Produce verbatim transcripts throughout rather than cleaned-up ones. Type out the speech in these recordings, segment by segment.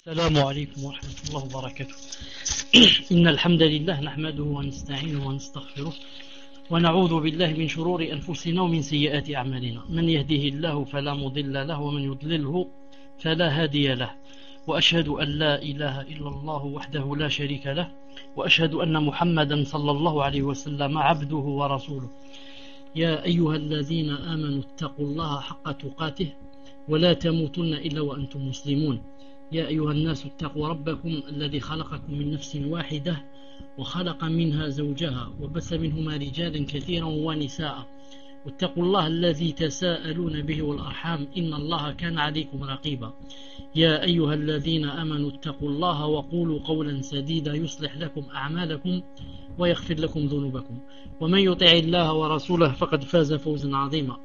السلام عليكم ورحمة الله وبركاته. إن الحمد لله نحمده ونستعينه ونستغفره ونعوذ بالله من شرور أنفسنا ومن سيئات أعمالنا. من يهده الله فلا مضل له ومن يضلله فلا هادي له. وأشهد أن لا إله إلا الله وحده لا شريك له وأشهد أن محمدا صلى الله عليه وسلم عبده ورسوله. يا أيها الذين آمنوا اتقوا الله حق تقاته ولا تموتن إلا وأنتم مسلمون. يا أيها الناس اتقوا ربكم الذي خلقكم من نفس واحدة وخلق منها زوجها وبث منهما رجالا كثيرا ونساء واتقوا الله الذي تساءلون به والأرحام إن الله كان عليكم رقيبا. يا أيها الذين آمنوا اتقوا الله وقولوا قولا سديدا يصلح لكم أعمالكم ويغفر لكم ذنوبكم ومن يطع الله ورسوله فقد فاز فوزا عظيما.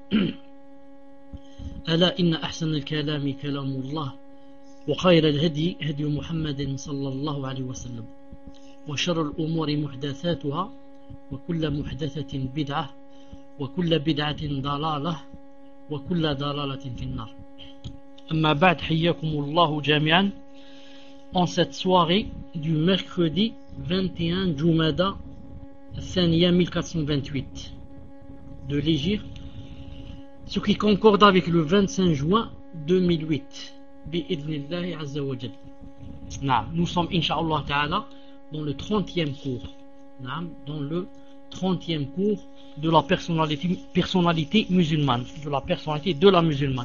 ألا إن أحسن الكلام كلام الله وخير الهدي هدي محمد صلى الله عليه وسلم وشر الأمور محدثاتها وكل محدثة بدعة وكل بدعة ضلالة وكل ضلالة في النار. أما بعد حياكم الله جميعا en cette soirée du mercredi vingt et un Jumada Thaniya mille quatre cent vingt-huit de l'Hégire, ce qui concorde avec le vingt-cinq juin deux mille huit. Nous sommes Inch'Allah Ta'ala dans le trentième cours dans le trentième cours de la personnalité, personnalité musulmane de la personnalité de la musulmane.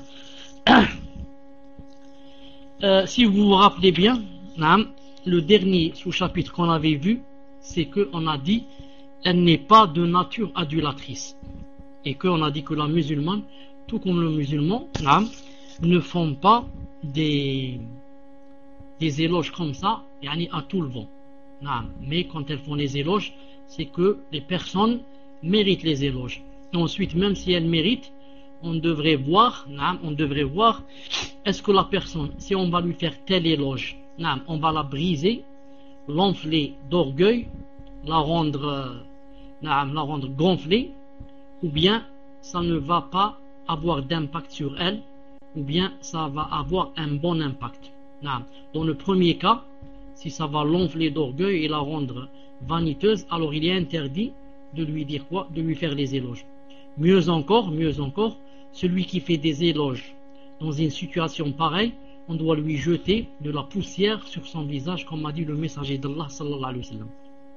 euh, si vous vous rappelez bien, le dernier sous-chapitre qu'on avait vu, c'est qu'on a dit elle n'est pas de nature adulatrice et qu'on a dit que la musulmane, tout comme le musulman, ne font pas des, des éloges comme ça yani à tout le vent. Mais quand elles font les éloges, c'est que les personnes méritent les éloges. Et ensuite, même si elles méritent, on devrait voir, on devrait voir est-ce que la personne, si on va lui faire tel éloge, on va la briser, l'enfler d'orgueil, la rendre, la rendre gonflée, ou bien ça ne va pas avoir d'impact sur elle, ou bien ça va avoir un bon impact. Dans le premier cas, si ça va l'enfler d'orgueil et la rendre vaniteuse, alors il est interdit de lui dire quoi? De lui faire les éloges. Mieux encore, mieux encore, celui qui fait des éloges dans une situation pareille, on doit lui jeter de la poussière sur son visage, comme a dit le messager d'Allah sallallahu alayhi wa sallam.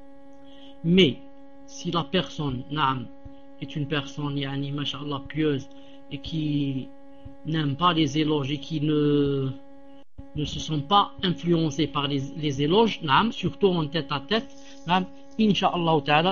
Mais si la personne naam, est une personne yani, mashallah, pieuse et qui n'aiment pas les éloges et qui ne, ne se sont pas influencés par les, les éloges, naam, surtout en tête à tête, naam, Inch'Allah Ta'ala.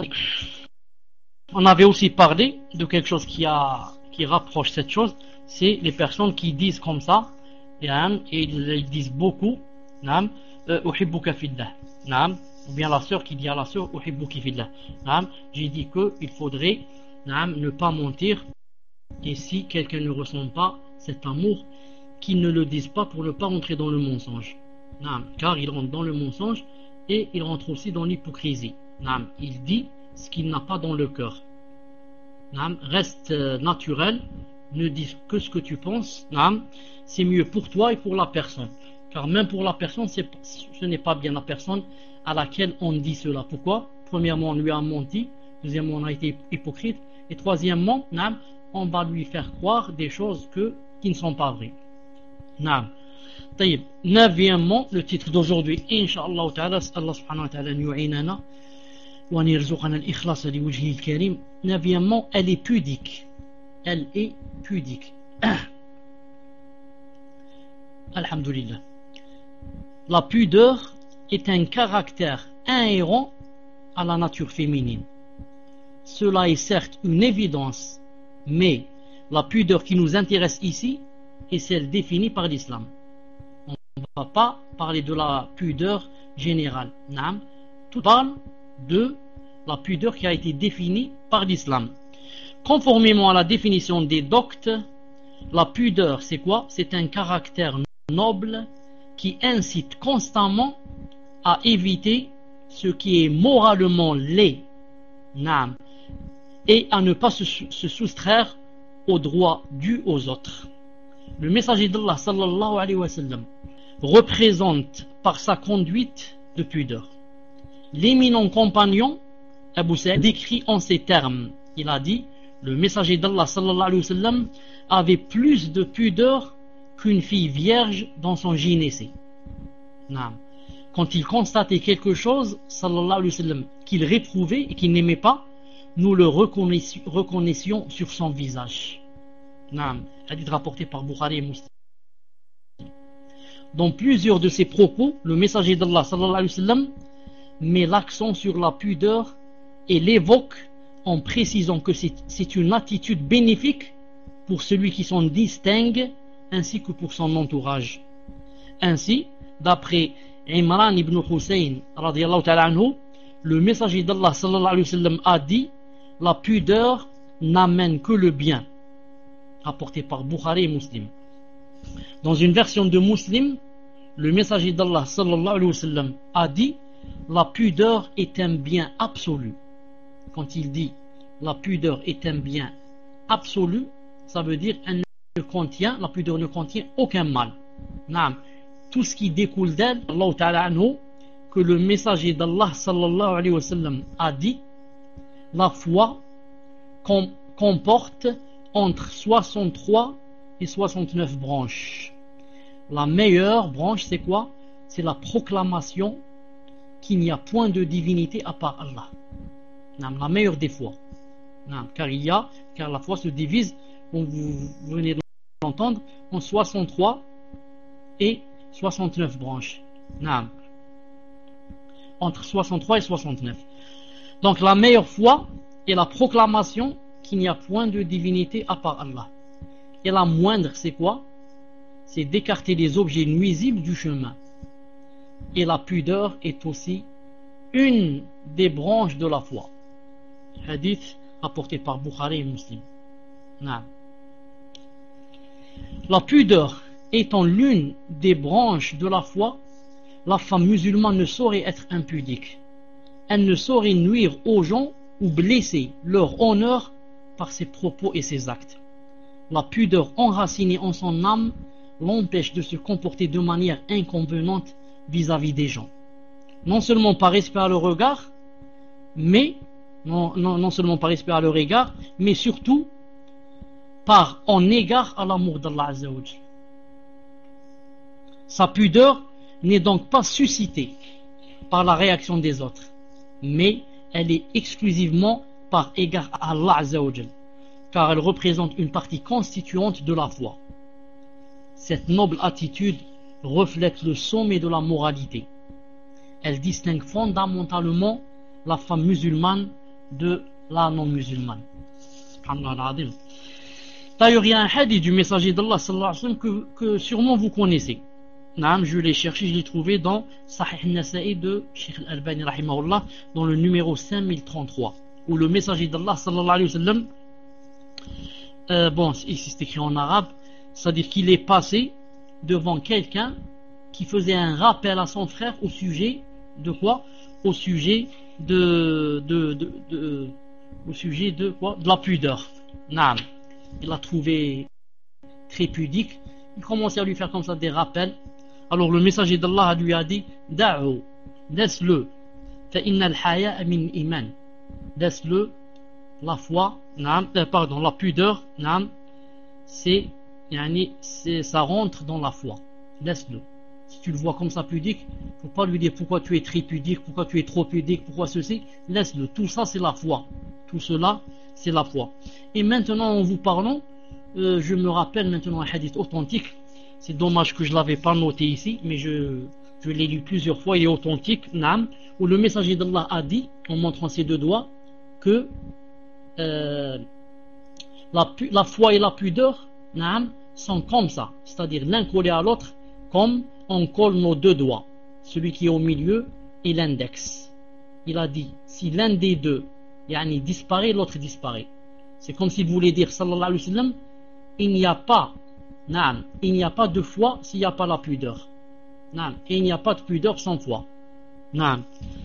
On avait aussi parlé de quelque chose qui, a, qui rapproche cette chose, c'est les personnes qui disent comme ça, naam, et ils, ils disent beaucoup, naam, uhibbuka fillah, naam, ou bien la sœur qui dit à la sœur uhibbuki fillah. Naam, j'ai dit qu'il faudrait naam, ne pas mentir. Et si quelqu'un ne ressent pas cet amour, qu'il ne le dise pas pour ne pas rentrer dans le mensonge. Naam, car il rentre dans le mensonge et il rentre aussi dans l'hypocrisie. Naam, il dit ce qu'il n'a pas dans le cœur. Naam, reste euh, naturel, ne dis que ce que tu penses. Naam, c'est mieux pour toi et pour la personne. Car même pour la personne, c'est, ce n'est pas bien la personne à laquelle on dit cela. Pourquoi? Premièrement, on lui a menti. Deuxièmement, on a été hypocrite. Et troisièmement, naam, on va lui faire croire des choses que, qui ne sont pas vraies. Naam. Taïb. Neuvièmement, le titre d'aujourd'hui, Inch'Allah Ta'ala, Allah subhanahu wa ta'ala nu'inana wa nirzuqana al-ikhlas li wajhi al-karim. Neuvièmement, elle est pudique. Elle est pudique. Alhamdulillah. La pudeur est un caractère inhérent à la nature féminine. Cela est certes une évidence, mais la pudeur qui nous intéresse ici est celle définie par l'islam. On ne va pas parler de la pudeur générale. Naam. Tout parle de la pudeur qui a été définie par l'islam. Conformément à la définition des doctes, la pudeur, c'est quoi? C'est un caractère noble qui incite constamment à éviter ce qui est moralement laid. Naam. Et à ne pas se, se soustraire aux droits dus aux autres. Le messager d'Allah sallallahu alayhi wa sallam représente par sa conduite de pudeur. L'éminent compagnon Abu Sa'id décrit en ces termes. Il a dit, le messager d'Allah sallallahu alayhi wa sallam avait plus de pudeur qu'une fille vierge dans son gynécée. Quand il constatait quelque chose, sallallahu alayhi wa sallam, qu'il réprouvait et qu'il n'aimait pas, nous le reconnaissions, reconnaissions sur son visage. Hadith rapporté par Bukhari et Muslim. Dans plusieurs de ses propos, le messager d'Allah sallallahu alayhi wa sallam met l'accent sur la pudeur et l'évoque en précisant que c'est, c'est une attitude bénéfique pour celui qui s'en distingue ainsi que pour son entourage. Ainsi, d'après Imran ibn Hussein radiyallahu ta'ala anhu, le messager d'Allah sallallahu alayhi wa sallam a dit, la pudeur n'amène que le bien, rapporté par Bukhari et Muslim. Dans une version de Muslim, le messager d'Allah sallallahu alayhi wa sallam a dit, la pudeur est un bien absolu. Quand il dit la pudeur est un bien absolu, ça veut dire qu'elle ne contient, la pudeur ne contient aucun mal. Naam. Tout ce qui découle d'elle, Allah ta'ala anhu, que le messager d'Allah sallallahu alayhi wa sallam a dit, la foi com- comporte entre soixante-trois et soixante-neuf branches. La meilleure branche, c'est quoi? C'est la proclamation qu'il n'y a point de divinité à part Allah. La meilleure des foi. Car il y a, car la foi se divise, comme vous venez de l'entendre, en soixante-trois et soixante-neuf branches. Entre soixante-trois et soixante-neuf. Donc la meilleure foi est la proclamation qu'il n'y a point de divinité à part Allah. Et la moindre, c'est quoi? C'est d'écarter les objets nuisibles du chemin. Et la pudeur est aussi une des branches de la foi. Hadith rapporté par Bukhari et Muslim. Non. La pudeur étant l'une des branches de la foi, la femme musulmane ne saurait être impudique. Elle ne saurait nuire aux gens ou blesser leur honneur par ses propos et ses actes. La pudeur enracinée en son âme l'empêche de se comporter de manière inconvenante vis-à-vis des gens. Non seulement par respect à leur regard, mais non, non, non seulement par respect à leur égard, mais surtout par en égard à l'amour d'Allah Azza wa Jalla. Sa pudeur n'est donc pas suscitée par la réaction des autres, mais elle est exclusivement par égard à Allah Azza wa Jalla, car elle représente une partie constituante de la foi. Cette noble attitude reflète le sommet de la moralité. Elle distingue fondamentalement la femme musulmane de la non-musulmane. D'ailleurs, il y a un hadith du messager d'Allah sallallahu alayhi wa sallam que, que sûrement vous connaissez. Je l'ai cherché, je l'ai trouvé dans Sahih al-Nasa'i de Sheikh al-Albani rahimahullah, dans le numéro cinq mille trente-trois, où le messager d'Allah sallallahu alayhi wa sallam, euh, bon, ici c'est écrit en arabe, c'est-à-dire qu'il est passé devant quelqu'un qui faisait un rappel à son frère au sujet de quoi? Au sujet de, de, de, de au sujet de quoi? De la pudeur. Naam. Il l'a trouvé très pudique. Il commençait à lui faire comme ça des rappels. Alors le messager d'Allah lui a dit, Da'u, laisse-le. Fa inna al-haya min iman. Laisse-le. La foi, naam, euh, pardon, la pudeur, naam, c'est, yani, c'est, ça rentre dans la foi. Laisse-le. Si tu le vois comme ça pudique, faut pas lui dire pourquoi tu es très pudique, pourquoi tu es trop pudique, pourquoi ceci. Laisse-le. Tout ça, c'est la foi. Tout cela, c'est la foi. Et maintenant, en vous parlant, euh, je me rappelle maintenant un hadith authentique. C'est dommage que je ne l'avais pas noté ici, mais je, je l'ai lu plusieurs fois. Il est authentique, naam, où le messager d'Allah a dit, en montrant ses deux doigts, que euh, la, la foi et la pudeur, naam, sont comme ça, c'est-à-dire l'un collé à l'autre, comme on colle nos deux doigts, celui qui est au milieu et l'index. Il a dit, si l'un des deux yani, disparaît, l'autre disparaît. C'est comme s'il voulait dire, sallallahu alayhi wa sallam, il n'y a pas, naam, il n'y a pas de foi s'il n'y a pas la pudeur. Naam, et il n'y a pas de pudeur sans foi. Naam.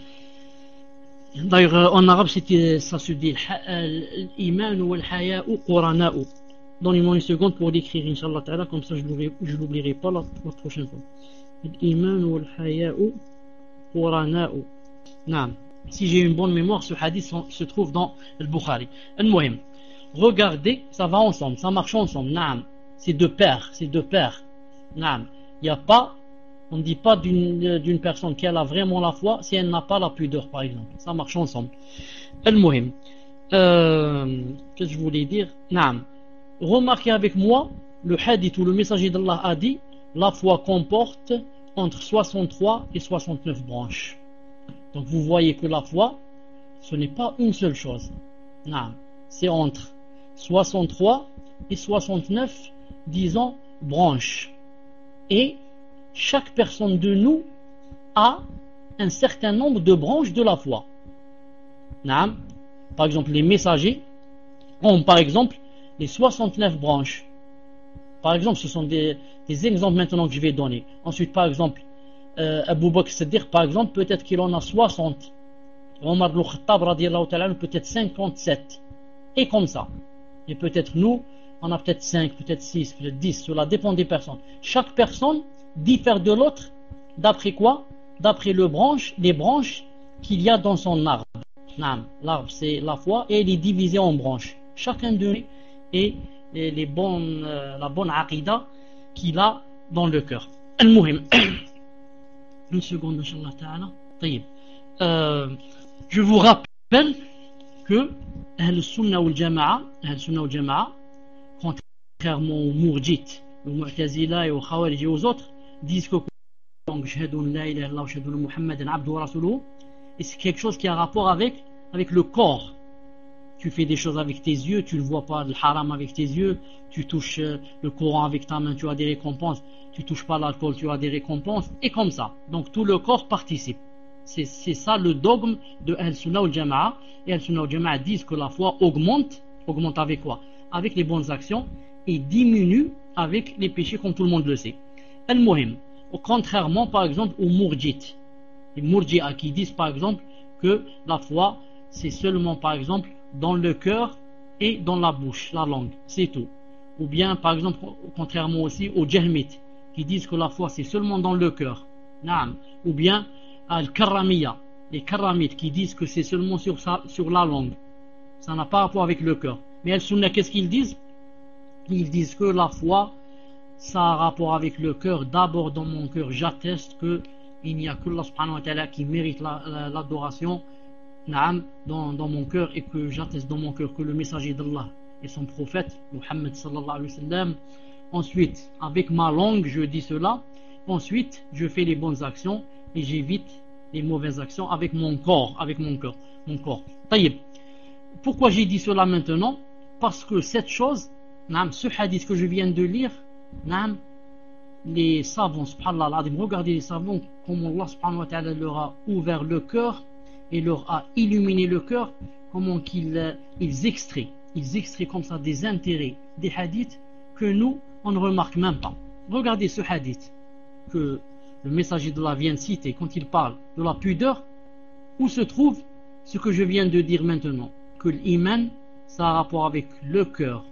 D'ailleurs, en arabe, c'était, ça se dit, l'iman ou al-haya'u qurana'u. Donnez-moi une seconde pour l'écrire, Inch'Allah ta'ala, comme ça je ne l'oublierai pas la, la prochaine fois. الإيمان والحياء قرناء. نعم. Si j'ai une bonne mémoire, ce hadith se trouve dans le Bukhari. Al-Muhim. Regardez, ça va ensemble, ça marche ensemble. Naam. C'est de pair, c'est de pair. Naam. Il n'y a pas, on ne dit pas d'une, d'une personne qui a vraiment la foi si elle n'a pas la pudeur, par exemple. Ça marche ensemble. Al-Muhim. Euh, qu'est-ce que je voulais dire? Naam. Remarquez avec moi, le hadith où le messager d'Allah a dit, la foi comporte entre soixante-trois et soixante-neuf branches. Donc vous voyez que la foi, ce n'est pas une seule chose. Non, c'est entre soixante-trois et soixante-neuf, disons, branches. Et chaque personne de nous a un certain nombre de branches de la foi. Non. Par exemple, les messagers ont par exemple les soixante-neuf branches. Par exemple, ce sont des, des exemples maintenant que je vais donner. Ensuite, par exemple, Euh, Abu Bakr Siddiq, par exemple, peut-être qu'il en a soixante. Omar ibn Khattab, radiallahu ta'ala, peut-être cinquante-sept. Et comme ça. Et peut-être nous, on a peut-être cinq, peut-être six, peut-être dix. Cela dépend des personnes. Chaque personne diffère de l'autre. D'après quoi? D'après le branche, les branches qu'il y a dans son arbre. L'arbre, c'est la foi, et il est divisé en branches. Chacun de nous et les, les bonnes, euh, la bonne aqida qu'il a dans le cœur. Al-Muhim. Une seconde, Inch'Allah Ta'ala. Euh, je vous rappelle que Ahl-Sunnah ou Jama'a, Ahl-Sunnah ou Jama'a, contrairement aux Mourjit, aux Mu'tazila et aux Khawarij et aux autres, disent que donc Shahadun la ilaha illallah wa Shahadun Muhammadan abduhu wa rasuluhu, et c'est quelque chose qui a rapport avec, avec le corps. Tu fais des choses avec tes yeux, tu ne vois pas le haram avec tes yeux, tu touches le Coran avec ta main, tu as des récompenses, tu touches pas l'alcool, tu as des récompenses, et comme ça. Donc tout le corps participe. C'est, c'est ça le dogme de Ahl-Sunnah ou Jama'a. Et Ahl-Sunnah ou Jama'a disent que la foi augmente, augmente avec quoi? Avec les bonnes actions, et diminue avec les péchés, comme tout le monde le sait. Al-Muhim, contrairement par exemple aux Mourjit, les Mourji'a qui disent par exemple que la foi c'est seulement par exemple dans le cœur et dans la bouche, la langue, c'est tout. Ou bien par exemple, contrairement aussi aux Jahmites qui disent que la foi c'est seulement dans le cœur. Naam. Ou bien Al-Karramiyya, les Karramites qui disent que c'est seulement sur, sa, sur la langue. Ça n'a pas rapport avec le cœur. Mais Al-Sunnah, qu'est-ce qu'ils disent? Ils disent que la foi ça a rapport avec le cœur. D'abord dans mon cœur j'atteste que il n'y a que Allah subhanahu wa ta'ala qui mérite la, la, l'adoration Naam, dans, dans mon cœur, et que j'atteste dans mon cœur que le messager d'Allah et son prophète Muhammad sallallahu alayhi wa sallam. Ensuite, avec ma langue je dis cela. Ensuite, je fais les bonnes actions et j'évite les mauvaises actions avec mon corps, avec mon cœur, mon corps. Taïb. Pourquoi j'ai dit cela maintenant? Parce que cette chose, naam, ce hadith que je viens de lire, naam, les savants, subhanallah, regardez les savants, comment Allah subhanahu wa ta'ala leur a ouvert le cœur et leur a illuminé le cœur, comment qu'ils ils extraient, ils extraient comme ça des intérêts, des hadiths que nous, on ne remarque même pas. Regardez ce hadith que le messager de Allah vient de citer quand il parle de la pudeur, où se trouve ce que je viens de dire maintenant, que l'iman, ça a rapport avec le cœur,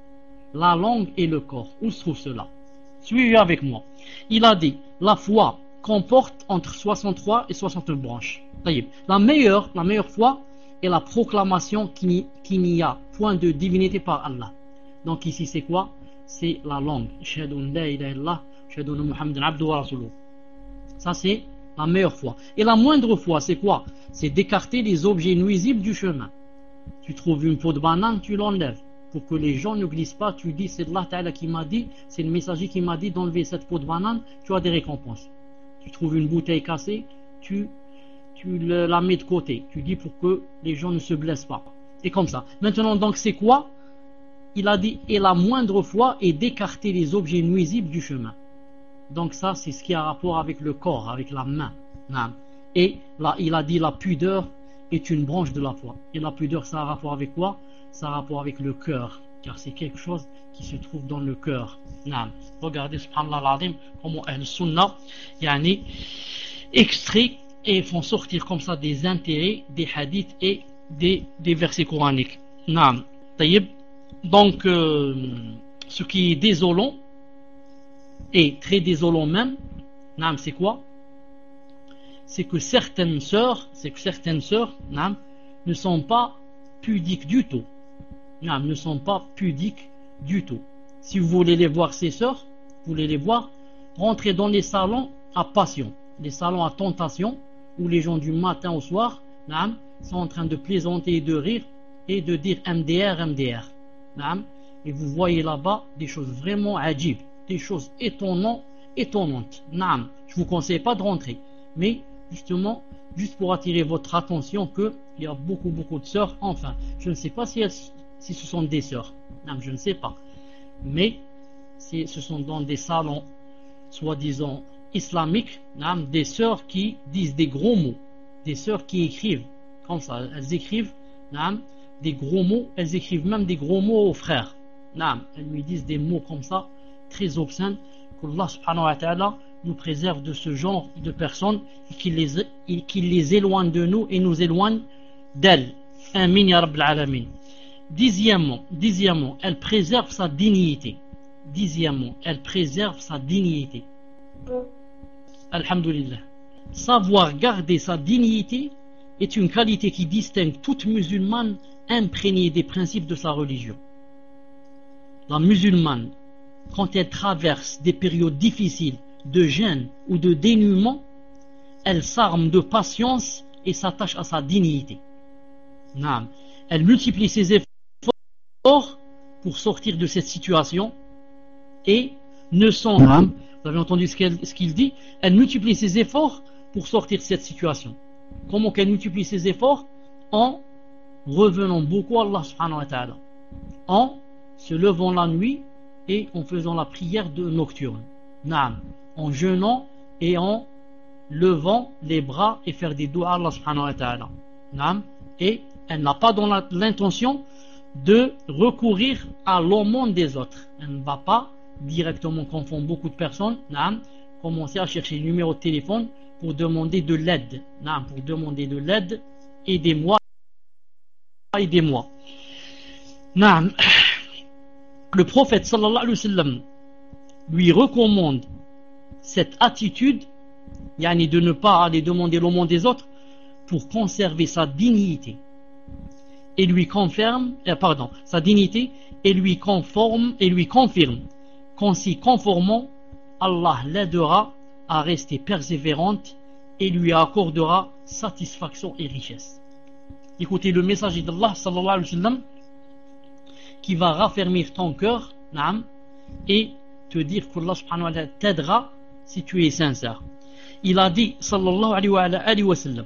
la langue et le corps. Où se trouve cela? Suivez avec moi. Il a dit, la foi comporte entre soixante-trois et soixante-neuf branches. La meilleure, la meilleure foi est la proclamation qu'il n'y a point de divinité par Allah. Donc ici c'est quoi? C'est la langue. Shahadun la ilaha illallah, Shahadun Muhammadan abduhu wa rasuluhu. Ça c'est la meilleure foi. Et la moindre foi c'est quoi? C'est d'écarter les objets nuisibles du chemin. Tu trouves une peau de banane, tu l'enlèves. Pour que les gens ne glissent pas, tu dis c'est Allah Ta'ala qui m'a dit, c'est le messager qui m'a dit d'enlever cette peau de banane, tu as des récompenses. Tu trouves une bouteille cassée, tu, tu le, la mets de côté. Tu dis pour que les gens ne se blessent pas. Et comme ça. Maintenant donc c'est quoi? Il a dit, et la moindre foi est d'écarter les objets nuisibles du chemin. Donc ça c'est ce qui a rapport avec le corps, avec la main. Et là il a dit la pudeur est une branche de la foi. Et la pudeur ça a rapport avec quoi? Ça a rapport avec le cœur, car c'est quelque chose qui se trouve dans le cœur. Regardez, subhanallah al-azim, comment Ahl-Sunnah yani, extrait et font sortir comme ça des intérêts, des hadiths et des, des versets coraniques. Donc, euh, ce qui est désolant, et très désolant même, Naam, c'est quoi? C'est que certaines sœurs, c'est que certaines sœurs, naam, ne sont pas pudiques du tout. Naam, ne sont pas pudiques du tout. Si vous voulez les voir, ces sœurs, vous voulez les voir, rentrez dans les salons à passion, les salons à tentation, où les gens du matin au soir, naam, sont en train de plaisanter et de rire et de dire M D R, M D R. Naam, et vous voyez là-bas des choses vraiment ajib, des choses étonnantes, étonnantes. Naam, je vous conseille pas de rentrer, mais justement, juste pour attirer votre attention que il y a beaucoup, beaucoup de sœurs, enfin, je ne sais pas si, elles, si ce sont des sœurs, naam, je ne sais pas, mais ce sont dans des salons, soi-disant islamiques, naam, des sœurs qui disent des gros mots, des sœurs qui écrivent, comme ça, elles écrivent, naam, des gros mots, elles écrivent même des gros mots aux frères. Naam, elles lui disent des mots comme ça, très obscènes, qu'Allah subhanahu wa ta'ala nous préserve de ce genre de personnes et qu'il les, qu'il les éloigne de nous et nous éloigne d'elles. Amin ya Rabbil Alamin. Dixièmement, dixièmement, elle préserve sa dignité. Dixièmement, elle préserve sa dignité. Alhamdulillah. Savoir garder sa dignité est une qualité qui distingue toute musulmane imprégnée des principes de sa religion. La musulmane, quand elle traverse des périodes difficiles de gêne ou de dénuement, elle s'arme de patience et s'attache à sa dignité. Naam. Elle multiplie ses efforts pour sortir de cette situation et ne sont, Naam. Vous avez entendu ce qu'il, ce qu'il dit, elle multiplie ses efforts pour sortir de cette situation. Comment qu'elle multiplie ses efforts? En revenant beaucoup à Allah subhanahu wa ta'ala, en se levant la nuit et en faisant la prière de nocturne, Naam, en jeûnant et en levant les bras et faire des doigts à Allah subhanahu wa ta'ala, Naam, et elle n'a pas dans la, l'intention de recourir à l'aumône des autres. Elle ne va pas directement, comme font beaucoup de personnes, Naam, commencer à chercher le numéro de téléphone pour demander de l'aide, Naam, pour demander de l'aide, aidez-moi, aidez-moi. Naam. Le prophète sallallahu alayhi wa sallam lui recommande cette attitude, yani de ne pas aller demander l'aumône des autres, pour conserver sa dignité et lui confirme, eh, pardon, sa dignité et lui conforme et lui confirme qu'en s'y conformant, Allah l'aidera à rester persévérante et lui accordera satisfaction et richesse. Écoutez le message d'Allah sallallahu alayhi wa sallam qui va raffermir ton cœur, naam, et te dire qu'Allah subhanahu wa ta'ala t'aidera si tu es sincère. Il a dit sallallahu alayhi wa sallam,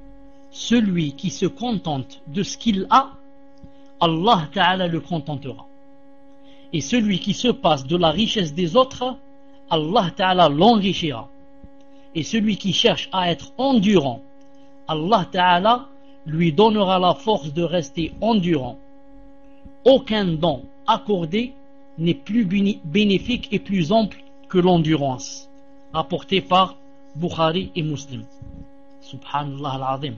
celui qui se contente de ce qu'il a, Allah ta'ala le contentera. Et celui qui se passe de la richesse des autres, Allah ta'ala l'enrichira. Et celui qui cherche à être endurant, Allah ta'ala lui donnera la force de rester endurant. Aucun don accordé n'est plus bénéfique et plus ample que l'endurance. Rapporté par Bukhari et Muslim. Subhanallah al-Azim.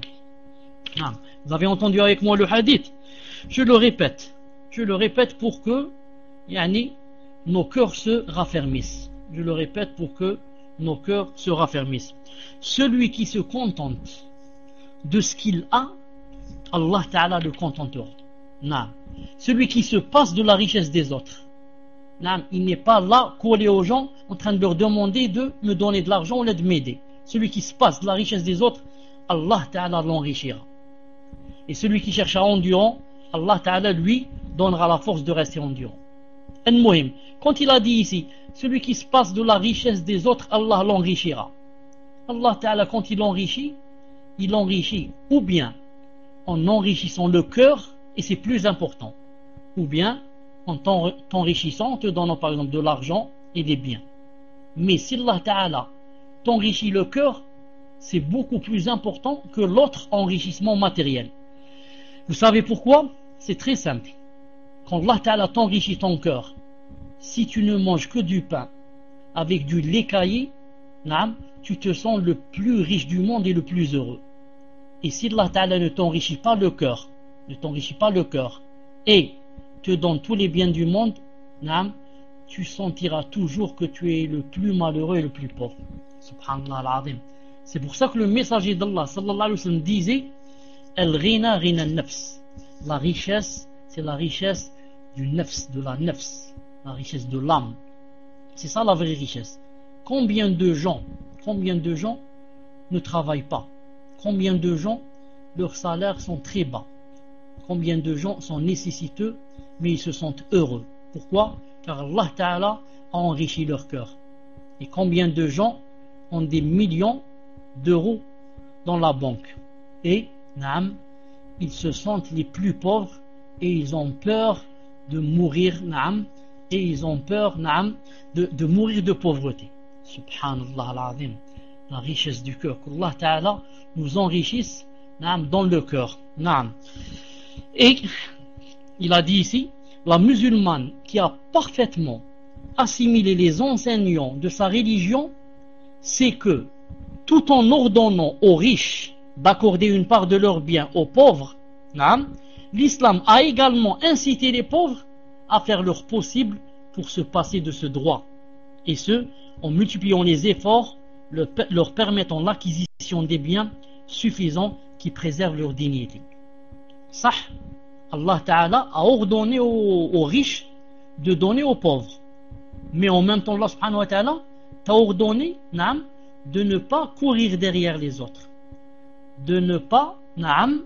Vous avez entendu avec moi le hadith? Je le répète. Je le répète pour que yani, nos cœurs se raffermissent. Je le répète pour que nos cœurs se raffermissent. Celui qui se contente de ce qu'il a, Allah Ta'ala le contentera. Non. Celui qui se passe de la richesse des autres, non, il n'est pas là collé aux gens en train de leur demander de me donner de l'argent ou de m'aider. Celui qui se passe de la richesse des autres, Allah Ta'ala l'enrichira. Et celui qui cherche à endurant, Allah Ta'ala lui donnera la force de rester endurant. En quand il a dit ici, celui qui se passe de la richesse des autres, Allah l'enrichira. Allah Ta'ala, quand il enrichit, il enrichit ou bien en enrichissant le cœur, et c'est plus important, ou bien en t'enrichissant, en te donnant par exemple de l'argent et des biens. Mais si Allah Ta'ala t'enrichit le cœur, c'est beaucoup plus important que l'autre enrichissement matériel. Vous savez pourquoi? C'est très simple. Quand Allah Ta'ala t'enrichit ton cœur, si tu ne manges que du pain avec du lait caillé, tu te sens le plus riche du monde et le plus heureux. Et si Allah Ta'ala ne t'enrichit pas le cœur, ne t'enrichit pas le cœur et te donne tous les biens du monde, tu sentiras toujours que tu es le plus malheureux et le plus pauvre. Subhanallah al-Azim. C'est pour ça que le messager d'Allah sallallahu alayhi wa sallam disait Al-Ghina Ghina al-Nafs. La richesse, c'est la richesse du nafs, de la nafs, la richesse de l'âme. C'est ça la vraie richesse. Combien de gens, combien de gens ne travaillent pas? Combien de gens, leurs salaires sont très bas? Combien de gens sont nécessiteux, mais ils se sentent heureux? Pourquoi? Car Allah Ta'ala a enrichi leur cœur. Et combien de gens ont des millions d'euros dans la banque? Et, naam, ils se sentent les plus pauvres et ils ont peur de mourir, naam, et ils ont peur, naam, de, de mourir de pauvreté. Subhanallah al-Azim. La richesse du cœur, qu'Allah Ta'ala nous enrichisse, naam, dans le cœur. Naam. Et il a dit ici, la musulmane qui a parfaitement assimilé les enseignants de sa religion, c'est que tout en ordonnant aux riches d'accorder une part de leurs biens aux pauvres, naam, l'islam a également incité les pauvres à faire leur possible pour se passer de ce droit, et ce, en multipliant les efforts le, leur permettant l'acquisition des biens suffisants qui préservent leur dignité. Sah, Allah Ta'ala a ordonné aux, aux riches de donner aux pauvres, mais en même temps Allah Subhanahu wa Ta'ala t'a ordonné, naam, de ne pas courir derrière les autres, de ne pas, naam,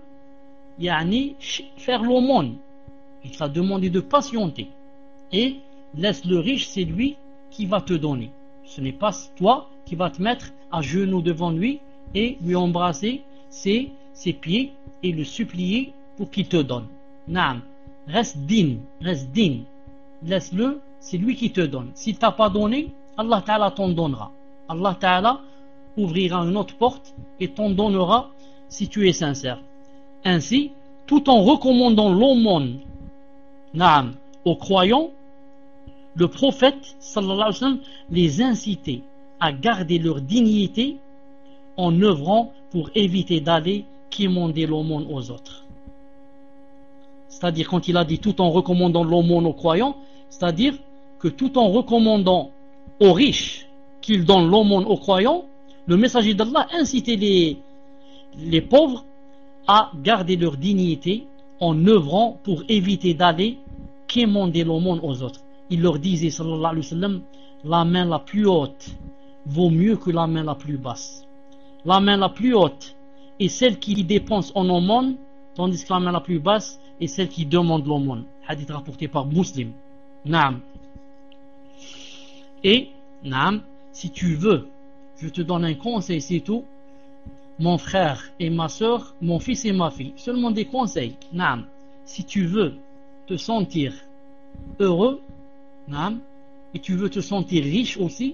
yani, faire l'aumône. Il t'a demandé de patienter et laisse le riche, c'est lui qui va te donner. Ce n'est pas toi qui vas te mettre à genoux devant lui et lui embrasser ses, ses pieds et le supplier pour qu'il te donne. Naam, reste digne, reste digne. Laisse-le, c'est lui qui te donne. S'il t'a pas donné, Allah Ta'ala t'en donnera. Allah Ta'ala ouvrira une autre porte et t'en donnera si tu es sincère. Ainsi, tout en recommandant l'aumône, naam, aux croyants, le prophète sallallahu alayhi wa sallam les incitait à garder leur dignité en œuvrant pour éviter d'aller quémander l'aumône aux autres. C'est-à-dire, quand il a dit tout en recommandant l'aumône aux croyants, c'est-à-dire que tout en recommandant aux riches qu'ils donnent l'aumône aux croyants, le messager d'Allah incitait les, les pauvres à garder leur dignité en œuvrant pour éviter d'aller quémander l'aumône aux autres. Il leur disait, sallallahu alayhi wa sallam, la main la plus haute vaut mieux que la main la plus basse. La main la plus haute est celle qui dépense en aumône, tandis que la main la plus basse est celle qui demande l'aumône. Hadith rapporté par Muslim. Naam. Et, naam, si tu veux, je te donne un conseil, c'est tout. Mon frère et ma soeur, mon fils et ma fille, seulement des conseils. Naam. Si tu veux te sentir heureux, naam, et tu veux te sentir riche aussi,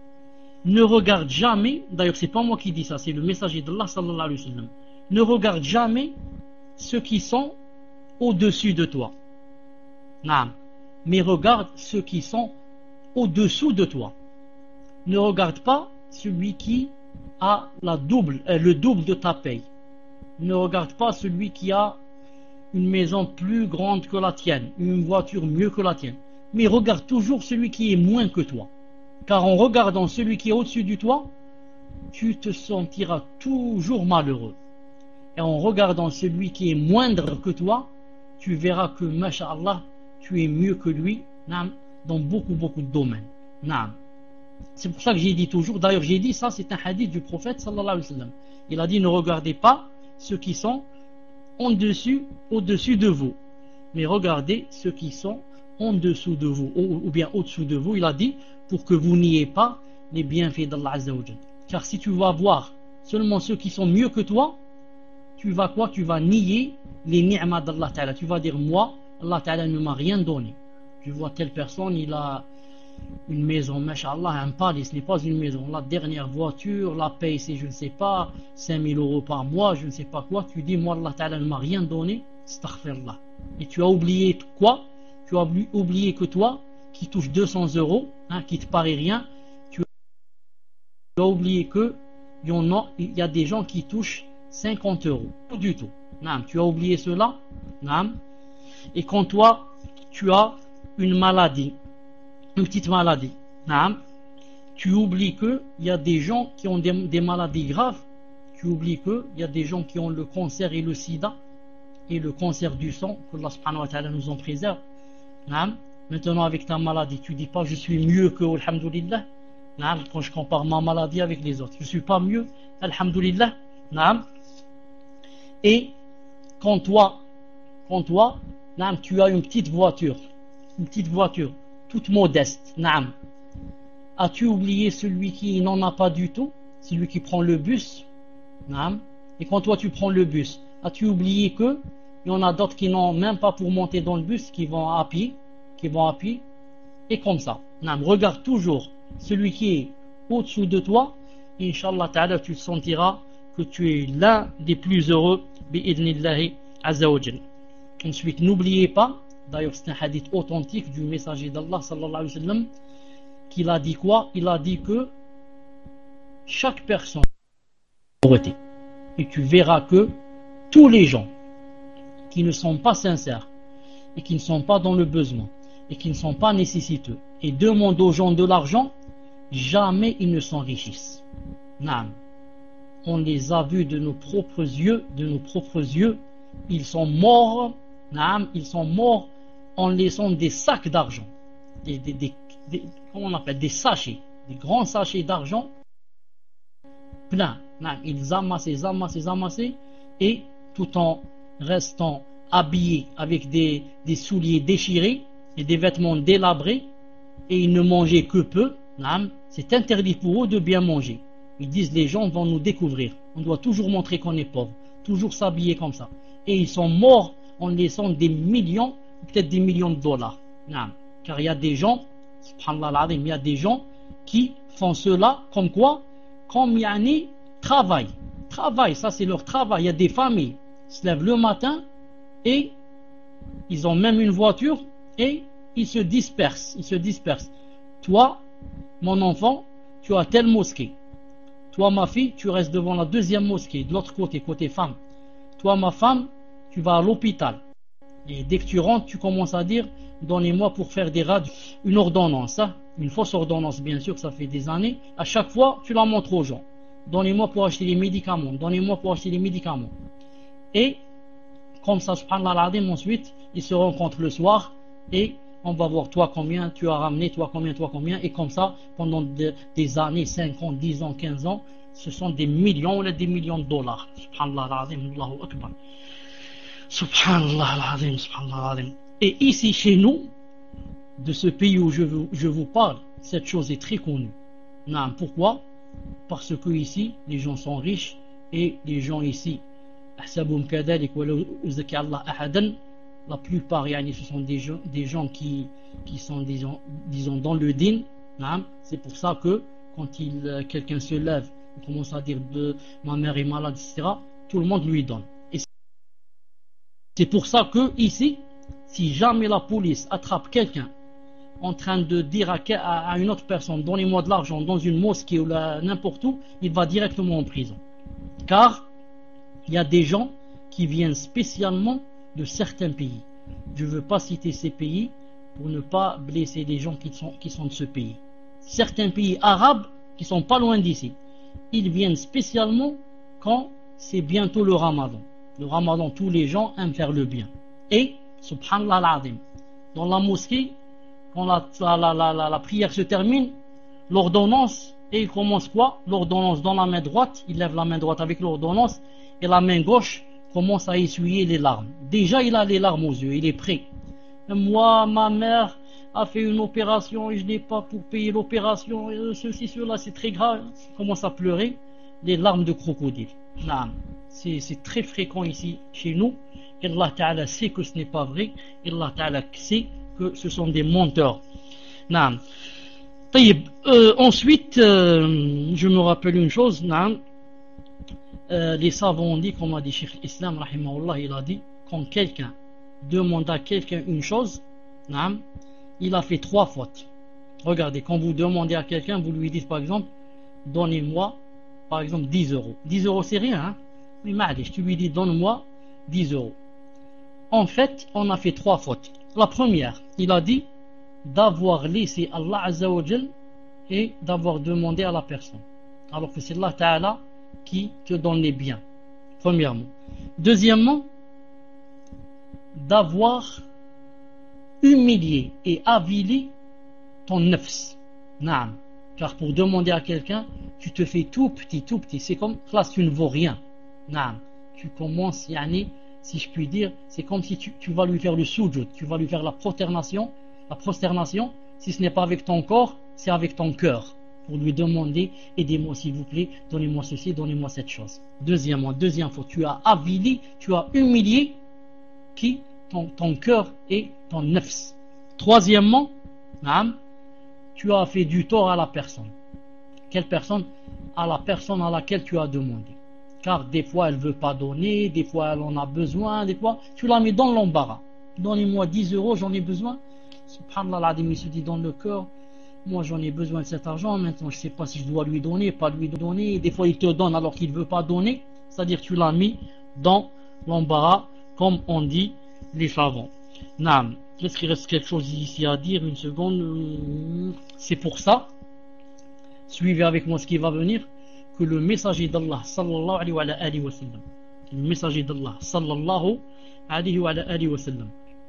ne regarde jamais, d'ailleurs c'est pas moi qui dis ça, c'est le messager d'Allah sallallahu alayhi wa sallam, ne regarde jamais ceux qui sont au-dessus de toi. Naam. Mais regarde ceux qui sont au-dessous de toi. Ne regarde pas celui qui a la double, euh, le double de ta paye. Ne regarde pas celui qui a une maison plus grande que la tienne, une voiture mieux que la tienne. Mais regarde toujours celui qui est moins que toi. Car en regardant celui qui est au-dessus de toi, tu te sentiras toujours malheureux. Et en regardant celui qui est moindre que toi, tu verras que, masha'Allah, tu es mieux que lui, naam, dans beaucoup, beaucoup de domaines. Naam. C'est pour ça que j'ai dit toujours, d'ailleurs j'ai dit ça, c'est un hadith du prophète sallallahu alayhi wa sallam. Il a dit, ne regardez pas ceux qui sont en dessus, au-dessus de vous, mais regardez ceux qui sont en dessous de vous, ou, ou bien au-dessous de vous. Il a dit, pour que vous n'ayez pas les bienfaits d'Allah Azza wa Jal. Car si tu vas voir seulement ceux qui sont mieux que toi, tu vas quoi? Tu vas nier les ni'mas d'Allah Ta'ala. Tu vas dire, moi, Allah Ta'ala ne m'a rien donné. Je vois telle personne, il a une maison, masha'Allah, un palais, ce n'est pas une maison. La dernière voiture, la paye, c'est je ne sais pas, cinq mille euros par mois, je ne sais pas quoi. Tu dis, moi, Allah Ta'ala ne m'a rien donné, astaghfirullah. Et tu as oublié quoi? Tu as oublié que toi, qui touche deux cents euros, hein, qui te paraît rien, tu as oublié que il y, en a, il y a des gens qui touchent cinquante euros. Pas du tout. Non, tu as oublié cela. Non. Et quand toi, tu as une maladie, une petite maladie, non, tu oublies qu'il y a des gens qui ont des, des maladies graves, tu oublies qu'il y a des gens qui ont le cancer et le sida, et le cancer du sang, que Allah subhanahu wa ta'ala nous en préserve. Maintenant, avec ta maladie, tu dis pas je suis mieux que alhamdulillah. Quand je compare ma maladie avec les autres, je suis pas mieux, alhamdulillah. Et quand toi, quand toi, tu as une petite voiture, une petite voiture, toute modeste, as-tu oublié celui qui n'en a pas du tout, celui qui prend le bus? Et quand toi tu prends le bus, as-tu oublié que il y en a d'autres qui n'ont même pas pour monter dans le bus, qui vont à pied, qui vont à pied, et comme ça. Regarde toujours celui qui est au-dessous de toi, et Inch'Allah ta'ala, tu sentiras que tu es l'un des plus heureux, bi'idnillahi azza wa jal. Ensuite, n'oubliez pas, d'ailleurs c'est un hadith authentique du messager d'Allah sallallahu alayhi wa sallam, qu'il a dit quoi? Il a dit que chaque personne est pauvreté. Et tu verras que tous les gens qui ne sont pas sincères et qui ne sont pas dans le besoin et qui ne sont pas nécessiteux et demandent aux gens de l'argent, jamais ils ne s'enrichissent. Naam. On les a vus de nos propres yeux, de nos propres yeux, ils sont morts, naam, ils sont morts en laissant des sacs d'argent, des, des, des, des, comment on appelle, des sachets, des grands sachets d'argent pleins. Naam. Ils amassaient, ils amassaient, ils amassaient, et tout en restant habillés avec des, des souliers déchirés et des vêtements délabrés, et ils ne mangeaient que peu. C'est interdit pour eux de bien manger. Ils disent les gens vont nous découvrir, on doit toujours montrer qu'on est pauvre, toujours s'habiller comme ça, et ils sont morts en laissant des millions, peut-être des millions de dollars. Car il y a des gens, subhanallah, il y a des gens qui font cela comme quoi, comme yani travail, travail, ça c'est leur travail. Il y a des familles qui se lèvent le matin et ils ont même une voiture et ils se dispersent, ils se dispersent. Toi, mon enfant, tu as telle mosquée. Toi, ma fille, tu restes devant la deuxième mosquée, de l'autre côté, côté femme. Toi, ma femme, tu vas à l'hôpital. Et dès que tu rentres, tu commences à dire, donnez-moi pour faire des radios, une ordonnance, hein? Une fausse ordonnance, bien sûr, que ça fait des années. À chaque fois, tu la montres aux gens. Donnez-moi pour acheter les médicaments, donnez-moi pour acheter les médicaments. Et, comme ça, subhanallah, ensuite, ils se rencontrent le soir et on va voir toi combien tu as ramené, toi combien, toi combien, et comme ça, pendant de, des années, cinq ans, dix ans, quinze ans, ce sont des millions ou des millions de dollars. Subhanallah al-azim, Allahu Akbar. Subhanallah al-azim, subhanallah al-azim. Et ici, chez nous, de ce pays où je vous, je vous parle, cette chose est très connue. Non, pourquoi? Parce que ici, les gens sont riches, et les gens ici, la plupart, ce sont des gens, des gens qui, qui sont, disons, disons, dans le din. C'est pour ça que quand il, quelqu'un se lève, il commence à dire de, ma mère est malade, et cetera, tout le monde lui donne. Et c'est pour ça que ici, si jamais la police attrape quelqu'un en train de dire à, à une autre personne, donnez-moi de l'argent dans une mosquée ou n'importe où, il va directement en prison. Car il y a des gens qui viennent spécialement de certains pays. Je ne veux pas citer ces pays pour ne pas blesser les gens qui sont, qui sont de ce pays. Certains pays arabes qui sont pas loin d'ici, ils viennent spécialement quand c'est bientôt le ramadan. Le ramadan, tous les gens aiment faire le bien. Et, subhanallah al-azim, dans la mosquée, quand la, la, la, la, la prière se termine, l'ordonnance, et il commence quoi? L'ordonnance dans la main droite, il lève la main droite avec l'ordonnance, et la main gauche commence à essuyer les larmes. Déjà, il a les larmes aux yeux, il est prêt. Moi, ma mère a fait une opération et je n'ai pas pour payer l'opération, ceci, cela, c'est très grave. Il commence à pleurer, les larmes de crocodile. C'est très fréquent ici, chez nous. Et Allah Ta'ala sait que ce n'est pas vrai. Et Allah Ta'ala sait que ce sont des menteurs. Euh, ensuite, euh, je me rappelle une chose. Euh, les savants ont dit, comme a dit Cheikh Islam, rahimahullah, il a dit, quand quelqu'un demande à quelqu'un une chose, il a fait trois fautes. Regardez, quand vous demandez à quelqu'un, vous lui dites par exemple, donnez-moi par exemple dix euros. dix euros c'est rien, hein? Mais malais, tu lui dis, donne-moi dix euros. En fait, on a fait trois fautes. La première, il a dit d'avoir laissé Allah Azza wa Jal et d'avoir demandé à la personne, alors que c'est Allah Ta'ala qui te donne les biens, premièrement. Deuxièmement, d'avoir humilié et avilé ton nafs. Naam. Car pour demander à quelqu'un, tu te fais tout petit, tout petit. C'est comme, là, tu ne vaux rien. Naam. Tu commences, yani, si je puis dire, c'est comme si tu, tu vas lui faire le soujud, tu vas lui faire la prosternation. La prosternation, si ce n'est pas avec ton corps, c'est avec ton cœur. Pour lui demander, aidez-moi s'il vous plaît, donnez-moi ceci, donnez-moi cette chose. Deuxièmement, deuxième fois, tu as avilé, tu as humilié qui ton, ton cœur et ton nafs. Troisièmement, naam, tu as fait du tort à la personne. Quelle personne? À la personne à laquelle tu as demandé. Car des fois elle ne veut pas donner, des fois elle en a besoin, des fois tu l'as mis dans l'embarras. Donnez-moi dix euros, j'en ai besoin. Subhanallah, l'Adim, il se dit dans le cœur, moi j'en ai besoin de cet argent, maintenant je ne sais pas si je dois lui donner, pas lui donner. Des fois il te donne alors qu'il ne veut pas donner, c'est-à-dire que tu l'as mis dans l'embarras, comme on dit les savants. Naam. Est-ce qu'il reste quelque chose ici à dire? Une seconde. C'est pour ça, suivez avec moi ce qui va venir, que le messager d'Allah sallallahu alayhi wa sallam, le messager d'Allah sallallahu alayhi wa sallam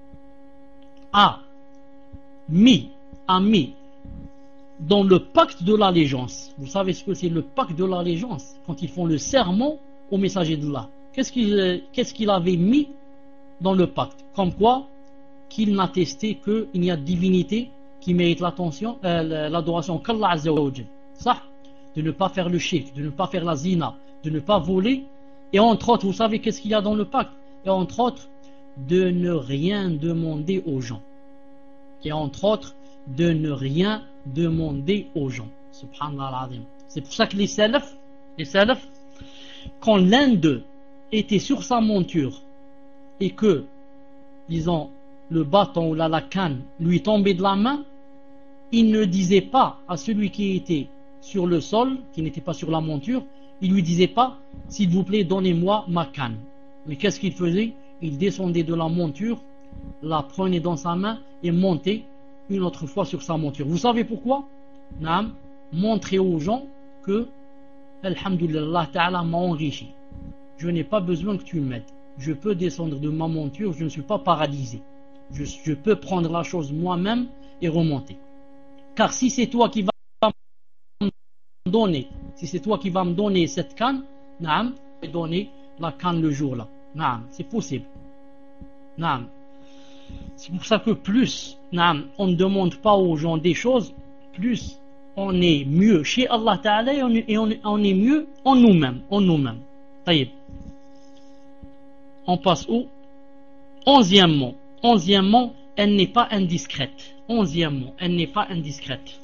a mis, a mis dans le pacte de l'allégeance. Vous savez ce que c'est le pacte de l'allégeance? Quand ils font le serment au messager d'Allah, qu'est-ce qu'il, qu'est-ce qu'il avait mis dans le pacte? Comme quoi qu'il n'attestait qu'il n'y a de divinité qui mérite l'attention, euh, l'adoration qu'Allah Azza wa Jal. Ça, de ne pas faire le shirk, de ne pas faire la zina, de ne pas voler, et entre autres, vous savez qu'est-ce qu'il y a dans le pacte? Et entre autres, de ne rien demander aux gens. Et entre autres, de ne rien demander aux gens. Subhanallah. C'est pour ça que les salafs, les salafs, quand l'un d'eux était sur sa monture et que, disons, le bâton ou la, la canne lui tombait de la main, il ne disait pas à celui qui était sur le sol, qui n'était pas sur la monture, il lui disait pas, s'il vous plaît, donnez-moi ma canne. Mais qu'est-ce qu'il faisait? Il descendait de la monture, la prenait dans sa main et montait une autre fois sur sa monture. Vous savez pourquoi? Naam, montrer aux gens que, alhamdulillah, Allah Ta'ala m'a enrichi. Je n'ai pas besoin que tu m'aides. Je peux descendre de ma monture, je ne suis pas paralysé. Je, je peux prendre la chose moi-même et remonter. Car si c'est toi qui vas me donner, si c'est toi qui vas me donner cette canne, naam, je vais donner la canne le jour-là. Naam, c'est possible. Naam. C'est pour ça que plus, naam, on ne demande pas aux gens des choses, plus on est mieux chez Allah Ta'ala et on est, et on est, on est mieux en nous-mêmes, en nous-mêmes. Taïb. On passe au onzièmement. Onzièmement, elle n'est pas indiscrète. Onzièmement, elle n'est pas indiscrète.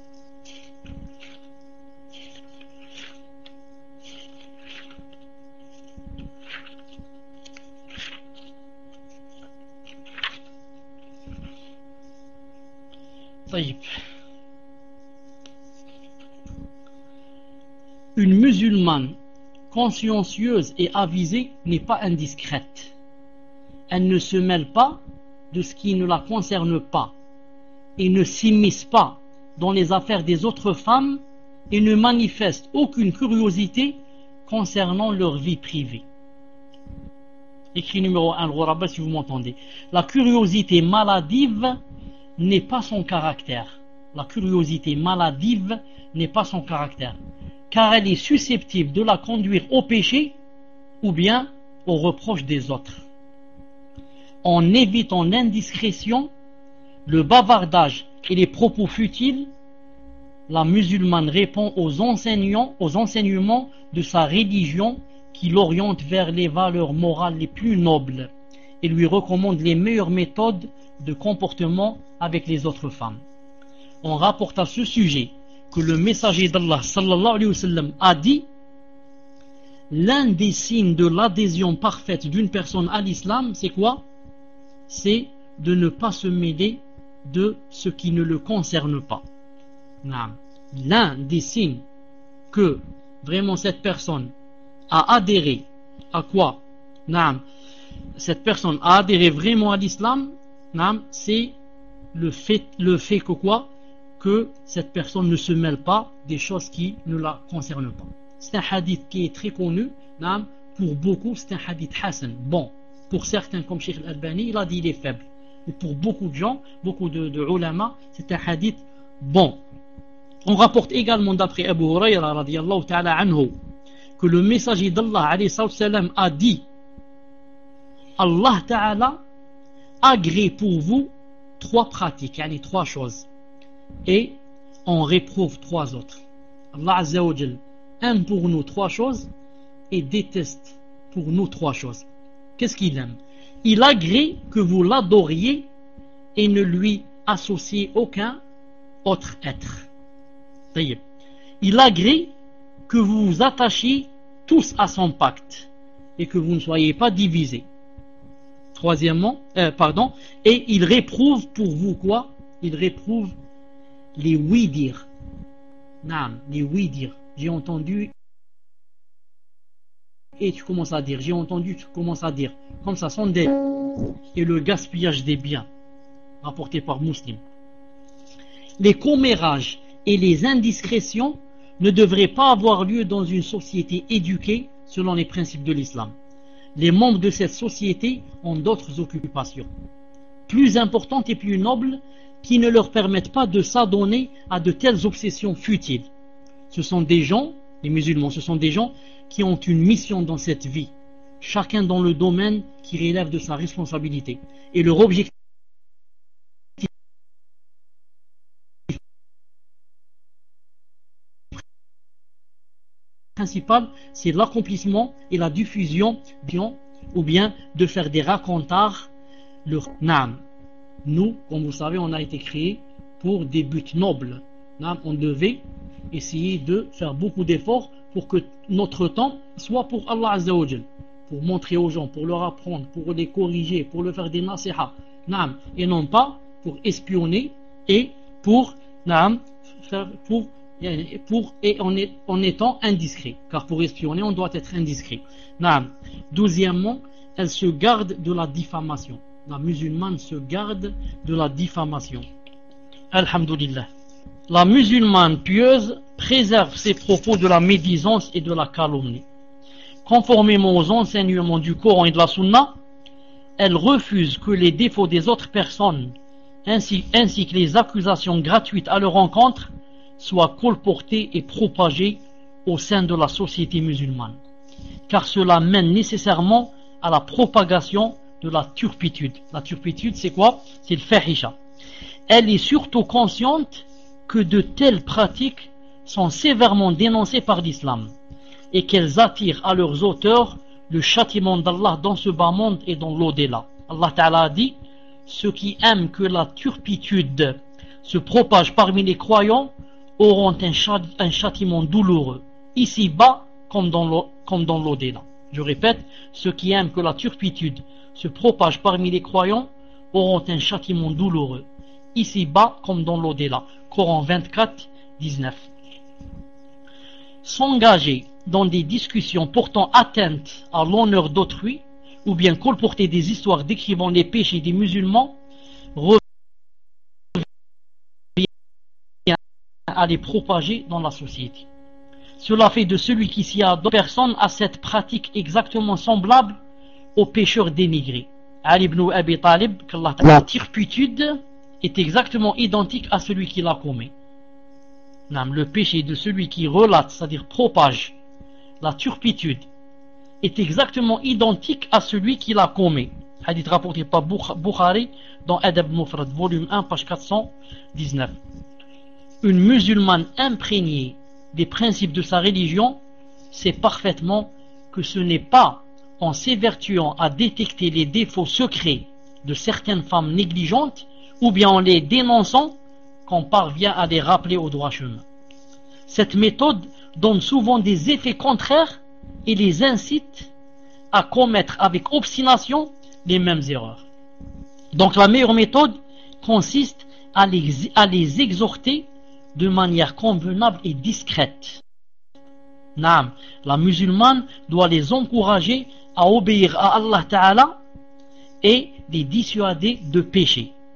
Une musulmane consciencieuse et avisée n'est pas indiscrète. Elle ne se mêle pas de ce qui ne la concerne pas et ne s'immisce pas dans les affaires des autres femmes et ne manifeste aucune curiosité concernant leur vie privée. Écrit numéro un, Al-Ghuraba, si vous m'entendez. La curiosité maladive n'est pas son caractère. La curiosité maladive n'est pas son caractère, car elle est susceptible de la conduire au péché ou bien au reproche des autres. En évitant l'indiscrétion, le bavardage et les propos futiles, la musulmane répond aux enseignants, aux enseignements de sa religion qui l'oriente vers les valeurs morales les plus nobles et lui recommande les meilleures méthodes de comportement avec les autres femmes. On rapporte à ce sujet que le messager d'Allah sallallahu alayhi wa sallam a dit: l'un des signes de l'adhésion parfaite d'une personne à l'islam, c'est quoi? C'est de ne pas se mêler de ce qui ne le concerne pas. L'un des signes que vraiment cette personne a adhéré à quoi? Cette personne a adhéré vraiment à l'islam, c'est le fait, le fait que quoi? que cette personne ne se mêle pas des choses qui ne la concernent pas. C'est un hadith qui est très connu, pour beaucoup c'est un hadith Hassan. Bon, pour certains comme Cheikh Al-Albani, il a dit il est faible. Mais pour beaucoup de gens, beaucoup de, de ulama, c'est un hadith bon. On rapporte également d'après Abu Hurayra radiyallahu ta'ala anhu que le messager d'Allah alayhi salam a dit: Allah ta'ala agrée pour vous trois pratiques, yani trois choses, et on réprouve trois autres. Allah Azza wa Jal aime pour nous trois choses et déteste pour nous trois choses. Qu'est-ce qu'il aime? Il agrée que vous l'adoriez et ne lui associez aucun autre être. Il agrée que vous vous attachiez tous à son pacte et que vous ne soyez pas divisés. Troisièmement, euh, pardon, et il réprouve pour vous quoi? Il réprouve les oui-dire. Naam, les oui-dire. J'ai entendu et tu commences à dire. J'ai entendu, tu commences à dire. Comme ça, sans dette. Et le gaspillage des biens, rapporté par Muslim. Les commérages et les indiscrétions ne devraient pas avoir lieu dans une société éduquée selon les principes de l'islam. Les membres de cette société ont d'autres occupations, plus importantes et plus nobles, qui ne leur permettent pas de s'adonner à de telles obsessions futiles. Ce sont des gens, les musulmans, ce sont des gens qui ont une mission dans cette vie, chacun dans le domaine qui relève de sa responsabilité. Et leur objectif principal, c'est l'accomplissement et la diffusion, ou bien de faire des racontards. Leur Naam. Nous, comme vous savez, on a été créés pour des buts nobles. Naam. On devait essayer de faire beaucoup d'efforts pour que notre temps soit pour Allah Azza wa Jal, pour montrer aux gens, pour leur apprendre, pour les corriger, pour leur faire des nasiha, Naam. Et non pas pour espionner et pour Naam, faire pour Pour, et en, est, en étant indiscret, car pour espionner on doit être indiscret. Naam. Douzièmement, elle se garde de la diffamation. La musulmane se garde de la diffamation. Alhamdulillah. La musulmane pieuse préserve ses propos de la médisance et de la calomnie. Conformément aux enseignements du Coran et de la Sunna, elle refuse que les défauts des autres personnes ainsi, ainsi que les accusations gratuites à leur encontre soient colportées et propagées au sein de la société musulmane, car cela mène nécessairement à la propagation de la turpitude. La turpitude, c'est quoi? C'est le fahisha. Elle est surtout consciente que de telles pratiques sont sévèrement dénoncées par l'islam et qu'elles attirent à leurs auteurs le châtiment d'Allah dans ce bas monde et dans l'au-delà. Allah Ta'ala a dit: ceux qui aiment que la turpitude se propage parmi les croyants auront un châtiment douloureux, ici-bas comme dans l'au-delà. Je répète, ceux qui aiment que la turpitude se propage parmi les croyants auront un châtiment douloureux, ici-bas comme dans l'au-delà. Coran vingt-quatre, dix-neuf. S'engager dans des discussions portant atteinte à l'honneur d'autrui, ou bien colporter des histoires décrivant les péchés des musulmans, à les propager dans la société. Cela fait de celui qui s'y adonne personne à cette pratique exactement semblable aux pécheurs dénigrés. Ali ibn Abi Talib, la turpitude est exactement identique à celui qui la commet. Le péché de celui qui relate, c'est-à-dire propage la turpitude, est exactement identique à celui qui la commet. Hadith rapporté par Bukhari dans Adab Mufrad, volume un, page quatre cent dix-neuf. Une musulmane imprégnée des principes de sa religion sait parfaitement que ce n'est pas en s'évertuant à détecter les défauts secrets de certaines femmes négligentes ou bien en les dénonçant qu'on parvient à les rappeler au droit chemin. Cette méthode donne souvent des effets contraires et les incite à commettre avec obstination les mêmes erreurs. Donc la meilleure méthode consiste à les, à les exhorter de manière convenable et discrète. Naam, la musulmane doit les encourager à obéir à Allah Ta'ala et les dissuader de pécher.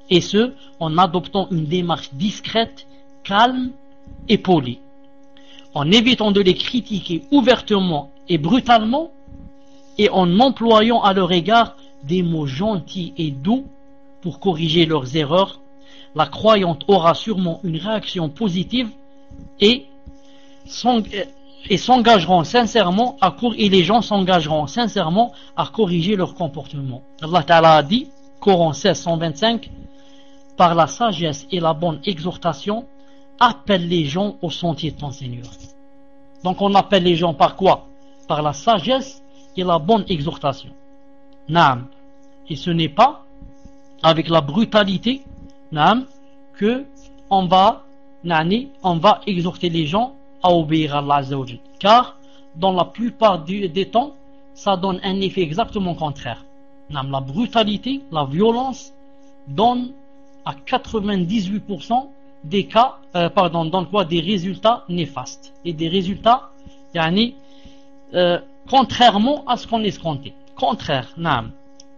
et ce, en adoptant une démarche discrète, calme et polie, en évitant de les critiquer ouvertement et brutalement, et en employant à leur égard des mots gentils et doux pour corriger leurs erreurs. La croyante aura sûrement une réaction positive et et s'engageront sincèrement à et les gens s'engageront sincèrement à corriger leur comportement. Allah Ta'ala a dit, Coran seize cent vingt-cinq, par la sagesse et la bonne exhortation, appelle les gens au sentier de ton Seigneur. Donc on appelle les gens par quoi? Par la sagesse et la bonne exhortation. Naam. Et ce n'est pas avec la brutalité, naam, que on va, nani, on va exhorter les gens à obéir à Allah Azza wa Jal. Car dans la plupart du, des temps, ça donne un effet exactement contraire. Naam, la brutalité, la violence donne à quatre-vingt-dix-huit pour cent des cas, euh, pardon, donne quoi? Des résultats néfastes et des résultats, yani, euh, contrairement à ce qu'on escomptait. Contraire, naam.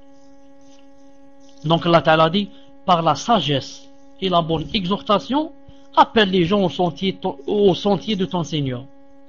Donc Allah Ta'ala dit, par la sagesse et la bonne exhortation, appelle les gens au sentier, au sentier de ton Seigneur.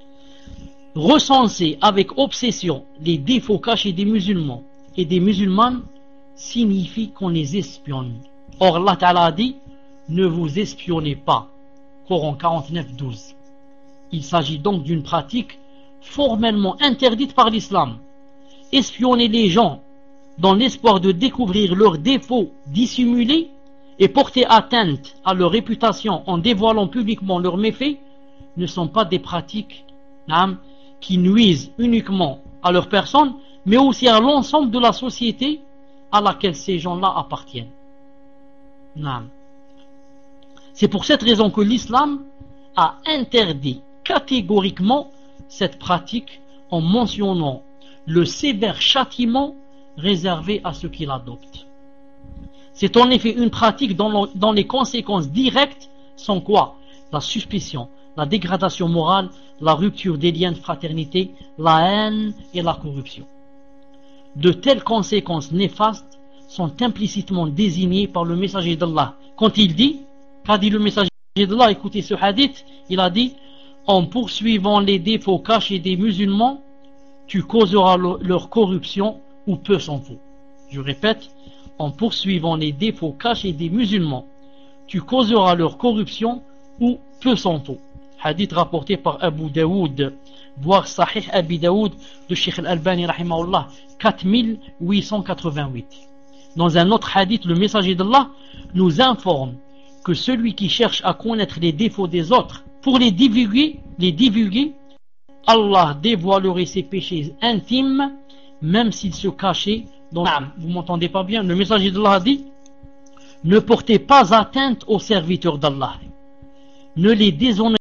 Recenser avec obsession les défauts cachés des musulmans et des musulmanes signifie qu'on les espionne. Or Allah Ta'ala a dit, ne vous espionnez pas. Coran quarante-neuf douze. Il s'agit donc d'une pratique formellement interdite par l'islam. Espionner les gens dans l'espoir de découvrir leurs défauts dissimulés et porter atteinte à leur réputation en dévoilant publiquement leurs méfaits ne sont pas des pratiques hein, qui nuisent uniquement à leur personne, mais aussi à l'ensemble de la société à laquelle ces gens-là appartiennent. Non. C'est pour cette raison que l'islam a interdit catégoriquement cette pratique en mentionnant le sévère châtiment réservé à ceux qui l'adoptent. C'est en effet une pratique dont, dont les conséquences directes sont quoi? La suspicion, la dégradation morale, la rupture des liens de fraternité, la haine et la corruption. De telles conséquences néfastes sont implicitement désignées par le messager d'Allah. Quand il dit, qu'a dit le messager d'Allah, écoutez ce hadith, il a dit, en poursuivant les défauts cachés des musulmans, tu causeras le, leur corruption ou peu s'en faut. Je répète, en poursuivant les défauts cachés des musulmans, tu causeras leur corruption ou peu s'en faut. Hadith rapporté par Abu Daoud, voire Sahih Abi Daoud de Sheikh Al-Albani rahimahullah, quatre mille huit cent quatre-vingt-huit. Dans un autre hadith, le messager d'Allah nous informe que celui qui cherche à connaître les défauts des autres pour les divulguer, les divulguer, Allah dévoilerait ses péchés intimes, même s'ils se cachaient dans... Vous m'entendez pas bien? Le messager d'Allah a dit, ne portez pas atteinte aux serviteurs d'Allah, ne les déshonorez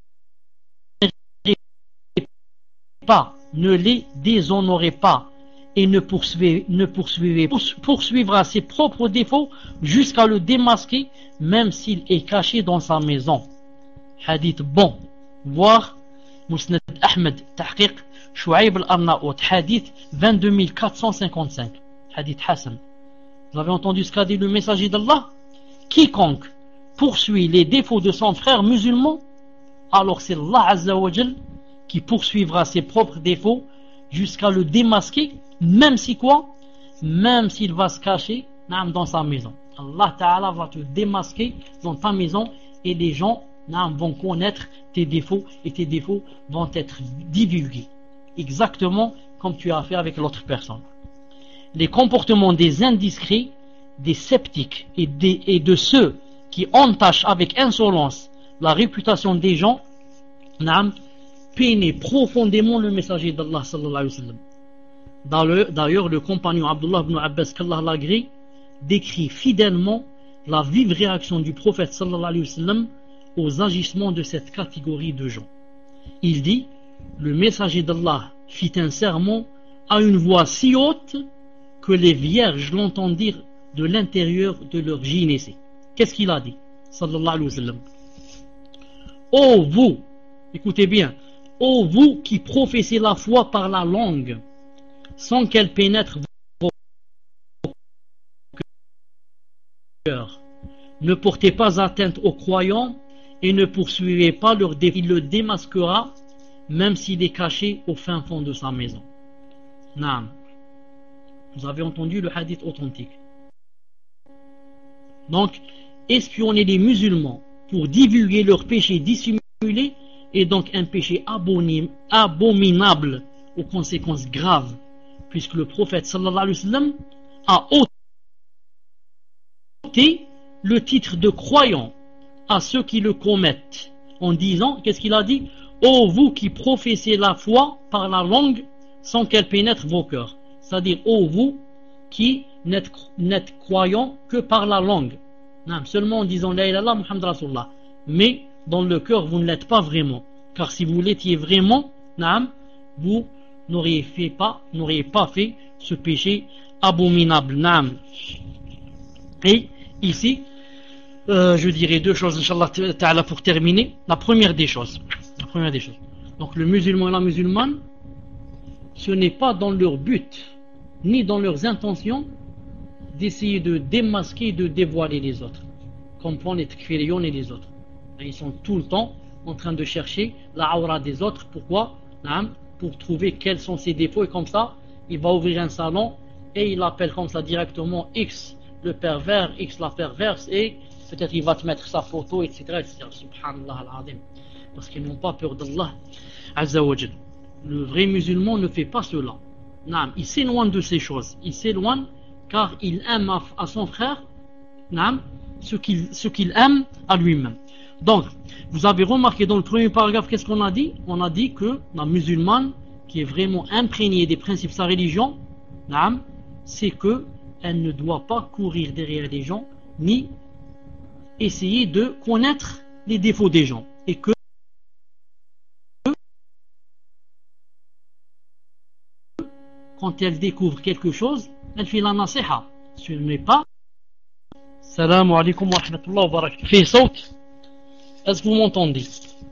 pas, ne les déshonorez pas, et ne poursuivez, ne poursuivez, poursuivra ses propres défauts jusqu'à le démasquer, même s'il est caché dans sa maison. Hadith bon, voir Musnad Ahmed, Tahqiq, Shu'aib al-Arnaout, hadith vingt-deux mille quatre cent cinquante-cinq, hadith Hassan. Vous avez entendu ce qu'a dit le messager d'Allah? Quiconque poursuit les défauts de son frère musulman, alors c'est Allah Azza wa Jal qui poursuivra ses propres défauts jusqu'à le démasquer, même si quoi? Même s'il va se cacher dans sa maison. Allah Ta'ala va te démasquer dans ta maison et les gens vont connaître tes défauts et tes défauts vont être divulgués. Exactement comme tu as fait avec l'autre personne. Les comportements des indiscrets, des sceptiques et, des, et de ceux qui entachent avec insolence la réputation des gens, peinaient profondément le messager d'Allah sallallahu alayhi wa sallam. D'ailleurs, le compagnon Abdullah ibn Abbas qu'Allah l'agrée décrit fidèlement la vive réaction du prophète sallallahu alayhi wa sallam aux agissements de cette catégorie de gens. Il dit, le messager d'Allah fit un sermon à une voix si haute que les vierges l'entendirent de l'intérieur de leur gynécée. Qu'est-ce qu'il a dit? Sallallahu alayhi wa sallam. Ô vous, écoutez bien, ô vous qui professez la foi par la langue, sans qu'elle pénètre vos cœurs, ne portez pas atteinte aux croyants et ne poursuivez pas leur défi. Il le démasquera même s'il est caché au fin fond de sa maison. Naam. Vous avez entendu le hadith authentique. Donc, espionner les musulmans pour divulguer leurs péchés dissimulés est donc un péché abominable aux conséquences graves, puisque le prophète sallallahu alayhi wa sallam a ôté le titre de croyant à ceux qui le commettent, en disant, qu'est-ce qu'il a dit? Ô vous qui professez la foi par la langue sans qu'elle pénètre vos cœurs. C'est-à-dire, ô vous qui n'êtes, n'êtes croyants que par la langue. Non, seulement en disant la ilaha illallah Muhammad Rasulullah. Mais dans le cœur, vous ne l'êtes pas vraiment. Car si vous l'étiez vraiment, non, vous n'auriez fait pas, n'auriez pas fait ce péché abominable. Non. Et ici, euh, je dirais deux choses, Inch'Allah Ta'ala, pour terminer. La première des choses. La première des choses. Donc le musulman et la musulmane, ce n'est pas dans leur but, ni dans leurs intentions, d'essayer de démasquer et de dévoiler les autres, comme font les takfiriyoun et les autres. Et ils sont tout le temps en train de chercher la aura des autres. Pourquoi? Pour trouver quels sont ses défauts, et comme ça, il va ouvrir un salon et il appelle comme ça directement X le pervers, X la perverse, et peut-être il va te mettre sa photo, et cetera et cetera. Subhanallah al-Azim. Parce qu'ils n'ont pas peur d'Allah Azza wa Jal. Le vrai musulman ne fait pas cela. Non, il s'éloigne de ces choses. Il s'éloigne car il aime à, à son frère, non, ce qu'il ce qu'il aime à lui-même. Donc, vous avez remarqué dans le premier paragraphe, qu'est-ce qu'on a dit? On a dit que la musulmane qui est vraiment imprégnée des principes de sa religion, non, c'est que elle ne doit pas courir derrière les gens, ni essayer de connaître les défauts des gens. Et que quand elle découvre quelque chose, elle fait la nasiha. Ce n'est pas Salam alaikum wa rahmatullahi wa barakatuh. Fais saute. Est-ce que vous m'entendez?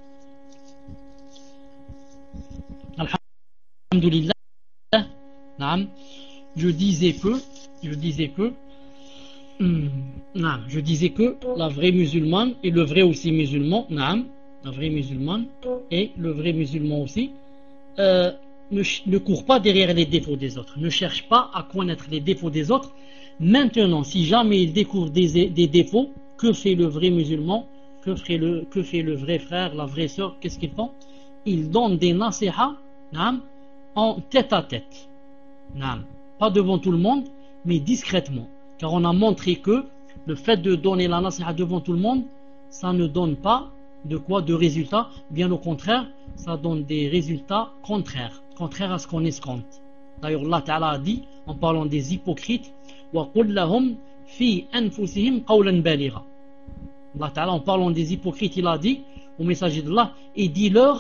Alhamdulillah. Naam. Je disais que je disais que hum, naam, je disais que la vraie musulmane et le vrai aussi musulman, naam, la vraie musulmane et le vrai musulman aussi euh, Ne, ne court pas derrière les défauts des autres, ne cherche pas à connaître les défauts des autres. Maintenant, si jamais il découvre des, des défauts, que fait le vrai musulman, que fait le, que fait le vrai frère, la vraie sœur? Qu'est-ce qu'ils font? Ils donnent des nasiha en tête à tête, pas devant tout le monde, mais discrètement, car on a montré que le fait de donner la nasiha devant tout le monde, ça ne donne pas de quoi? De résultats. Bien au contraire, ça donne des résultats contraires contraire à ce qu'on escompte. D'ailleurs, Allah Ta'ala a dit, en parlant des hypocrites, وَقُلْ لَهُمْ فِي أَنفُسِهِمْ قَوْلًا بَالِغًا. Allah Ta'ala, en parlant des hypocrites, il a dit au messager d'Allah, et dis-leur,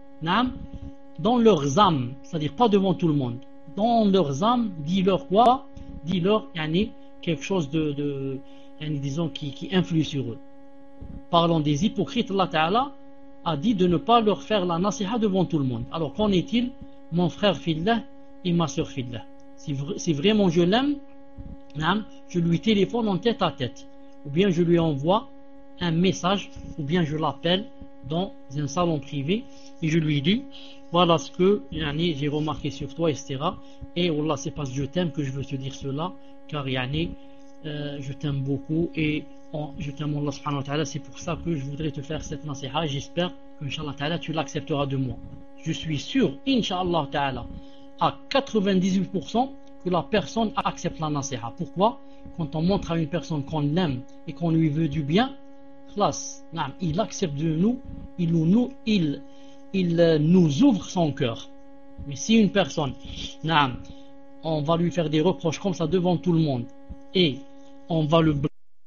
dans leurs âmes, c'est-à-dire pas devant tout le monde, dans leurs âmes, dis-leur quoi? Dis-leur, yani, quelque chose de, de yani, disons, qui, qui influe sur eux. Parlant des hypocrites, Allah Ta'ala a dit de ne pas leur faire la nasiha devant tout le monde. Alors qu'en est-il? Mon frère fillah et ma soeur fillah, si, si vraiment je l'aime, je lui téléphone en tête à tête, ou bien je lui envoie un message, ou bien je l'appelle dans un salon privé et je lui dis voilà ce que yani, j'ai remarqué sur toi, et cetera. Et Allah, c'est parce que je t'aime que je veux te dire cela, car yani, euh, je t'aime beaucoup et on, je t'aime Allah subhanahu wa ta'ala, c'est pour ça que je voudrais te faire cette nasiha et j'espère que Inch'Allah ta'ala tu l'accepteras de moi. Je suis sûr, Inch'Allah ta'ala, à quatre-vingt-dix-huit pour cent que la personne accepte la nasiha. Pourquoi? Quand on montre à une personne qu'on l'aime et qu'on lui veut du bien, classe, il accepte de nous, il nous, il, il nous ouvre son cœur. Mais si une personne, on va lui faire des reproches comme ça devant tout le monde et on va le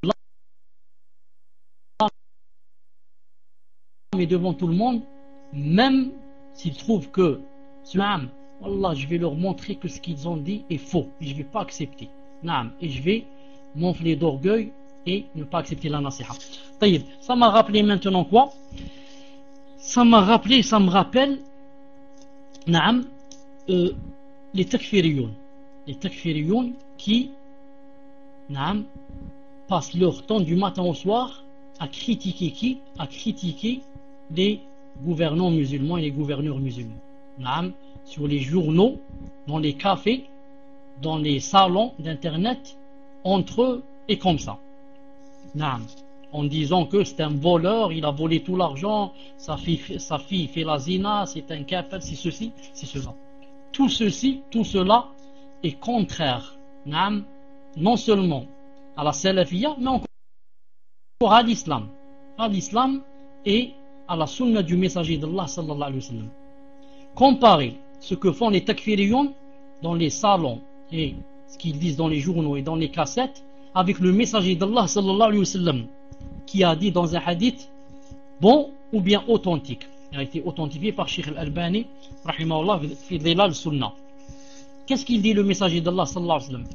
blâmer devant tout le monde, même s'ils trouvent que Naam, Wallah, je vais leur montrer que ce qu'ils ont dit est faux et je ne vais pas accepter. Naam, et je vais m'enfler d'orgueil et ne pas accepter la nasiha. Taïb, ça m'a rappelé maintenant quoi? Ça m'a rappelé, ça me rappelle Naam, euh, les takfiriyoun. Les takfiriyoun qui Naam, passent leur temps du matin au soir à critiquer qui? À critiquer les gouvernants musulmans et les gouverneurs musulmans. Naam, sur les journaux, dans les cafés, dans les salons d'internet, entre eux et comme ça. Naam, en disant que c'est un voleur, il a volé tout l'argent, sa fille, sa fille fait la zina, c'est un kafir, c'est ceci, c'est cela. Tout ceci, tout cela est contraire, naam, non seulement à la salafiyya, mais encore à l'islam, à l'islam et à la sunna du messager d'Allah sallallahu alayhi wa sallam. Comparez ce que font les takfiriyoun dans les salons et ce qu'ils disent dans les journaux et dans les cassettes avec le messager d'Allah sallallahu alayhi wa sallam qui a dit dans un hadith bon ou bien authentique. Il a été authentifié par Cheikh Al-Albani rahimahullah fi Dhilal Sunnah. Qu'est-ce qu'il dit le messager d'Allah sallallahu alayhi wa sallam?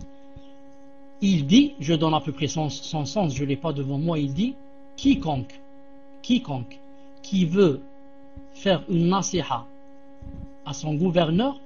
Il dit, je donne à peu près son, son sens, je ne l'ai pas devant moi, il dit quiconque, quiconque qui veut faire une nasiha à son gouverneur,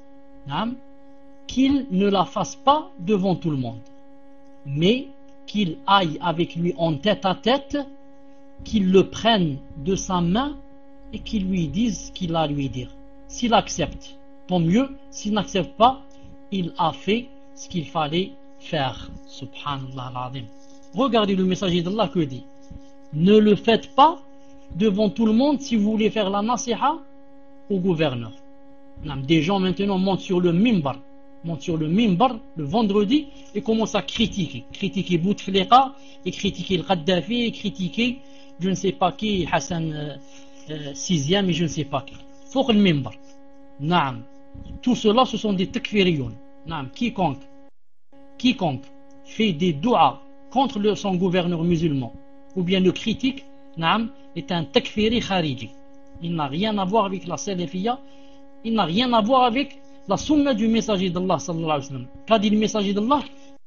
qu'il ne la fasse pas devant tout le monde, mais qu'il aille avec lui en tête à tête, qu'il le prenne de sa main et qu'il lui dise ce qu'il a à lui dire. S'il accepte, tant mieux. S'il n'accepte pas, il a fait ce qu'il fallait faire. Subhanallah al-Azim. Regardez le messager d'Allah que dit. Ne le faites pas devant tout le monde si vous voulez faire la nasiha au gouverneur. Des gens maintenant montent sur le mimbar, montent sur le mimbar le vendredi et commencent à critiquer. Critiquer Bouteflika et critiquer le Kadhafi et critiquer je ne sais pas qui, Hassan euh, euh, sixième et je ne sais pas qui. Fouq le mimbar. Naam. Tout cela ce sont des takfiriyoun. Naam. Quiconque, quiconque fait des doigts contre le, son gouverneur musulman ou bien le critique, naam, est un takfiri khariji. Il n'a rien à voir avec la salafiyya. Il n'a rien à voir avec la sunna du messager d'Allah sallallahu alayhi wa sallam. Qu'a dit le messager d'Allah?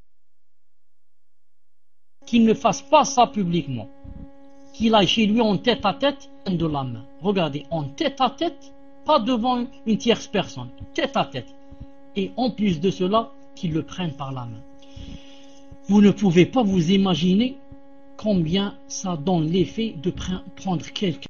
Qu'il ne fasse pas ça publiquement, qu'il aille chez lui en tête à tête de la main. Regardez, en tête à tête, pas devant une tierce personne, tête à tête. Et en plus de cela, qu'il le prenne par la main. Vous ne pouvez pas vous imaginer combien ça donne l'effet de prendre quelqu'un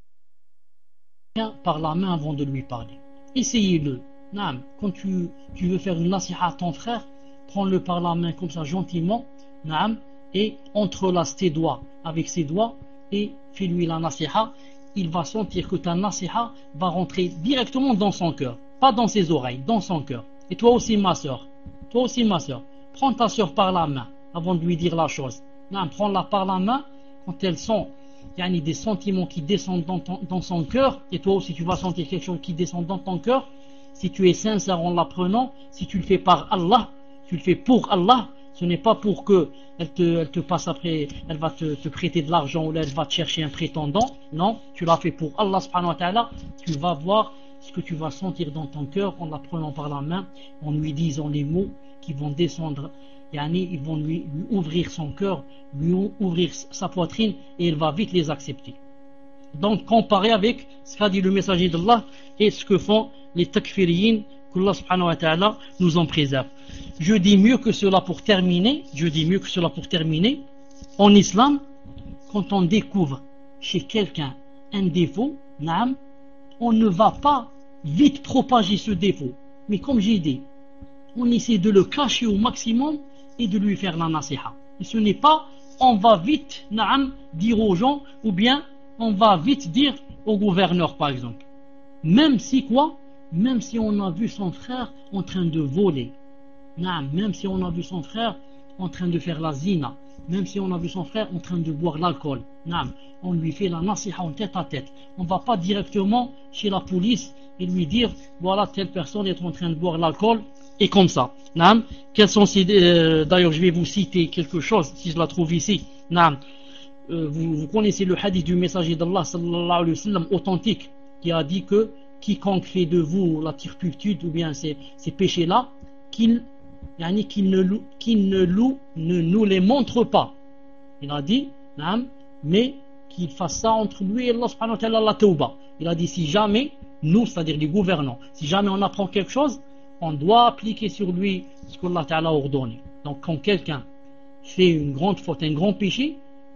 par la main avant de lui parler. Essayez-le. Naam, quand tu, tu veux faire une nasiha à ton frère, prends-le par la main comme ça gentiment, naam, et entrelace tes doigts avec ses doigts et fais-lui la nasiha. Il va sentir que ta nasiha va rentrer directement dans son cœur, pas dans ses oreilles, dans son cœur. Et toi aussi ma soeur, toi aussi ma soeur, prends ta soeur par la main avant de lui dire la chose. Naam, prends-la par la main quand elles sont il y a des sentiments qui descendent dans, ton, dans son cœur, et toi aussi tu vas sentir quelque chose qui descend dans ton cœur. Si tu es sincère en l'apprenant, si tu le fais par Allah, tu le fais pour Allah, ce n'est pas pour que elle te, elle te passe après, elle va te, te prêter de l'argent ou elle va te chercher un prétendant. Non, tu l'as fait pour Allah subhanahu wa ta'ala. Tu vas voir ce que tu vas sentir dans ton cœur en la prenant par la main, en lui disant les mots qui vont descendre. Yani, ils vont lui, lui ouvrir son cœur, lui ouvrir sa poitrine et il va vite les accepter. Donc comparé avec ce qu'a dit le messager d'Allah et ce que font les takfiriyin, qu'Allah subhanahu wa ta'ala nous en préserve. Je dis mieux que cela pour terminer, je dis mieux que cela pour terminer, en islam, quand on découvre chez quelqu'un un défaut, naam, on ne va pas vite propager ce défaut. Mais comme j'ai dit, on essaie de le cacher au maximum et de lui faire la nasiha. Et ce n'est pas on va vite naam, dire aux gens ou bien on va vite dire au gouverneur par exemple. Même si quoi? Même si on a vu son frère en train de voler, naam, même si on a vu son frère en train de faire la zina, même si on a vu son frère en train de boire l'alcool, naam, on lui fait la nasiha en tête à tête. On ne va pas directement chez la police et lui dire voilà telle personne est en train de boire l'alcool et comme ça. Naam. Quels sont ces, euh, d'ailleurs je vais vous citer quelque chose si je la trouve ici. Naam. Euh, vous, vous connaissez le hadith du messager d'Allah sallallahu alayhi wa sallam authentique qui a dit que quiconque fait de vous la turpitude ou bien ces, ces péchés là qu'il, yani, qu'il, ne, qu'il ne, ne nous les montre pas. Il a dit naam, mais qu'il fasse ça entre lui et Allah subhanahu wa ta'ala la tawba. Il a dit si jamais nous, c'est-à-dire les gouvernants, si jamais on apprend quelque chose, on doit appliquer sur lui ce qu'Allah Ta'ala a ordonné. Donc quand quelqu'un fait une grande faute, un grand péché,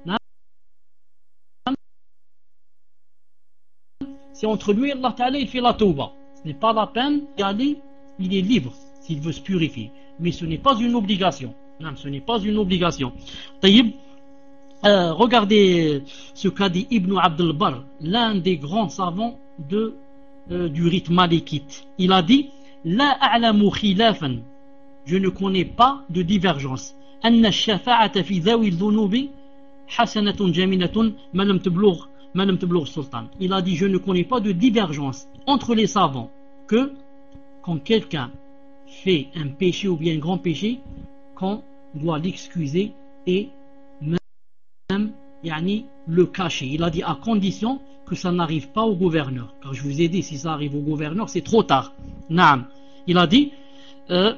c'est entre lui et Allah Ta'ala, il fait la tauba. Ce n'est pas la peine d'y aller, il est libre s'il veut se purifier. Mais ce n'est pas une obligation. Non, ce n'est pas une obligation. Taïb, euh, regardez ce qu'a dit Ibn Abd al-Barr, l'un des grands savants de, euh, du rite malikite. Il a dit La a'lamu khilafan, je ne connais pas de divergence. Anna ash-shafa'ata fi dhawi al-dhunubi hasanatun jamilatun ma lam tablugh ma lam tablugh sultan. Il a dit je ne connais pas de divergence entre les savants que quand quelqu'un fait un péché ou bien un grand péché, qu'on doit l'excuser et même yani, le cacher. Il a dit à condition que ça n'arrive pas au gouverneur. Car je vous ai dit, si ça arrive au gouverneur, c'est trop tard. Naam. Il a dit euh,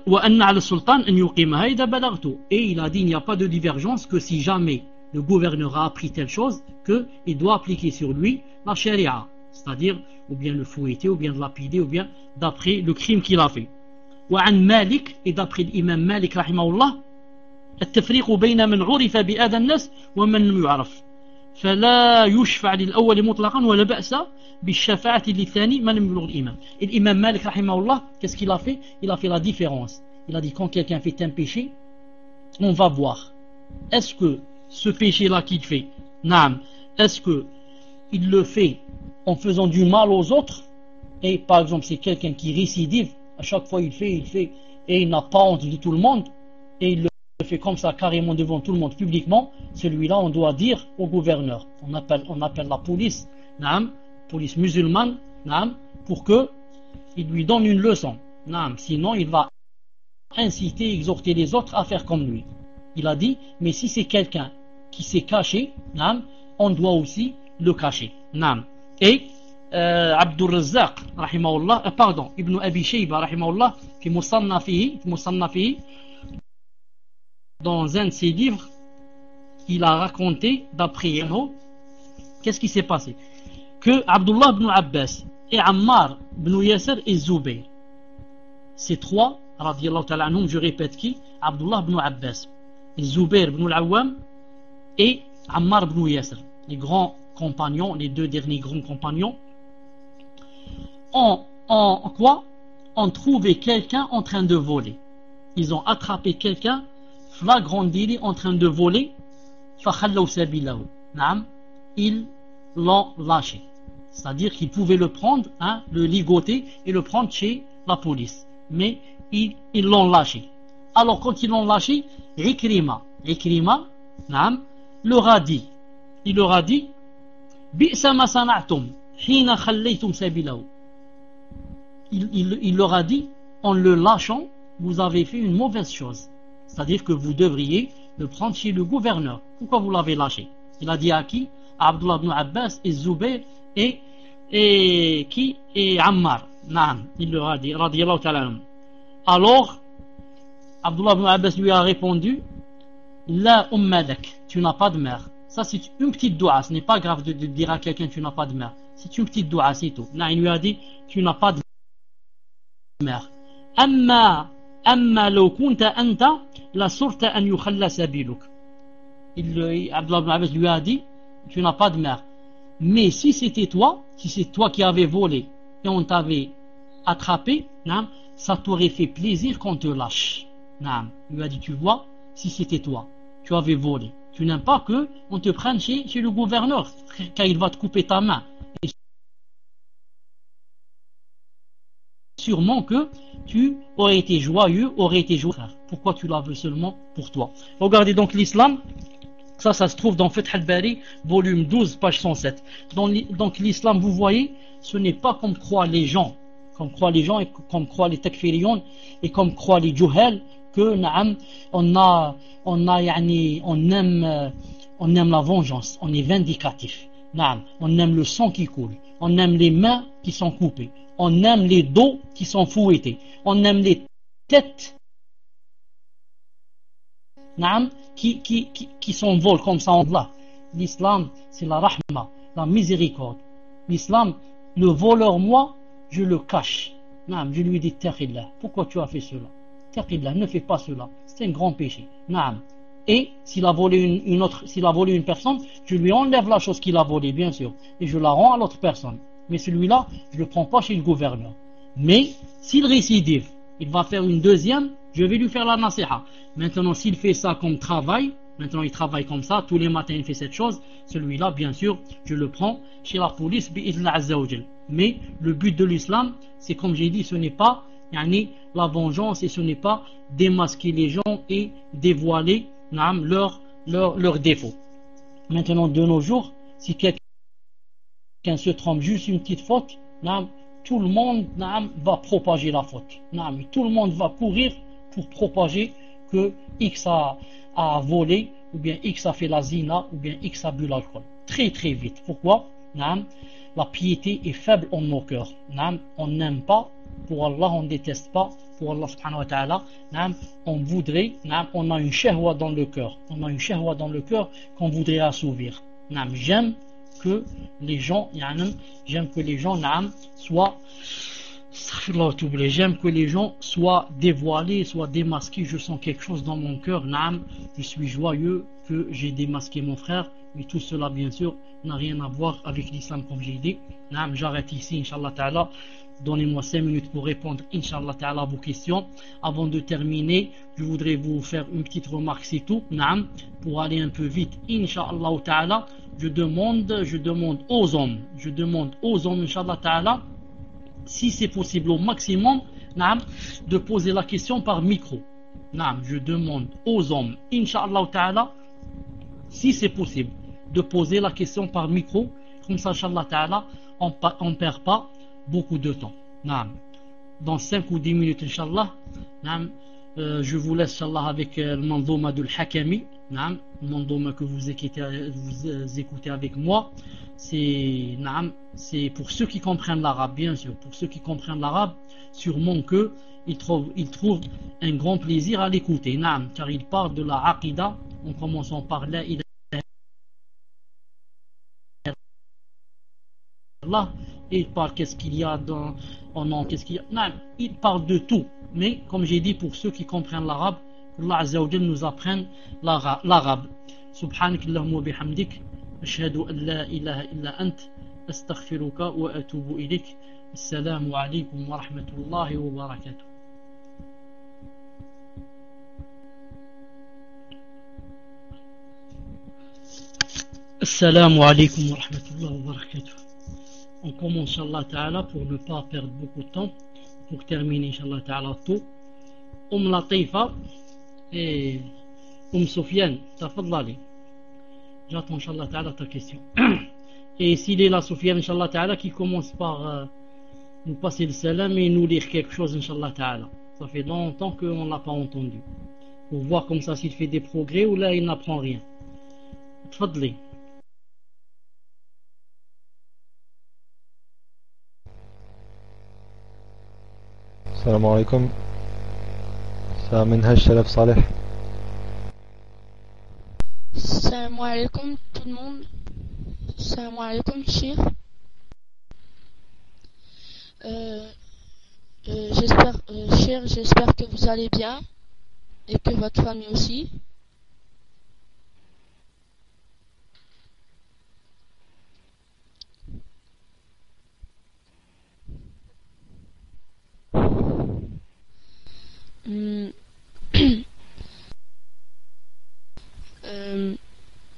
et il a dit il n'y a pas de divergence que si jamais le gouverneur a appris telle chose, qu'il doit appliquer sur lui la charia, c'est-à-dire ou bien le fouetter, ou bien le lapider, ou bien d'après le crime qu'il a fait. وعن مالك et d'après l'imam Malik رحمه الله التفريق بين من عرف بأذى الناس ومن لم يعرف فلا يشفع للأول مطلقا ولا بأس بالشفاعة للثاني من لم يبلغ الإمام. Et l'imam Malik رحمه الله, qu'est-ce qu'il a fait? Il a fait la différence. Il a dit quand quelqu'un fait un péché, on va voir est-ce que ce péché-là qu'il fait, naam, est-ce que il le fait en faisant du mal aux autres, et par exemple c'est quelqu'un qui récidive, à chaque fois il fait, il fait, et il n'a pas honte de tout le monde, et il le fait comme ça carrément devant tout le monde publiquement, celui-là on doit dire au gouverneur, on appelle, on appelle la police, naam, police musulmane, naam, pour que il lui donne une leçon, naam, sinon il va inciter, exhorter les autres à faire comme lui. Il a dit, mais si c'est quelqu'un qui s'est caché, naam, on doit aussi le cacher, naam. Et euh, Abdur Razzaq, rahimahullah, euh, pardon, Ibn Abi Shayba, rahimahullah, qui musannafihi, musannafihi, dans un de ses livres, il a raconté, d'après Yano, qu'est-ce qui s'est passé? Que Abdullah ibn Abbas et Ammar ibn Yasser et Zubayr, ces trois, radiyallahu ta'ala anhum, je répète qui? Abdullah ibn Abbas, Zubayr ibn al-Awwam et Ammar ibn Yasser, les grands compagnons, les deux derniers grands compagnons, ont, ont quoi? Ont trouvé quelqu'un en train de voler. Ils ont attrapé quelqu'un flagrant délit en train de voler. فَخَلَّوْا سَبِيلَهُ. Ils l'ont lâché. C'est-à-dire qu'ils pouvaient le prendre, hein, le ligoter et le prendre chez la police. Mais ils, ils l'ont lâché. Alors quand ils l'ont lâché, Ikrima, Ikrima, naam, leur a dit, il leur a dit, بِئْسَ مَا صَنَعْتُمْ حِينَ خَلَّيْتُمْ سَبِيلَهُ. Il, il, il leur a dit, en le lâchant, vous avez fait une mauvaise chose. C'est-à-dire que vous devriez le prendre chez le gouverneur. Pourquoi vous l'avez lâché? Il a dit à qui? À Abdullah ibn Abbas et Zubayr et, et qui? Et Ammar. Naam, il leur a dit, radiyallahu ta'ala. Alors, Abdullah ibn Abbas lui a répondu, La ummadak, tu n'as pas de mère. Ça c'est une petite doua, ce n'est pas grave de, de dire à quelqu'un tu n'as pas de mère. C'est une petite doua, c'est tout. Là, il lui a dit, tu n'as pas de mère. Amma, amma law kunta anta, la sorta an yukhalla sabiluk. Abdullah ibn Abbas lui a dit, tu n'as pas de mère. Mais si c'était toi, si c'est toi qui avais volé et on t'avait attrapé, nan, ça t'aurait fait plaisir qu'on te lâche. Nan. Il lui a dit, tu vois, si c'était toi, tu avais volé. Tu n'aimes pas que on te prenne chez, chez le gouverneur, car il va te couper ta main. Et sûrement que tu aurais été joyeux, aurais été joyeux. Pourquoi tu la veux seulement pour toi? Regardez donc l'islam. Ça, ça se trouve dans Fath al-Bari, volume douze, page cent sept. Dans, donc l'islam, vous voyez, ce n'est pas comme croient les gens, comme croient les gens et comme croient les takfiriyon et comme croient les juhal, que naam, on a, on a, yani, on aime, on aime la vengeance, on est vindicatif. Naam, on aime le sang qui coule, on aime les mains qui sont coupées, on aime les dos qui sont fouettés, on aime les têtes, naam, qui, qui, qui, qui s'envolent comme ça en bas. L'islam, c'est la rahma, la miséricorde. L'islam, le voleur, moi, je le cache. Naam, je lui dis, taqillah, pourquoi tu as fait cela? Taqillah, ne fais pas cela. C'est un grand péché. Naam. Et s'il a volé une, une autre, s'il a volé une personne, je lui enlève la chose qu'il a volée, bien sûr, et je la rends à l'autre personne. Mais celui-là, je le prends pas chez le gouverneur. Mais s'il récidive, il va faire une deuxième, je vais lui faire la nasiha. Maintenant, s'il fait ça comme travail, maintenant il travaille comme ça, tous les matins il fait cette chose, celui-là, bien sûr, je le prends chez la police, bi'idhna azza wa jal. Mais le but de l'islam, c'est comme j'ai dit, ce n'est pas yani, la vengeance, et ce n'est pas démasquer les gens et dévoiler leurs leur, leur, leur défauts. Maintenant, de nos jours, si quelqu'un se trompe juste une petite faute, tout le monde va propager la faute. Tout le monde va courir pour propager que X a, a volé, ou bien X a fait la zina, ou bien X a bu l'alcool. Très très vite. Pourquoi? La piété est faible en nos cœurs. On n'aime pas, pour Allah on ne déteste pas, pour Allah subhanahu wa ta'ala, on voudrait, on a une shahwa dans le cœur. On a une shahwa dans le cœur qu'on voudrait assouvir. J'aime que les gens, j'aime que les gens soient, j'aime que les gens soient dévoilés, soient démasqués. Je sens quelque chose dans mon cœur. Je suis joyeux que j'ai démasqué mon frère. Mais tout cela, bien sûr, n'a rien à voir avec l'islam, comme j'ai dit. J'arrête ici, Inch'Allah Ta'ala. Donnez-moi cinq minutes pour répondre, Inch'Allah Ta'ala, à vos questions. Avant de terminer, je voudrais vous faire une petite remarque, c'est tout. Pour aller un peu vite, Inch'Allah Ta'ala, je demande, je demande aux hommes, je demande aux hommes, Inch'Allah Ta'ala, si c'est possible au maximum, de poser la question par micro. Je demande aux hommes, Inch'Allah Ta'ala, si c'est possible, de poser la question par micro, comme ça, Inch'Allah Ta'ala, on ne perd pas beaucoup de temps. Dans cinq ou dix minutes, Inch'Allah, euh, je vous laisse, Inch'Allah, avec euh, le mandouma de l'Hakami, le mandouma que vous écoutez, vous écoutez avec moi. C'est pour ceux qui comprennent l'arabe, bien sûr. Pour ceux qui comprennent l'arabe, sûrement que ils trouvent, ils trouvent un grand plaisir à l'écouter, car il parle de la aqida, en commençant par la ilaha illallah. Et il parle qu'est-ce qu'il y a dans oh non, qu'est-ce qu'il y a. Non, il parle de tout. Mais comme j'ai dit, pour ceux qui comprennent l'arabe, Allah Azza wa Jal nous apprenne l'arabe. Subhanak Allahumma bihamdik, ashhadu an la ilaha illa ant, astaghfiruka wa atubu ilayk. Assalamu alaykum wa rahmatullahi wa barakatuh. Assalamu alaykum wa rahmatullahi wa barakatuh. On commence, Inch'Allah Ta'ala, pour ne pas perdre beaucoup de temps, pour terminer, Inch'Allah Ta'ala, tout. Oum Latifa et Oum Sofiane, tafadlali. J'attends, Inch'Allah Ta'ala, ta question. Et s'il est là, Sofiane, Inch'Allah Ta'ala, qui commence par euh, nous passer le salam et nous lire quelque chose, Inch'Allah Ta'ala. Ça fait longtemps qu'on ne l'a pas entendu. Pour voir comme ça s'il fait des progrès ou là il n'apprend rien. Tafadli. السلام عليكم. سلام منهج شرف صالح. Salam alaikum tout le monde. Salam alaikum Cheikh. Euh, euh, j'espère, euh, Cheikh, j'espère que vous allez bien et que votre famille aussi. Hum. euh,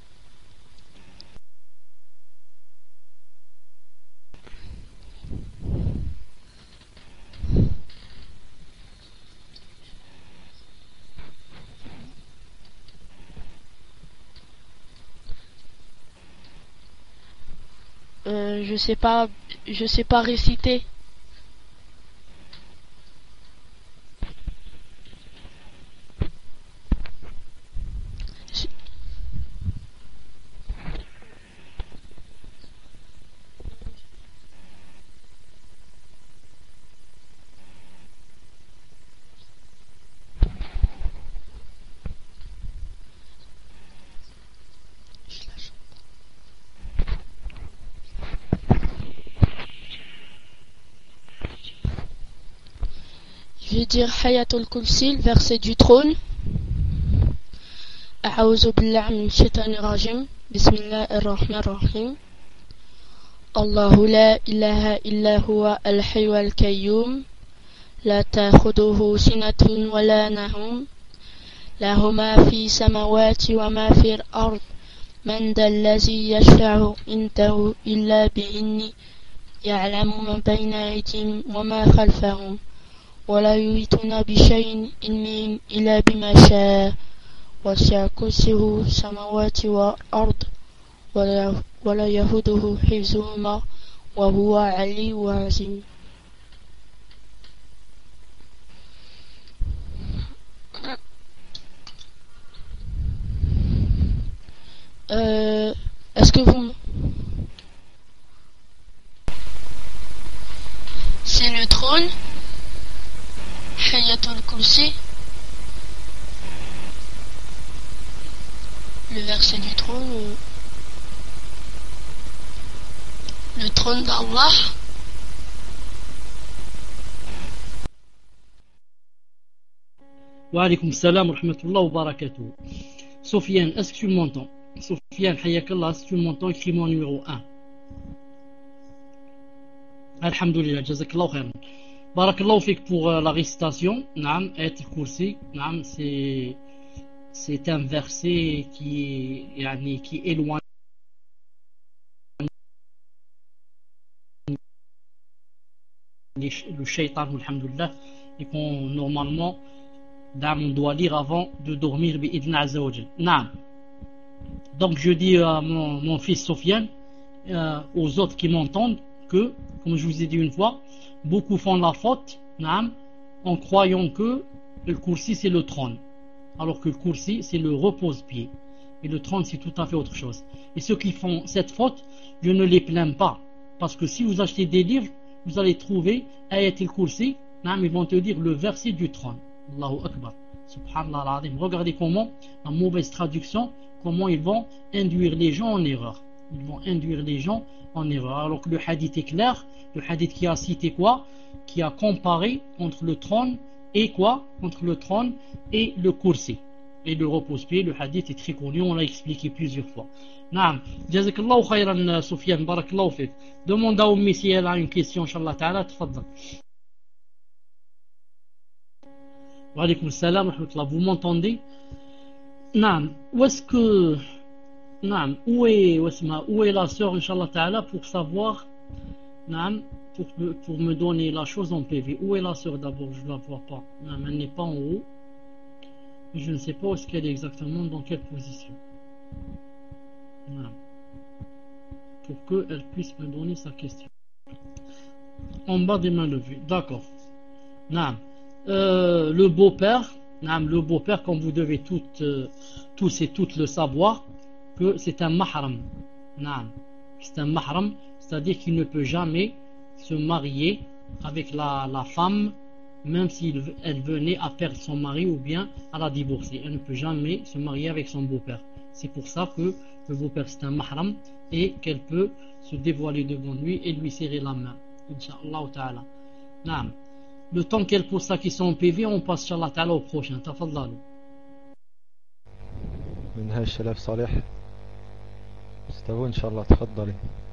euh, je sais pas, je sais pas réciter. Je vais dire Hayatul Kursi, le verset du trône. أعوذ بالله من الشيطان الرجيم بسم الله الرحمن الرحيم الله لا إله إلا هو الحي القيوم لا تأخذه سنة ولا نوم له ما في السماوات وما في الأرض من ذا الذي يشفع عنده إلا بإذنه يعلم ما بين أيديهم وما خلفهم ولا يحيطون بشيء علمهم إلا بما شاء وسع كرسيه السماوات والأرض ولا, ولا يهوده حفظهما وهو علي عظيم. Euh, est-ce que vous... C'est le trône, Hayatul Kursi, le verset du trône, euh, le trône d'Allah. Wa alaykoum salam wa rahmatullah wa barakatuh. Sofiane, est-ce que tu m'entends? Sofiane, hayakallah, si tu m'entends, écris-moi numéro un. Alhamdulillah, jazakallahu khairan. Barakallahu fik pour euh, la récitation. Naam, Ayatul Kursi. Naam, c'est c'est un verset qui est yani, qui éloigne le shaitan, alhamdulillah, et qu'on normalement on doit lire avant de dormir bi'idna azza wa jal. Naam. Donc je dis à mon, mon fils Sofiane, euh, aux autres qui m'entendent, que, comme je vous ai dit une fois, beaucoup font la faute, naam, en croyant que le kursi c'est le trône, alors que le kursi c'est le repose-pied, et le trône c'est tout à fait autre chose. Et ceux qui font cette faute, je ne les plains pas, parce que si vous achetez des livres, vous allez trouver Ayatul Kursi, naam, ils vont te dire le verset du trône. Allahu Akbar. Subhanallah al-Azim. Regardez comment, en mauvaise traduction, comment ils vont induire les gens en erreur. Ils vont induire les gens en erreur. Alors que le hadith est clair, le hadith qui a cité quoi? Qui a comparé entre le trône et quoi? Entre le trône et le kursi. Et le repose-pied, le hadith est très connu, on l'a expliqué plusieurs fois. Naam. Jazakallahu khayran, Sofiane, barakallahu fik. Demande à Oummi si elle a une question, inshallah ta'ala, tfaddal. Wa alaykoum salam wa rahmatullah. Vous m'entendez? Naam. Où est-ce que... Naam. Où est, où est la sœur, inshallah ta'ala, pour savoir... Naam. Pour, pour me donner la chose en P V. Où est la sœur d'abord? Je ne la vois pas. Naam. Elle n'est pas en haut. Je ne sais pas où est-ce qu'elle est exactement, dans quelle position. Naam. Pour qu'elle puisse me donner sa question. En bas des mains levées. D'accord. Naam. Euh, le beau-père, le beau-père, comme vous devez toutes, euh, tous et toutes le savoir, que c'est un mahram. C'est un mahram, c'est-à-dire qu'il ne peut jamais se marier avec la, la femme, même si elle venait à perdre son mari ou bien à la divorcer. Elle ne peut jamais se marier avec son beau-père. C'est pour ça que le beau-père c'est un mahram et qu'elle peut se dévoiler devant lui et lui serrer la main. Inch'Allah ta'ala. Naam. Le temps qu'elle pose sa question en P V, on passe inshallah ta'ala au prochain. Tafaddalu. منهاج الشلف صالح. C'est à vous, Inch'Allah, tfaddali.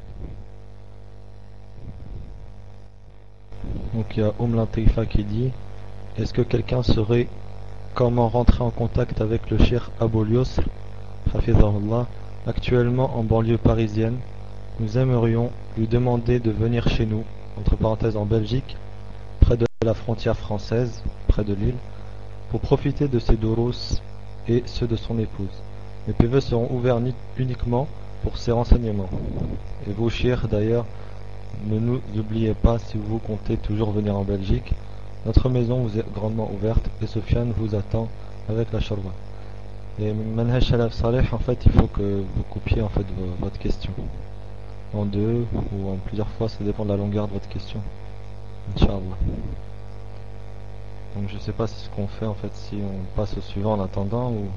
Donc il y a Oum Latifa qui dit: est-ce que quelqu'un saurait comment rentrer en contact avec le cheikh Abou Yusr, hafizahullah, actuellement en banlieue parisienne? Nous aimerions lui demander de venir chez nous, entre parenthèses en Belgique, près de la frontière française, près de Lille, pour profiter de ses doros et ceux de son épouse. Les P V seront ouverts uniquement pour ces renseignements. Et vous, chers, d'ailleurs, ne nous oubliez pas si vous comptez toujours venir en Belgique. Notre maison vous est grandement ouverte et Sofiane vous attend avec la shorba. Et Manhaj Shalaf Saleh, en fait, il faut que vous coupiez en fait votre question en deux ou en plusieurs fois, ça dépend de la longueur de votre question. Inch'Allah. Donc je sais pas ce qu'on fait en fait, si on passe au suivant en attendant ou...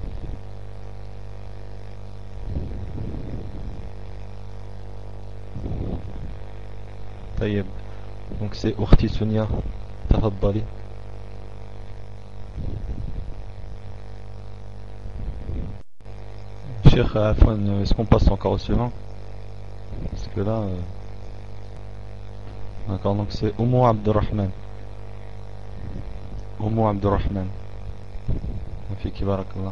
Taïeb. Donc c'est Ourti Sounia, Tafaddali. Cheikh Afwan, est-ce qu'on passe encore au suivant? Parce que là... Euh... D'accord, donc c'est Oumu Abdurrahman. Oumu Abdurrahman. Fiki barakallah.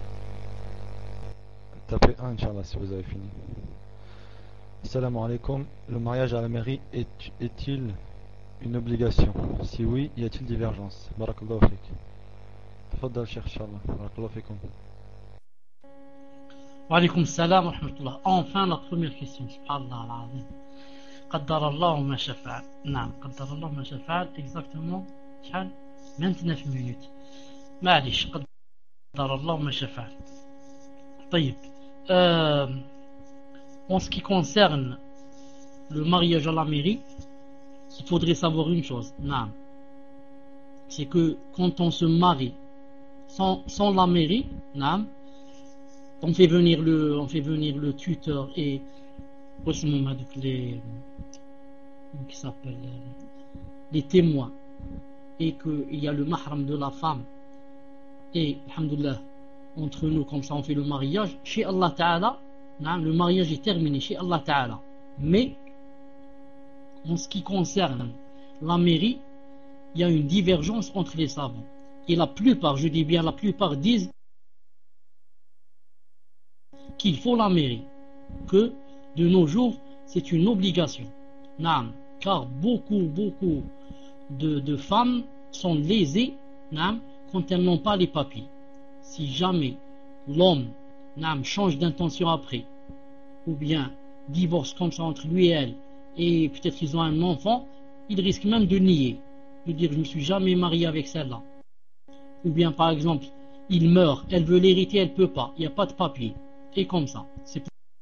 Tapez un, Inch'Allah, si vous avez fini. Salam alaikum. Le mariage à la mairie est, est-il une obligation? Si oui, y a-t-il divergence? Barakallahu fik. Tafaddal, Cheikh, Inch'Allah. Barakallahu fikum. Wa alaykum salam wa rahmatullah. Enfin, la première question. Subhanallah al-azim. قدر الله ما شاء نعم قدر الله ما شاء exactement شحال vingt-neuf minutes معليش قدر الله ما شاء طيب euh, en ce qui concerne le mariage à la mairie, il faudrait savoir une chose, نعم, c'est que quand on se marie sans, sans la mairie, نعم, on fait venir le on fait venir le tuteur et aussi les qui s'appelle les témoins, et qu'il y a le mahram de la femme, et alhamdoulilah entre nous, comme ça on fait le mariage chez Allah Ta'ala, le mariage est terminé chez Allah Ta'ala. Mais en ce qui concerne la mairie, il y a une divergence entre les savants, et la plupart, je dis bien la plupart, disent qu'il faut la mairie, que de nos jours c'est une obligation. Non, car beaucoup, beaucoup de, de femmes sont lésées, non, quand elles n'ont pas les papiers. Si jamais l'homme, non, change d'intention après, ou bien divorce comme ça entre lui et elle, et peut-être qu'ils ont un enfant, il risque même de nier, de dire je ne suis jamais marié avec celle-là. Ou bien par exemple, il meurt, elle veut l'hériter, elle ne peut pas, il n'y a pas de papier, et comme ça. C'est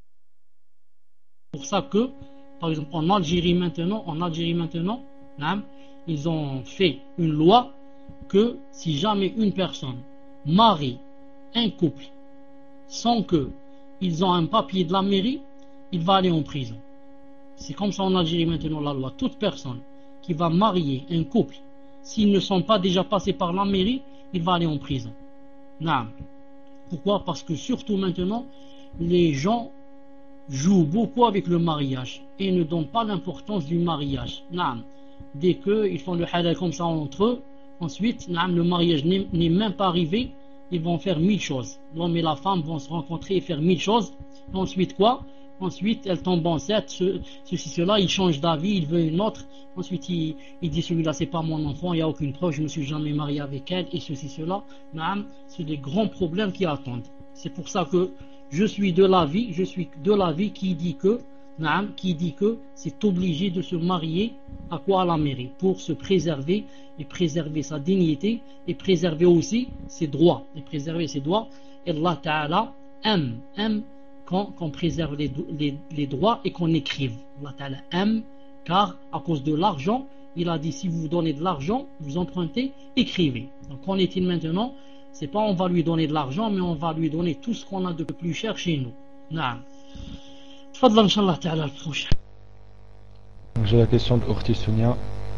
pour ça que, par exemple, en Algérie maintenant, en Algérie maintenant, ils ont fait une loi que si jamais une personne marie un couple sans que ils ont un papier de la mairie, il va aller en prison. C'est comme ça en Algérie maintenant la loi. Toute personne qui va marier un couple, s'ils ne sont pas déjà passés par la mairie, il va aller en prison. Non. Pourquoi? Parce que surtout maintenant, les gens jouent beaucoup avec le mariage et ne donnent pas l'importance du mariage. Naam. Dès qu'ils font le halal comme ça entre eux, ensuite naam, le mariage n'est même pas arrivé, ils vont faire mille choses. L'homme et la femme vont se rencontrer et faire mille choses. Et ensuite quoi? Ensuite elle tombe enceinte, ce, ceci, cela, il change d'avis, il veut une autre. Ensuite il, il dit celui-là c'est pas mon enfant, il n'y a aucune preuve, je ne me suis jamais marié avec elle, et ceci, cela. Naam, c'est des grands problèmes qui attendent. C'est pour ça que je suis de l'avis, je suis de l'avis qui dit que, naam, qui dit que c'est obligé de se marier à quoi? À la mairie, pour se préserver et préserver sa dignité et préserver aussi ses droits et préserver ses droits. Et Allah Ta'ala aime, aime quand on préserve les, les, les droits et qu'on écrive. Allah Ta'ala aime car à cause de l'argent, il a dit si vous donnez de l'argent, vous empruntez, écrivez. Donc qu'en est-il maintenant? C'est pas on va lui donner de l'argent, mais on va lui donner tout ce qu'on a de plus cher chez nous. Naam. Tfadla Inch'Allah Ta'ala le prochain. J'ai la question de Urti Sounia.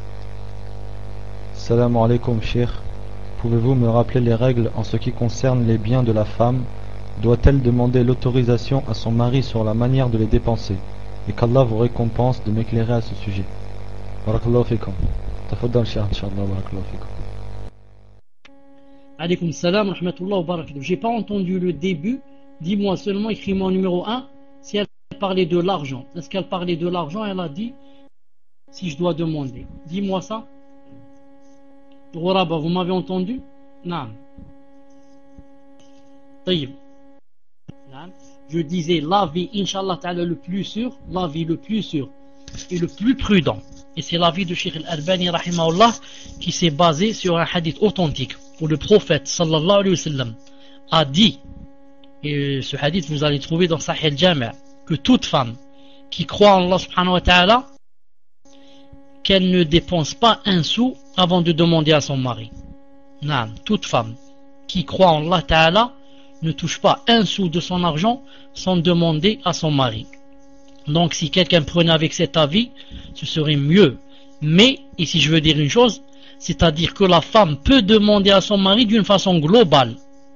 Salam alaikum Cheikh. Pouvez-vous me rappeler les règles en ce qui concerne les biens de la femme? Doit-elle demander l'autorisation à son mari sur la manière de les dépenser? Et qu'Allah vous récompense de m'éclairer à ce sujet. Barakallahu fikum. Tafaddal Cheikh, Inch'Allah. Barakallahu fikum. Alaykoum salam wa rahmatullah wa barakatuh. J'ai pas entendu le début. Dis-moi seulement, écris-moi numéro un, si elle parlait de l'argent. Est-ce qu'elle parlait de l'argent? Elle a dit si je dois demander. Dis-moi ça. Ghoraba, vous m'avez entendu? Non. Taïb. Je disais l'avis, Inch'Allah Ta'ala, le plus sûr, l'avis le plus sûr et le plus prudent. Et c'est l'avis de Cheikh Al-Albani, rahimahullah, qui s'est basé sur un hadith authentique où le prophète, sallallahu alayhi wa sallam, a dit, et ce hadith vous allez trouver dans Sahih al-Jami', que toute femme qui croit en Allah subhanahu wa ta'ala, qu'elle ne dépense pas un sou avant de demander à son mari. Non, toute femme qui croit en Allah ta'ala ne touche pas un sou de son argent sans demander à son mari. Donc si quelqu'un prenait avec cet avis, ce serait mieux. Mais, ici je veux dire une chose, c'est-à-dire que la femme peut demander à son mari d'une façon globale.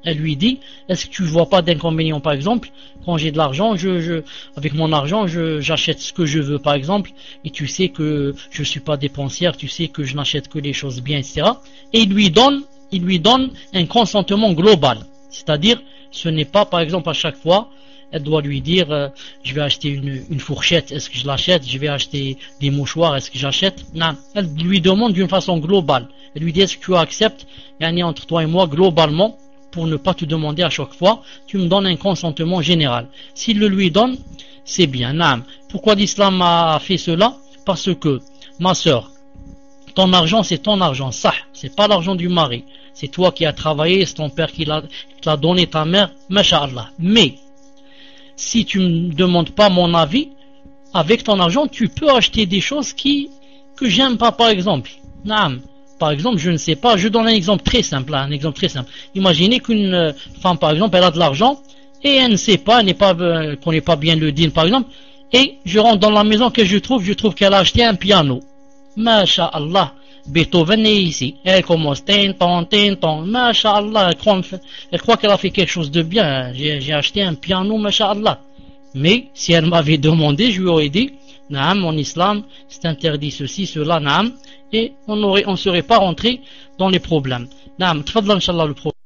Elle lui dit, est-ce que tu vois pas d'inconvénient, par exemple, quand j'ai de l'argent, je, je, avec mon argent, je, j'achète ce que je veux, par exemple, et tu sais que je suis pas dépensière, tu sais que je n'achète que les choses bien, et cetera. Et il lui donne, il lui donne un consentement global. C'est-à-dire, ce n'est pas, par exemple, à chaque fois, elle doit lui dire, euh, je vais acheter une, une fourchette, est-ce que je l'achète? Je vais acheter des mouchoirs, est-ce que j'achète? Non, elle lui demande d'une façon globale. Elle lui dit, est-ce que tu acceptes, yani entre toi et moi, globalement, pour ne pas te demander à chaque fois, tu me donnes un consentement général. S'il le lui donne, c'est bien. Naam. Pourquoi l'islam a fait cela? Parce que, ma soeur, ton argent c'est ton argent, ça, c'est pas l'argent du mari. C'est toi qui as travaillé, c'est ton père qui l'a, qui l'a donné, ta mère, masha'Allah. Mais, si tu ne me demandes pas mon avis, avec ton argent, tu peux acheter des choses qui, que j'aime pas, par exemple. Naam. Par exemple, je ne sais pas, je donne un exemple très simple, un exemple très simple. Imaginez qu'une femme, par exemple, elle a de l'argent et elle ne sait pas, elle n'est pas, euh, connaît pas bien le din, par exemple, et je rentre dans la maison que je trouve, je trouve qu'elle a acheté un piano. Masha'Allah, Beethoven est ici. Elle commence, tin, ton, tin, ton, Masha'Allah, elle croit, elle croit qu'elle a fait quelque chose de bien. J'ai, j'ai acheté un piano, Masha'Allah. Mais si elle m'avait demandé, je lui aurais dit, naam, en islam, c'est interdit ceci, cela, naam. Et on ne on serait pas rentré dans les problèmes. Naam, tfadla inshallah le problème.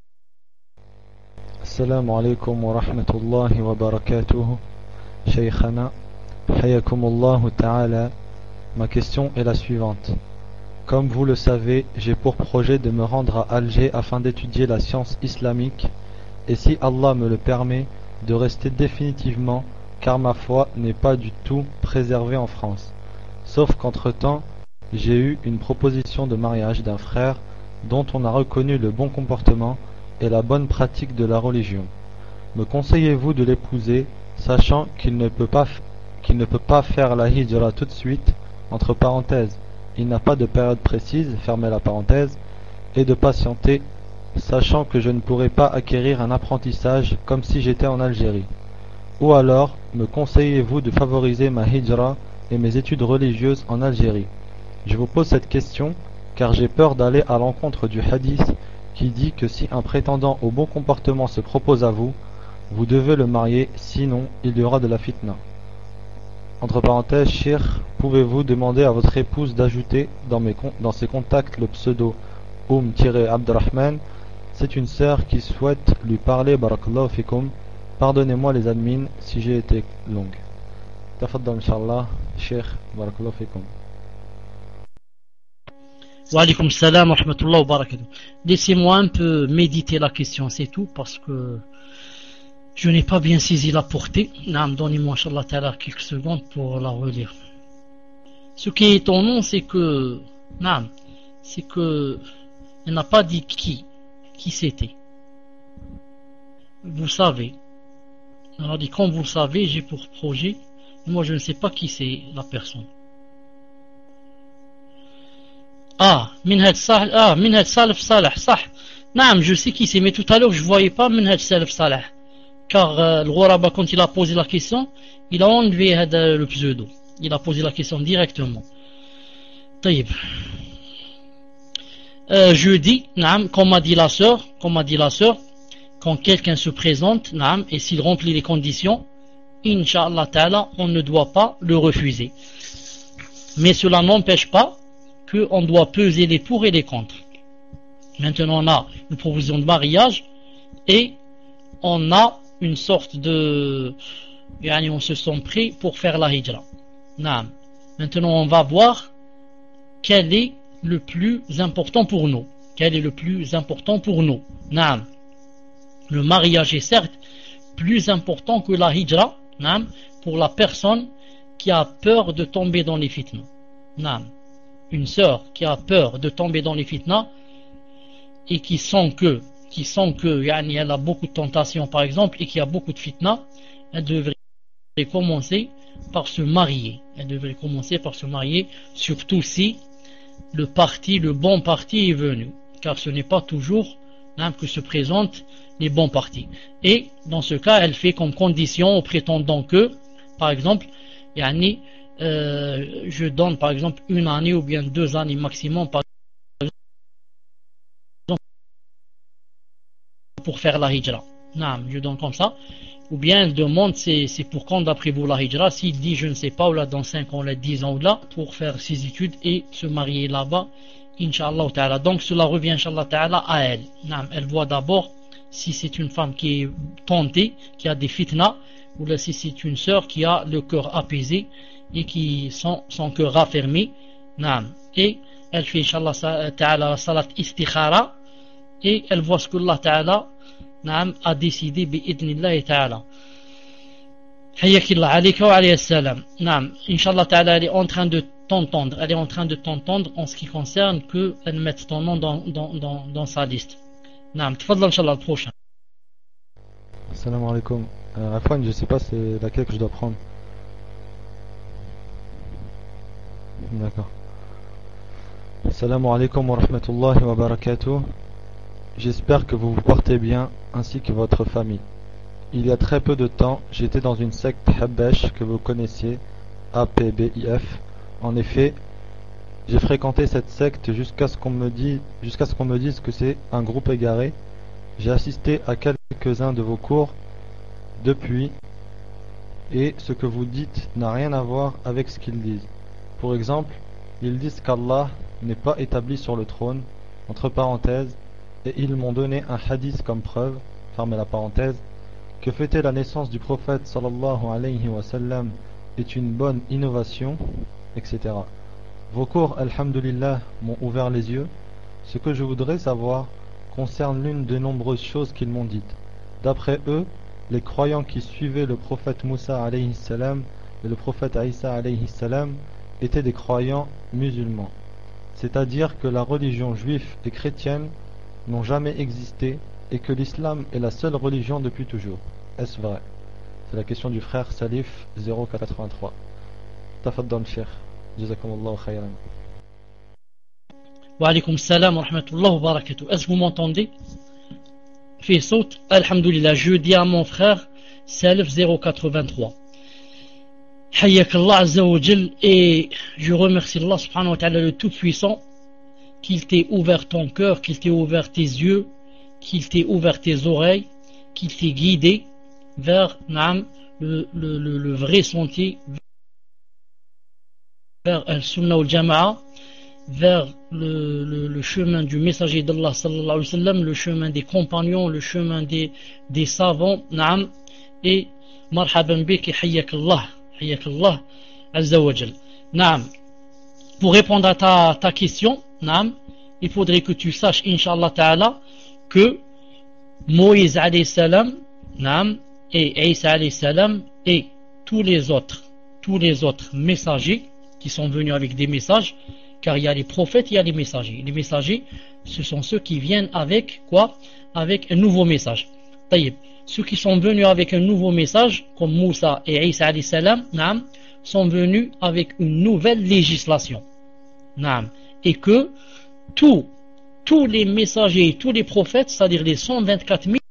Assalamu alaikum wa rahmatullahi wa barakatuh. Shaykhana, hayakumullahu ta'ala. Ma question est la suivante. Comme vous le savez, j'ai pour projet de me rendre à Alger afin d'étudier la science islamique et si Allah me le permet, de rester définitivement car ma foi n'est pas du tout préservée en France. Sauf qu'entre-temps, j'ai eu une proposition de mariage d'un frère dont on a reconnu le bon comportement et la bonne pratique de la religion. Me conseillez-vous de l'épouser, sachant qu'il ne peut pas, qu'il ne peut pas faire la hijra tout de suite, entre parenthèses, il n'a pas de période précise, fermez la parenthèse, et de patienter, sachant que je ne pourrai pas acquérir un apprentissage comme si j'étais en Algérie. Ou alors, me conseillez-vous de favoriser ma hijra et mes études religieuses en Algérie? Je vous pose cette question car j'ai peur d'aller à l'encontre du hadith qui dit que si un prétendant au bon comportement se propose à vous, vous devez le marier, sinon il y aura de la fitna. Entre parenthèses, Shir, pouvez-vous demander à votre épouse d'ajouter dans, mes, dans ses contacts le pseudo Oum-Abdrahman? C'est une sœur qui souhaite lui parler, barakallahu fikum. Pardonnez-moi les admins si j'ai été longue. Tafaddal inshallah, Shir, barakallahu fikum. Wa alaykum salam wa rahmatullahi wa barakatuh. Laissez-moi un peu méditer la question, c'est tout, parce que je n'ai pas bien saisi la portée. Naam, donnez-moi, inshallah ta'ala, quelques secondes pour la relire. Ce qui est étonnant, c'est que, naam, c'est que, elle n'a pas dit qui, qui c'était. Vous savez. Elle a dit, comme vous savez, j'ai pour projet, moi je ne sais pas qui c'est la personne. Ah, Minhaj Salih, ah, Minhaj Salih Salih, Sah. Naam, je sais qui c'est, mais tout à l'heure je voyais pas Minhaj Salih Salih. Car euh, le Ghoraba, quand il a posé la question, il a enlevé euh, le pseudo. Il a posé la question directement. Taïb. Euh, je dis, naam, comme m'a dit la sœur, comme m'a dit la sœur, quand quelqu'un se présente, naam, et s'il remplit les conditions, Inch'Allah Ta'ala, on ne doit pas le refuser. Mais cela n'empêche pas qu'on doit peser les pour et les contre. Maintenant, on a une proposition de mariage et on a une sorte de... Yani, on se sent prêt pour faire la hijra. Naam. Maintenant, on va voir quel est le plus important pour nous. Quel est le plus important pour nous. Naam. Le mariage est certes plus important que la hijra, naam, pour la personne qui a peur de tomber dans les fitnas. Naam. Une sœur qui a peur de tomber dans les fitnas et qui sent que, qui sent que, yani, elle a beaucoup de tentations par exemple et qui a beaucoup de fitnas, elle devrait commencer par se marier. Elle devrait commencer par se marier, surtout si le parti, le bon parti est venu, car ce n'est pas toujours hein, que se présentent les bons partis. Et dans ce cas, elle fait comme condition aux prétendants que, par exemple, yani, euh, je donne par exemple une année ou bien deux années maximum par pour faire la hijra. Naam, je donne comme ça. Ou bien elle demande c'est, c'est pour quand d'après vous la hijra. S'il dit je ne sais pas, ou là dans cinq ans, là dix ans ou là, pour faire ses études et se marier là-bas, Inch'Allah ta'ala. Donc cela revient Inch'Allah ta'ala à elle. Naam, elle voit d'abord si c'est une femme qui est tentée, qui a des fitna, ou là si c'est une sœur qui a le cœur apaisé et qui son, son cœur raffermi. Naam. Et elle fait Inch'Allah ta'ala salat istikhara et elle voit ce que Allah ta'ala naam, a décidé bi'idnillahi ta'ala. Hayyakillah alayka wa alayhi salam. Naam. Inch'Allah ta'ala elle est en train de t'entendre, elle est en train de t'entendre en ce qui concerne que elle mette ton nom dans, dans, dans, dans sa liste. Naam, tfadla Inch'Allah le prochain. Salam alaikum. Euh, Afwan, je sais pas c'est laquelle que je dois prendre. D'accord. Salam alaikum wa rahmatullahi wa barakatuh. J'espère que vous vous portez bien ainsi que votre famille. Il y a très peu de temps, j'étais dans une secte Habash que vous connaissiez, A P B I F. En effet, j'ai fréquenté cette secte jusqu'à ce qu'on me dise, jusqu'à ce qu'on me dise que c'est un groupe égaré. J'ai assisté à quelques-uns de vos cours depuis et ce que vous dites n'a rien à voir avec ce qu'ils disent. Pour exemple, ils disent qu'Allah n'est pas établi sur le trône, entre parenthèses, et ils m'ont donné un hadith comme preuve, fermez la parenthèse, que fêter la naissance du prophète sallallahu alayhi wa sallam est une bonne innovation, et cetera. Vos cours, alhamdulillah, m'ont ouvert les yeux. Ce que je voudrais savoir concerne l'une des nombreuses choses qu'ils m'ont dites. D'après eux, les croyants qui suivaient le prophète Moussa alayhi salam et le prophète Isa alayhi salam étaient des croyants musulmans. C'est-à-dire que la religion juive et chrétienne n'ont jamais existé et que l'islam est la seule religion depuis toujours. Est-ce vrai? C'est la question du frère Salif zéro quatre-vingt-trois. Tafaddal Cheikh. Jazakumullahu khayran. Wa alaykum salam wa rahmatullahi wa barakatuh. Est-ce que vous m'entendez? Fait saute, alhamdulillah, je dis à mon frère Salif zéro quatre-vingt-trois. Hayyak Allah Azza wa Jal, et je remercie Allah subhanahu wa ta'ala le Tout-Puissant qu'il t'ait ouvert ton cœur, qu'il t'ait ouvert tes yeux, qu'il t'ait ouvert tes oreilles, qu'il t'ait guidé vers naam, le, le, le, le vrai sentier, vers al-Sunnah wal-Jama'a, vers le, le, le chemin du messager d'Allah sallallahu alayhi wa sallam, le chemin des compagnons, le chemin des, des savants, naam, et marhaban bik et hayyak Allah, hayyak Allah Azza wa Jal. Naam. Pour répondre à ta, ta question, naam, il faudrait que tu saches, Inch'Allah ta'ala, que Moïse alayhi salam, naam, et Isa alayhi salam, et tous les autres, tous les autres messagers qui sont venus avec des messages, car il y a les prophètes, il y a les messagers. Les messagers, ce sont ceux qui viennent avec quoi? Avec un nouveau message. Taïb. Ceux qui sont venus avec un nouveau message, comme Moussa et Isa alayhi salam, naam, sont venus avec une nouvelle législation. Naam. Et que tous, tous les messagers, tous les prophètes, c'est-à-dire les cent vingt-quatre mille,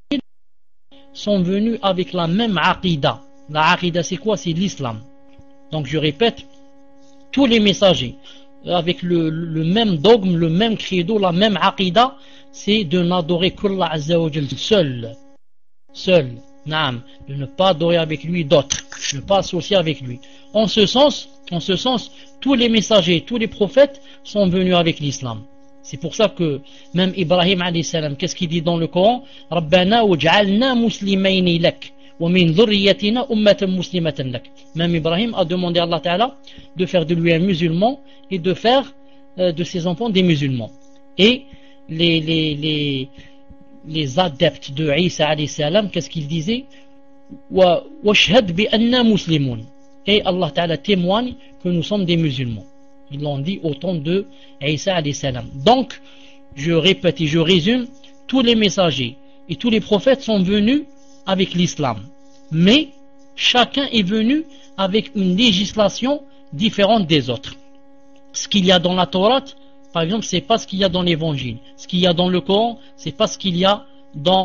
sont venus avec la même aqida. La aqida, c'est quoi? C'est l'islam. Donc je répète, tous les messagers, avec le, le même dogme, le même credo, la même aqida, c'est de n'adorer qu'Allah Azza wa Jal seul. Seul. Naam. De ne pas adorer avec lui d'autres. De ne pas associer avec lui. En ce sens, en ce sens, tous les messagers, tous les prophètes sont venus avec l'islam. C'est pour ça que même Ibrahim alayhi salam, qu'est-ce qu'il dit dans le Coran? Rabbana waj'alna muslimayni lak wa min dhurriyyatina ummatan muslimatan lak. Même Ibrahim a demandé à Allah Ta'ala de faire de lui un musulman et de faire euh, de ses enfants des musulmans. Et les les les les adeptes de Isa alayhi salam, qu'est-ce qu'ils disaient? Wa washhad bi anna muslimun. Et Allah Ta'ala témoigne que nous sommes des musulmans. Ils l'ont dit au temps de Isa alayhi salam. Donc, je répète et je résume, tous les messagers et tous les prophètes sont venus avec l'islam. Mais, chacun est venu avec une législation différente des autres. Ce qu'il y a dans la Torah, par exemple, c'est pas ce qu'il y a dans l'évangile. Ce qu'il y a dans le Coran, c'est pas ce qu'il y a dans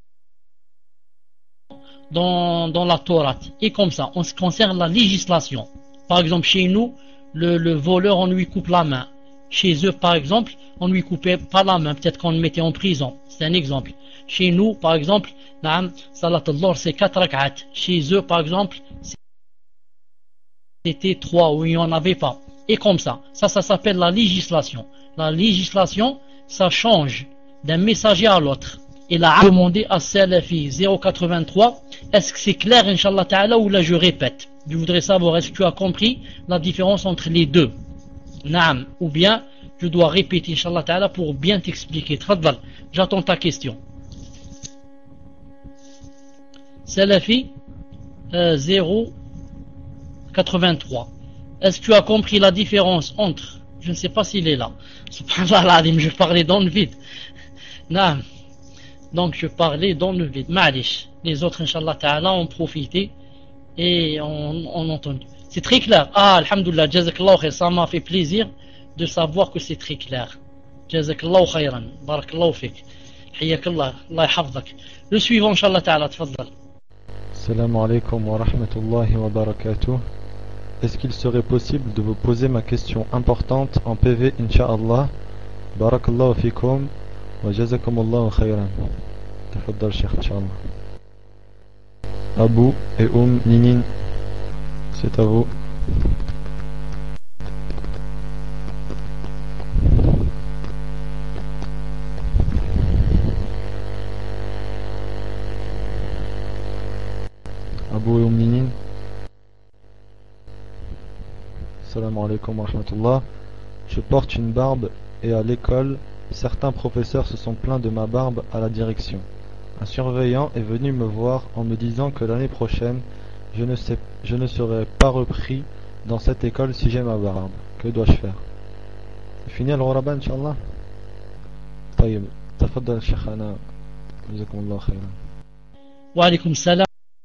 dans, dans la Torah. Et comme ça, en ce qui concerne la législation. Par exemple, chez nous, le, le voleur, on lui coupe la main. Chez eux, par exemple, on ne lui coupait pas la main, peut-être qu'on le mettait en prison. C'est un exemple. Chez nous, par exemple, Salat al-Dhuhr, c'est quatre rak'at. Chez eux, par exemple, c'était trois ou il n'y en avait pas. Et comme ça. Ça, ça s'appelle la législation. La législation, ça change d'un messager à l'autre. Il a demandé à Salafi zéro quatre-vingt-trois, est-ce que c'est clair, Inch'Allah Ta'ala, ou là je répète? Je voudrais savoir, est-ce que tu as compris la différence entre les deux? Naam. Ou bien, je dois répéter, Inch'Allah Ta'ala, pour bien t'expliquer. Tfadal, j'attends ta question. Salafi euh, zéro quatre-vingt-trois. Est-ce que tu as compris la différence entre, je ne sais pas s'il est là, subhanallah, je parlais dans le vide. Naam. Donc je parlais dans le vide. Ma'alish. Les autres, Inch'Allah Ta'ala, ont profité et ont, ont entendu. C'est très clair. Ah, alhamdoulilah, jazakallahu khair. Ça m'a fait plaisir de savoir que c'est très clair. Jazakallahu khairan. Barakallahu fik. Hiyakallah. Allah yahfazak. Le suivant, Inch'Allah Ta'ala, tfaddal. Salam alaikum wa rahmatullahi wa barakatuh. Est-ce qu'il serait possible de vous poser ma question importante en P V, Inch'Allah? Barakallahu fikum. وجزاكم الله خيرا. تفضل شيخ إن شاء الله. Abou et Oum Ninin, c'est à vous. Abou et Oum Ninin. Salam alaikum wa rahmatullah. Je porte une barbe et à l'école, certains professeurs se sont plaints de ma barbe à la direction. Un surveillant est venu me voir en me disant que l'année prochaine, je ne, sais, je ne serai pas repris dans cette école si j'ai ma barbe. Que dois-je faire? Fini al-ghuraba, Inch'Allah. طيب تفضل شيخنا جزاكم الله خيرا. وعليكم السلام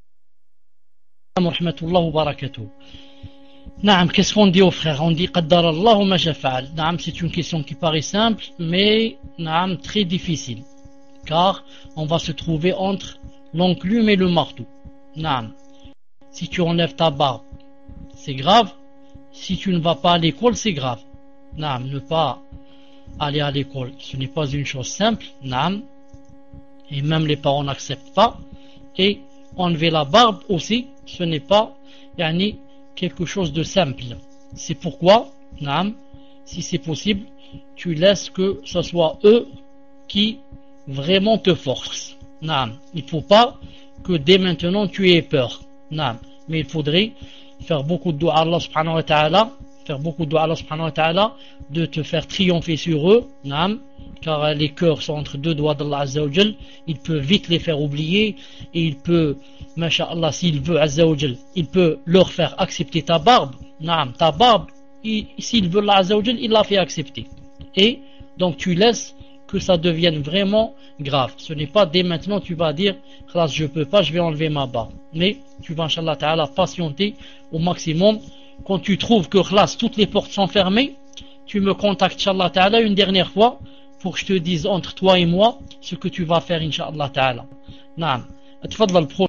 ورحمة الله وبركاته. Naam, qu'est-ce qu'on dit aux frères? On dit qaddar Allah ma shafa'al. Naam, c'est une question qui paraît simple, mais naam, très difficile. Car on va se trouver entre l'enclume et le marteau. Naam. Si tu enlèves ta barbe, c'est grave. Si tu ne vas pas à l'école, c'est grave. Naam, ne pas aller à l'école, ce n'est pas une chose simple. Naam. Et même les parents n'acceptent pas. Et enlever la barbe aussi, ce n'est pas yani, quelque chose de simple. C'est pourquoi, naam, si c'est possible, tu laisses que ce soit eux qui vraiment te forcent. Naam. Il ne faut pas que dès maintenant tu aies peur. Naam. Mais il faudrait faire beaucoup de dua à Allah subhanahu wa ta'ala, faire beaucoup de dua à Allah subhanahu wa ta'ala, de te faire triompher sur eux. Naam. Car les cœurs sont entre deux doigts d'Allah Azza wa Jal. Il peut vite les faire oublier et il peut, masha'Allah, s'il veut Azza wa Jal, il peut leur faire accepter ta barbe. Naam, ta barbe, s'il veut Allah Azza wa Jal, il l'a fait accepter. Et donc tu laisses que ça devienne vraiment grave. Ce n'est pas dès maintenant tu vas dire khlas, je peux pas, je vais enlever ma barbe. Mais tu vas Inch'Allah Ta'ala patienter au maximum. Quand tu trouves que khlas, toutes les portes sont fermées, tu me contactes Inch'Allah Ta'ala une dernière fois pour que je te dise entre toi et moi ce que tu vas faire Inch'Allah Ta'ala. Naam. Tfadal pro.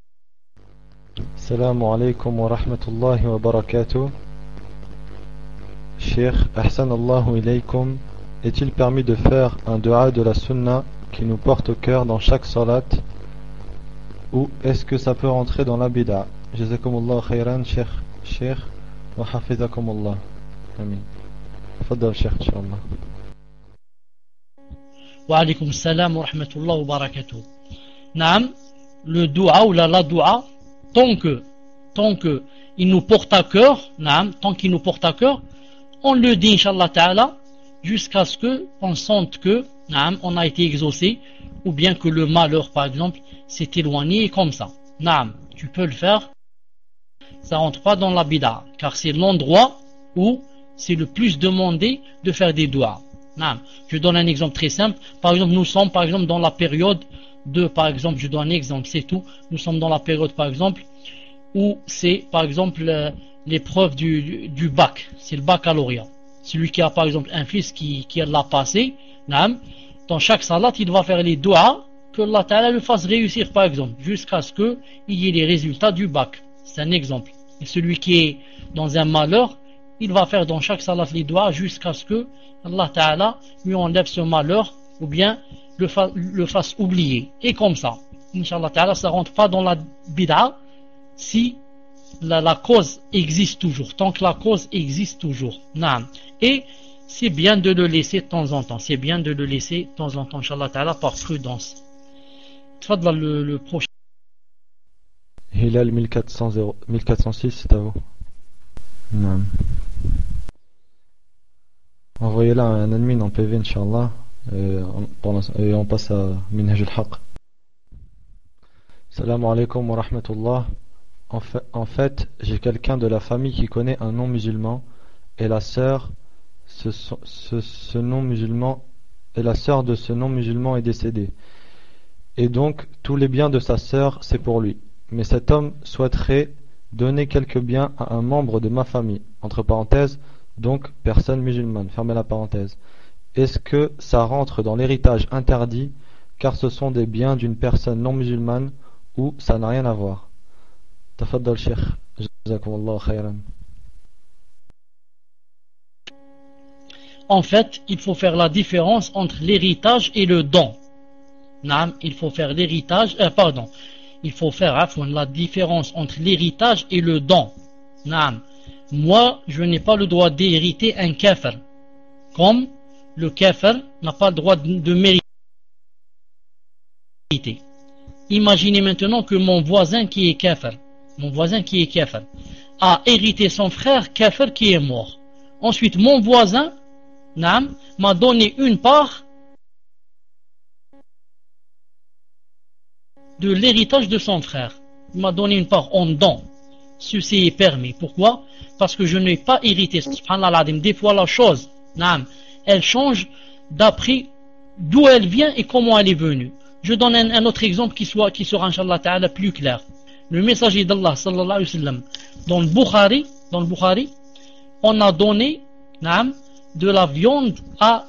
Salam alaikum wa rahmatullahi wa barakatuh. Cheikh, ahsan Allahu ilaykum. Est-il permis de faire un dua de la sunna qui nous porte au cœur dans chaque salat, ou est-ce que ça peut rentrer dans la bid'a? Jazakumullah khairan, Cheikh, Cheikh, wa hafizakumullah. Amin. Fadal Cheikh, Inch'Allah. Wa alaykum salam wa rahmatullah wa barakatuh. Naam, le dua ou la, la dua, tant que, tant que il nous porte à cœur, naam, tant qu'il nous porte à cœur, on le dit Inch'Allah Ta'ala, jusqu'à ce que on sente que naam, on a été exaucé, ou bien que le malheur par exemple s'est éloigné comme ça. Naam, tu peux le faire, ça rentre pas dans la bid'a, car c'est l'endroit où c'est le plus demandé de faire des doigts. Naam. Je donne un exemple très simple. Par exemple, nous sommes par exemple dans la période de, par exemple, je donne un exemple, c'est tout. Nous sommes dans la période par exemple où c'est par exemple l'épreuve du, du bac, c'est le baccalauréat. Celui qui a par exemple un fils qui, qui l'a passé, naam, dans chaque salat, il va faire les doigts que Allah Ta'ala le fasse réussir par exemple, jusqu'à ce qu'il y ait les résultats du bac. C'est un exemple. Et celui qui est dans un malheur, il va faire dans chaque salat les doigts jusqu'à ce que Allah Ta'ala lui enlève ce malheur ou bien le, fa le fasse oublier. Et comme ça, Inch'Allah Ta'ala, ça rentre pas dans la bid'a si la, la cause existe toujours, tant que la cause existe toujours. Naam. Et c'est bien de le laisser de temps en temps, c'est bien de le laisser de temps en temps, Inch'Allah Ta'ala, par prudence. Tfadla le, le prochain. Hilal mille quatre cents, mille quatre cent six, c'est à vous. Naam. Envoyez-la un admin en P V, Inch'Allah, et on, et on passe à Minhaj al-Haq. Salam alaikum wa rahmatullah. En fait, en fait j'ai quelqu'un de la famille qui connaît un non-musulman et la sœur ce, ce, ce non-musulman et la sœur de ce non-musulman est décédée. Et donc tous les biens de sa sœur c'est pour lui. Mais cet homme souhaiterait donner quelques biens à un membre de ma famille, entre parenthèses, donc personne musulmane, fermez la parenthèse. Est-ce que ça rentre dans l'héritage interdit car ce sont des biens d'une personne non musulmane ou ça n'a rien à voir? Tafaddal Cheikh, jazakumullahu khayran. En fait, il faut faire la différence entre l'héritage et le don. Naam, il faut faire l'héritage, euh, pardon, il faut faire afwan, la différence entre l'héritage et le don. Naam. Moi, je n'ai pas le droit d'hériter un kafir, comme le kafir n'a pas le droit de mériter. Imaginez maintenant que mon voisin qui est kafir, mon voisin qui est kafir, a hérité son frère kafir qui est mort. Ensuite, mon voisin, naam, m'a donné une part de l'héritage de son frère. Il m'a donné une part en don. Ceci est permis. Pourquoi? Parce que je n'ai pas hérité. Subhanallah, des fois la chose, naam, elle change d'après d'où elle vient et comment elle est venue. Je donne un, un autre exemple qui, soit, qui sera, Inch'Allah Ta'ala, plus clair. Le messager d'Allah, sallallahu alayhi wa sallam, dans le Bukhari, dans le Bukhari, on a donné, naam, de la viande à,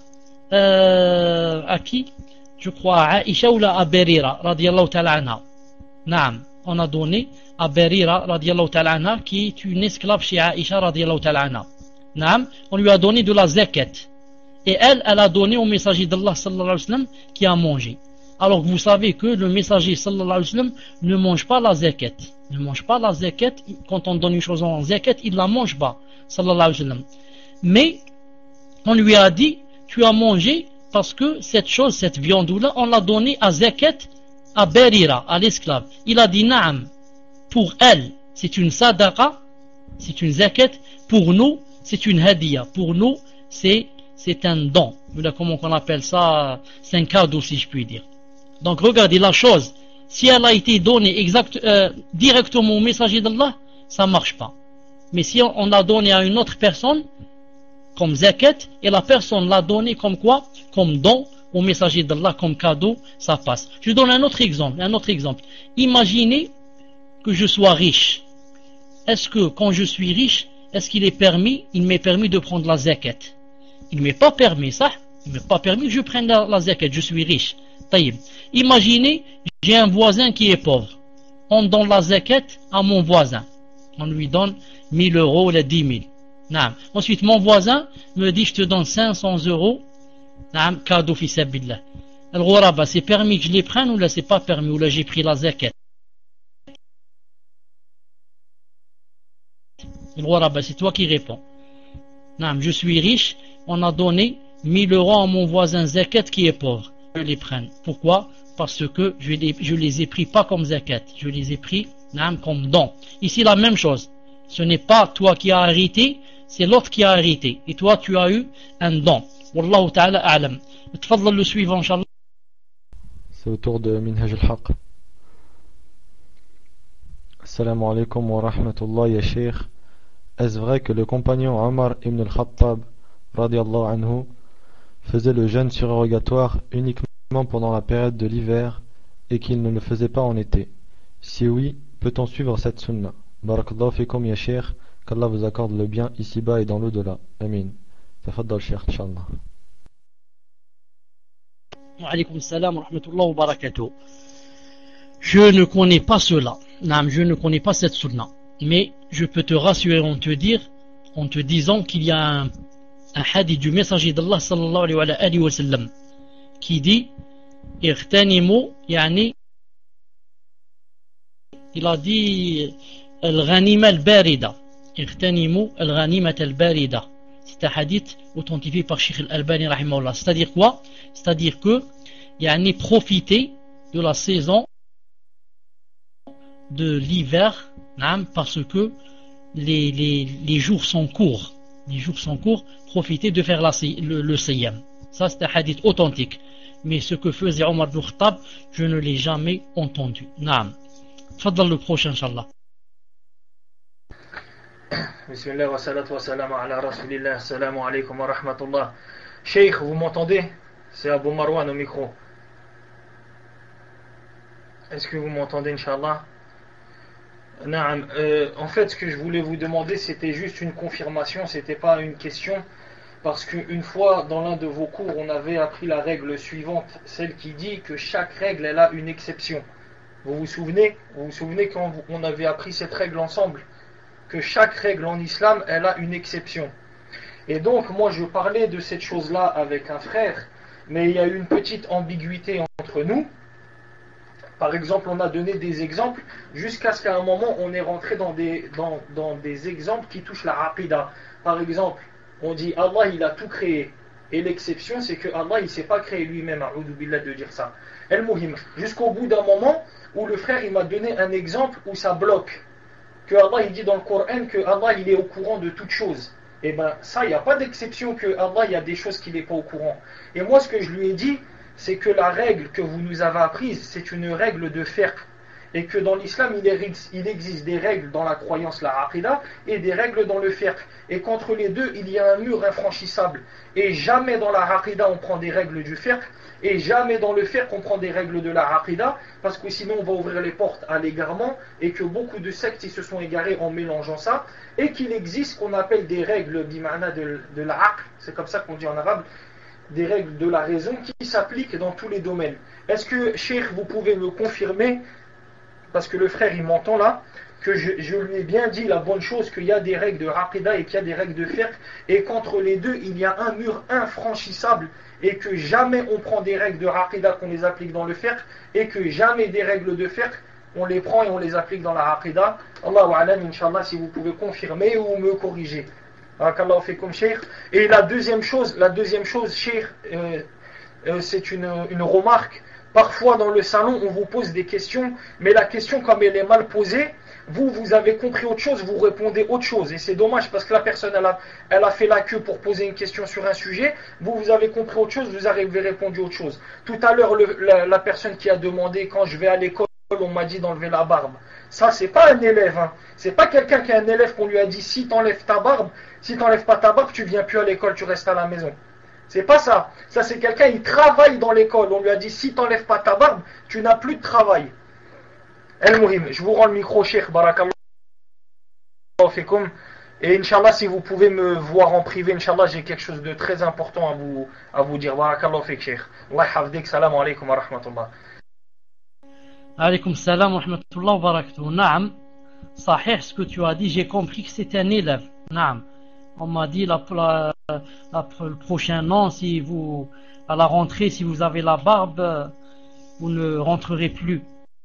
euh, à qui? Je crois à Aïcha ou à Barira, radiyallahu ta'ala anha. Naam, on a donné à Barira, radiyallahu ta'ala anha, qui est une esclave chez Aïcha, radiyallahu ta'ala anha. Naam, on lui a donné de la zakat. Et elle, elle a donné au messager d'Allah, sallallahu alayhi wa sallam, qui a mangé. Alors vous savez que le messager, sallallahu alayhi wa sallam, ne mange pas la zakat. Ne mange pas la zakat. Quand on donne une chose en zakat, il ne la mange pas, sallallahu alayhi wa sallam. Mais, on lui a dit, tu as mangé parce que cette chose, cette viande-là, on l'a donnée à zakat, à Barira, à l'esclave. Il a dit, naam, pour elle, c'est une sadaqa, c'est une zakat. Pour nous, c'est une hadiya. Pour nous, c'est c'est un don. Comment on appelle ça? C'est un cadeau, si je puis dire. Donc, regardez la chose. Si elle a été donnée exact, euh, directement au messager d'Allah, ça ne marche pas. Mais si on, on l'a donnée à une autre personne, comme zakat, et la personne l'a donné comme quoi? Comme don au messager d'Allah, comme cadeau, ça passe. Je donne un autre exemple, un autre exemple. Imaginez que je sois riche. Est-ce que quand je suis riche, est-ce qu'il est permis, il m'est permis de prendre la zakat? Il ne m'est pas permis, ça. Il ne m'est pas permis que je prenne la, la zakat, je suis riche. Taïb. Imaginez, j'ai un voisin qui est pauvre. On donne la zakat à mon voisin. On lui donne mille euros ou dix mille. Naam. Ensuite, mon voisin me dit, je te donne cinq cents euros, naam, cadeau fi sabilillah. Alors, c'est permis que je les prenne ou là, c'est pas permis, ou là, j'ai pris la zakat. Alors, c'est toi qui réponds. Naam, je suis riche, on a donné mille euros à mon voisin zakat qui est pauvre. Je les prenne. Pourquoi? Parce que je les, je les ai pris pas comme zakat, je les ai pris, naam, comme don. Ici, la même chose. Ce n'est pas toi qui as hérité, c'est l'autre qui a hérité. Et toi, tu as eu un don. Wallahu ta'ala a'lam. Tfadl le suivant, Inch'Allah. C'est au tour de Minhaj al-Haq. Assalamu alaikum wa rahmatullah ya Cheikh. Est-ce vrai que le compagnon Omar ibn al-Khattab, radiallahu anhu, faisait le jeûne surrogatoire uniquement pendant la période de l'hiver et qu'il ne le faisait pas en été? Si oui, peut-on suivre cette sunna? Barakallahu fikum ya Cheikh, qu'Allah vous accorde le bien ici-bas et dans l'au-delà. Amin. Tafaddal Cheikh, Inch'Allah. Wa alaykum salam wa rahmatullah wa barakatuh. Je ne connais pas cela. Non, je ne connais pas cette sunna. Mais je peux te rassurer en te dire en te disant qu'il y a un, un hadith du messager d'Allah sallallahu alayhi wa sallam qui dit Irtanimu, yani, il a dit Al-Ghanima al-Barida. Irtanimu al-Ghanima al-Barida. C'est un hadith authentifié par Sheikh Al-Albani rahimahullah. C'est-à-dire quoi? C'est-à-dire que yani, profiter de la saison de l'hiver, parce que les, les, les jours sont courts. Les jours sont courts, profitez de faire la, le, le siyam. Ça c'est un hadith authentique. Mais ce que faisait Omar ibn Khattab, je ne l'ai jamais entendu. Naam. Fadal le prochain, Inch'Allah. Bismillah wa salatu wa salam ala rasulillah. Assalamu alaikum wa rahmatullah. Cheikh, vous m'entendez? C'est Abou Marwan au micro. Est-ce que vous m'entendez, Inch'Allah? Naam. Euh, en fait, ce que je voulais vous demander, c'était juste une confirmation, c'était pas une question. Parce qu'une fois, dans l'un de vos cours, on avait appris la règle suivante, celle qui dit que chaque règle, elle a une exception. Vous vous souvenez? Vous vous souvenez quand on avait appris cette règle ensemble? Que chaque règle en islam, elle a une exception. Et donc, moi, je parlais de cette chose-là avec un frère, mais il y a eu une petite ambiguïté entre nous. Par exemple, on a donné des exemples, jusqu'à ce qu'à un moment, on est rentré dans des, dans, dans des exemples qui touchent la aqida. Par exemple, on dit Allah il a tout créé et l'exception c'est que Allah il s'est pas créé lui-même, a'oudou billah de dire ça. El Muhim, jusqu'au bout d'un moment où le frère il m'a donné un exemple où ça bloque, que Allah il dit dans le Coran que Allah il est au courant de toutes choses. Et ben ça il n'y a pas d'exception que Allah il y a des choses qu'il n'est pas au courant. Et moi ce que je lui ai dit c'est que la règle que vous nous avez apprise c'est une règle de fiqh. Et que dans l'islam, il existe des règles dans la croyance, la aqida, et des règles dans le fiqh. Et qu'entre les deux, il y a un mur infranchissable. Et jamais dans la aqida, on prend des règles du fiqh, et jamais dans le fiqh, on prend des règles de la aqida, parce que sinon, on va ouvrir les portes à l'égarement, et que beaucoup de sectes ils se sont égarés en mélangeant ça, et qu'il existe ce qu'on appelle des règles bima'na de, de la aql, c'est comme ça qu'on dit en arabe, des règles de la raison qui s'appliquent dans tous les domaines. Est-ce que, Cheikh, vous pouvez me confirmer, parce que le frère il m'entend là, que je, je lui ai bien dit la bonne chose, qu'il y a des règles de aqida et qu'il y a des règles de fiqh, et qu'entre les deux il y a un mur infranchissable, et que jamais on prend des règles de aqida qu'on les applique dans le fiqh, et que jamais des règles de fiqh on les prend et on les applique dans la aqida. Allahu a'lam, Inch'Allah, si vous pouvez confirmer ou me corriger. Barakallahu fikum, Cheikh. Et la deuxième chose, la deuxième chose, Cheikh, euh, euh, c'est une, une remarque. Parfois dans le salon on vous pose des questions, mais la question comme elle est mal posée, vous vous avez compris autre chose, vous répondez autre chose, et c'est dommage parce que la personne elle a, elle a fait la queue pour poser une question sur un sujet, vous vous avez compris autre chose, vous avez répondu autre chose. Tout à l'heure le, la, la personne qui a demandé quand je vais à l'école on m'a dit d'enlever la barbe, ça c'est pas un élève, hein. C'est pas quelqu'un qui est un élève qu'on lui a dit si t'enlèves ta barbe, si t'enlèves pas ta barbe tu viens plus à l'école, tu restes à la maison. C'est pas ça. Ça c'est quelqu'un, il travaille dans l'école. On lui a dit si t'enlèves pas ta barbe, tu n'as plus de travail. El Mouhim, je vous rends le micro, Cheikh. Barakallahu fikum. Et Inch'Allah, si vous pouvez me voir en privé, Inch'Allah, j'ai quelque chose de très important à vous, à vous dire. Barakallahu fik, Cheikh. Allah hafdik. Salam alaikum wa rahmatullah. Alaykum salam wa rahmatullah wa barakatuh. Naam. Sahih, ce que tu as dit, j'ai compris que c'était un élève. Naam. On m'a dit la, la, la, le prochain an, si vous, à la rentrée, si vous avez la barbe, vous ne rentrerez plus.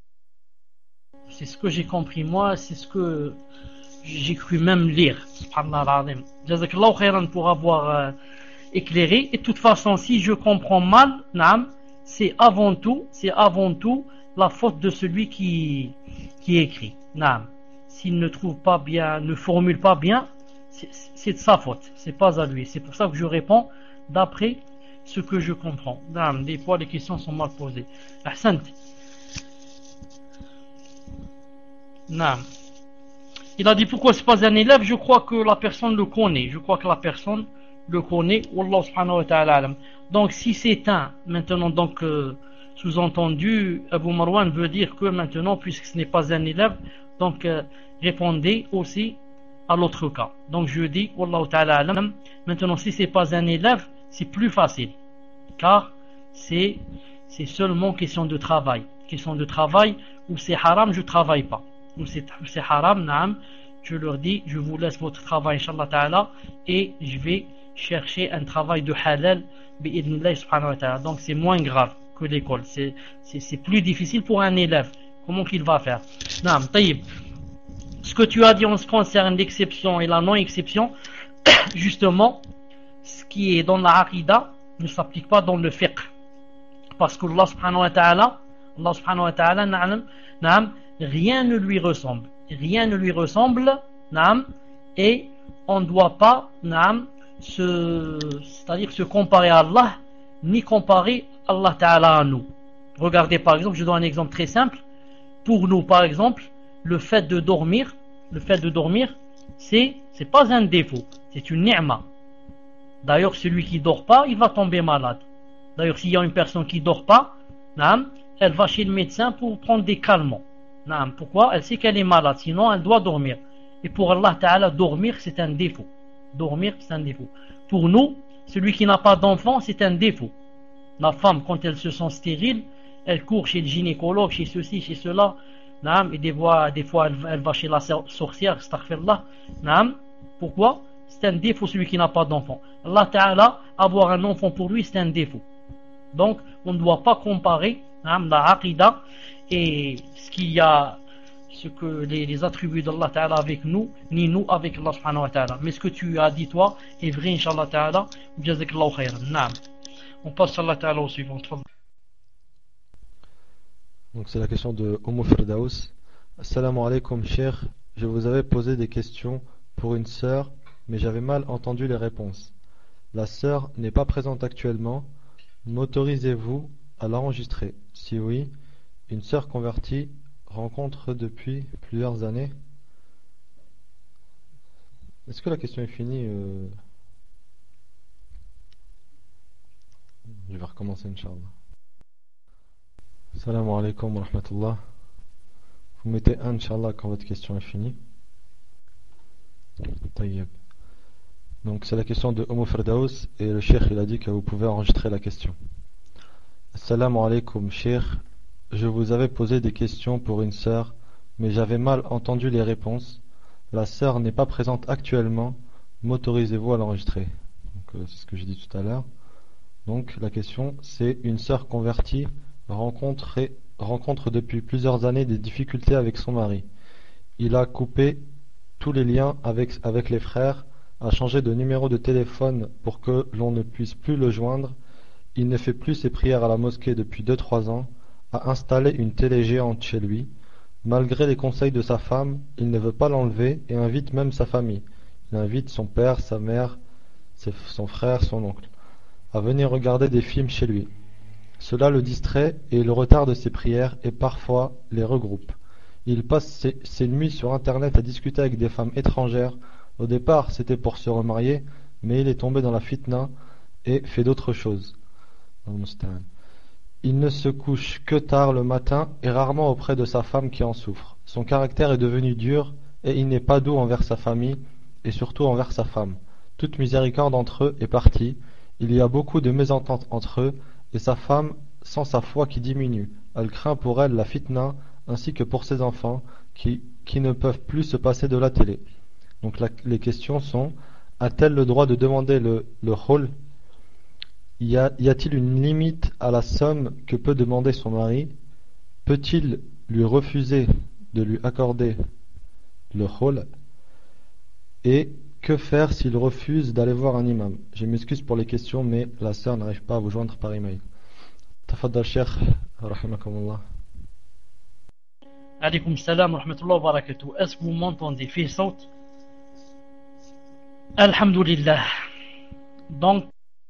C'est ce que j'ai compris moi, c'est ce que j'ai cru même lire. Subhanallah al-Azim. Jazakallahu khairan pour avoir euh, éclairé. Et de toute façon, si je comprends mal, naam, c'est avant tout, c'est avant tout la faute de celui qui, qui écrit. Naam. S'il ne trouve pas bien, ne formule pas bien, c'est de sa faute, c'est pas à lui. C'est pour ça que je réponds d'après ce que je comprends. Des fois les questions sont mal posées. Ahsant. Il a dit pourquoi c'est pas un élève. Je crois que la personne le connaît. Je crois que la personne le connaît. Wallah subhanahu wa ta'ala. Donc si c'est un, maintenant donc euh, sous-entendu, Abu Marwan veut dire que maintenant, puisque ce n'est pas un élève, donc euh, répondez aussi à l'autre cas. Donc je dis, Wallahu ta'ala alam, maintenant si c'est pas un élève, c'est plus facile. Car c'est c'est seulement question de travail. Question de travail, où c'est haram, je travaille pas. Où c'est, c'est haram, naam, je leur dis, je vous laisse votre travail, Inch'Allah Ta'ala, et je vais chercher un travail de halal, bi'idhnillah subhanahu wa ta'ala. Donc c'est moins grave que l'école, c'est, c'est, c'est plus difficile pour un élève. Comment qu'il va faire? Naam, taïb. Ce que tu as dit en ce qui concerne l'exception et la non-exception, justement, ce qui est dans la aqida ne s'applique pas dans le fiqh. Parce que Allah subhanahu wa ta'ala, Allah subhanahu wa ta'ala, na'am, na'am, rien ne lui ressemble. Rien ne lui ressemble, na'am, et on ne doit pas, na'am, se, c'est-à-dire se comparer à Allah, ni comparer Allah ta'ala à nous. Regardez par exemple, je donne un exemple très simple. Pour nous, par exemple, le fait de dormir, le fait de dormir, c'est, c'est pas un défaut, c'est une ni'ma. D'ailleurs, celui qui dort pas, il va tomber malade. D'ailleurs, s'il y a une personne qui dort pas, naam, elle va chez le médecin pour prendre des calmants. Naam, pourquoi? Elle sait qu'elle est malade, sinon elle doit dormir. Et pour Allah Ta'ala, dormir, c'est un défaut. Dormir, c'est un défaut. Pour nous, celui qui n'a pas d'enfant, c'est un défaut. La femme, quand elle se sent stérile, elle court chez le gynécologue, chez ceci, chez cela. Naam, et des fois, des fois elle, elle va chez la sorcière, astaghfirullah. Naam, pourquoi? C'est un défaut celui qui n'a pas d'enfant. Allah Ta'ala, avoir un enfant pour lui, c'est un défaut. Donc, on ne doit pas comparer naam, la aqida et ce qu'il y a, ce que les, les attributs d'Allah Ta'ala avec nous, ni nous avec Allah Subhanahu wa Ta'ala. Mais ce que tu as dit toi est vrai, Inch'Allah Ta'ala. Jazakallahu khayran. Naam. On passe à Allah Ta'ala au suivant. Donc c'est la question de Homo Firdaus. Assalamu alaikum, cher. Je vous avais posé des questions pour une sœur, mais j'avais mal entendu les réponses. La sœur n'est pas présente actuellement. M'autorisez-vous à l'enregistrer? Si oui, une sœur convertie rencontre depuis plusieurs années. Est-ce que la question est finie? euh... Je vais recommencer, Inch'Allah. Salam alaikum wa rahmatullah. Vous mettez un, Inch'Allah, quand votre question est finie. Tayyib. Donc c'est la question de Homo Firdaus et le cheikh il a dit que vous pouvez enregistrer la question. Assalamu alaikum, cheikh. Je vous avais posé des questions pour une sœur, mais j'avais mal entendu les réponses. La sœur n'est pas présente actuellement. M'autorisez-vous à l'enregistrer? Donc euh, c'est ce que j'ai dit tout à l'heure. Donc la question c'est: une sœur convertie rencontre, rencontre depuis plusieurs années des difficultés avec son mari. Il a coupé tous les liens avec, avec les frères, a changé de numéro de téléphone pour que l'on ne puisse plus le joindre. Il ne fait plus ses prières à la mosquée depuis deux trois ans, a installé une télé géante chez lui. Malgré les conseils de sa femme, il ne veut pas l'enlever et invite même sa famille. Il invite son père, sa mère, ses, son frère, son oncle à venir regarder des films chez lui. Cela le distrait et le retarde ses prières et parfois les regroupe. Il passe ses, ses nuits sur internet à discuter avec des femmes étrangères. Au départ c'était pour se remarier, mais il est tombé dans la fitna et fait d'autres choses. Il ne se couche que tard le matin et rarement auprès de sa femme qui en souffre. Son caractère est devenu dur et il n'est pas doux envers sa famille et surtout envers sa femme. Toute miséricorde entre eux est partie. Il y a beaucoup de mésententes entre eux et sa femme sent sa foi qui diminue. Elle craint pour elle la fitna ainsi que pour ses enfants qui, qui ne peuvent plus se passer de la télé. Donc la, les questions sont: a-t-elle le droit de demander le, le khul? Y a, y a-t-il une limite à la somme que peut demander son mari? Peut-il lui refuser de lui accorder le khul? Et que faire s'il refuse d'aller voir un imam? Je m'excuse pour les questions, mais la sœur n'arrive pas à vous joindre par email. Tafaddal Cheikh, rahimakumullah. Alaykoum salam wa rahmatullah wa barakatuh. Est-ce que vous m'entendez? Fais saute. Alhamdulillah. Donc,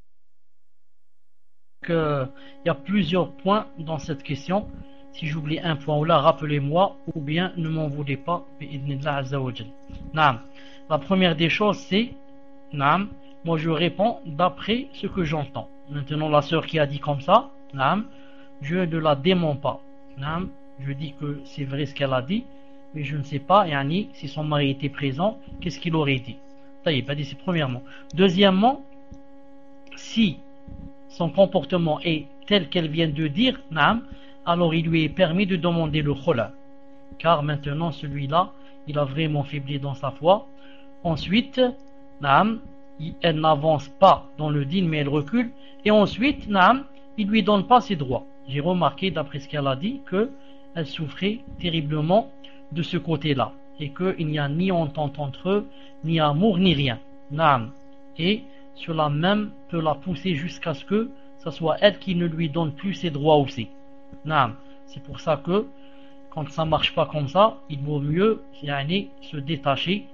euh, il y a plusieurs points dans cette question. Si j'oublie un point ou là, rappelez-moi, ou bien ne m'en voulez pas. Bi'idhnillah azza wa jal. Naam. La première des choses, c'est, naam, moi je réponds d'après ce que j'entends. Maintenant, la sœur qui a dit comme ça, naam, je ne la dément pas. Naam, je dis que c'est vrai ce qu'elle a dit, mais je ne sais pas, yani, si son mari était présent, qu'est-ce qu'il aurait dit. Taïb, a dit c'est premièrement. Deuxièmement, si son comportement est tel qu'elle vient de dire, naam, alors il lui est permis de demander le khula. Car maintenant, celui-là, il a vraiment faibli dans sa foi. Ensuite, naam, elle n'avance pas dans le dîn, mais elle recule. Et ensuite, naam, il ne lui donne pas ses droits. J'ai remarqué, d'après ce qu'elle a dit, qu'elle souffrait terriblement de ce côté-là. Et qu'il n'y a ni entente entre eux, ni amour, ni rien. Naam. Et cela même peut la pousser jusqu'à ce que ce soit elle qui ne lui donne plus ses droits aussi. Naam. C'est pour ça que, quand ça ne marche pas comme ça, il vaut mieux yani, se détacher.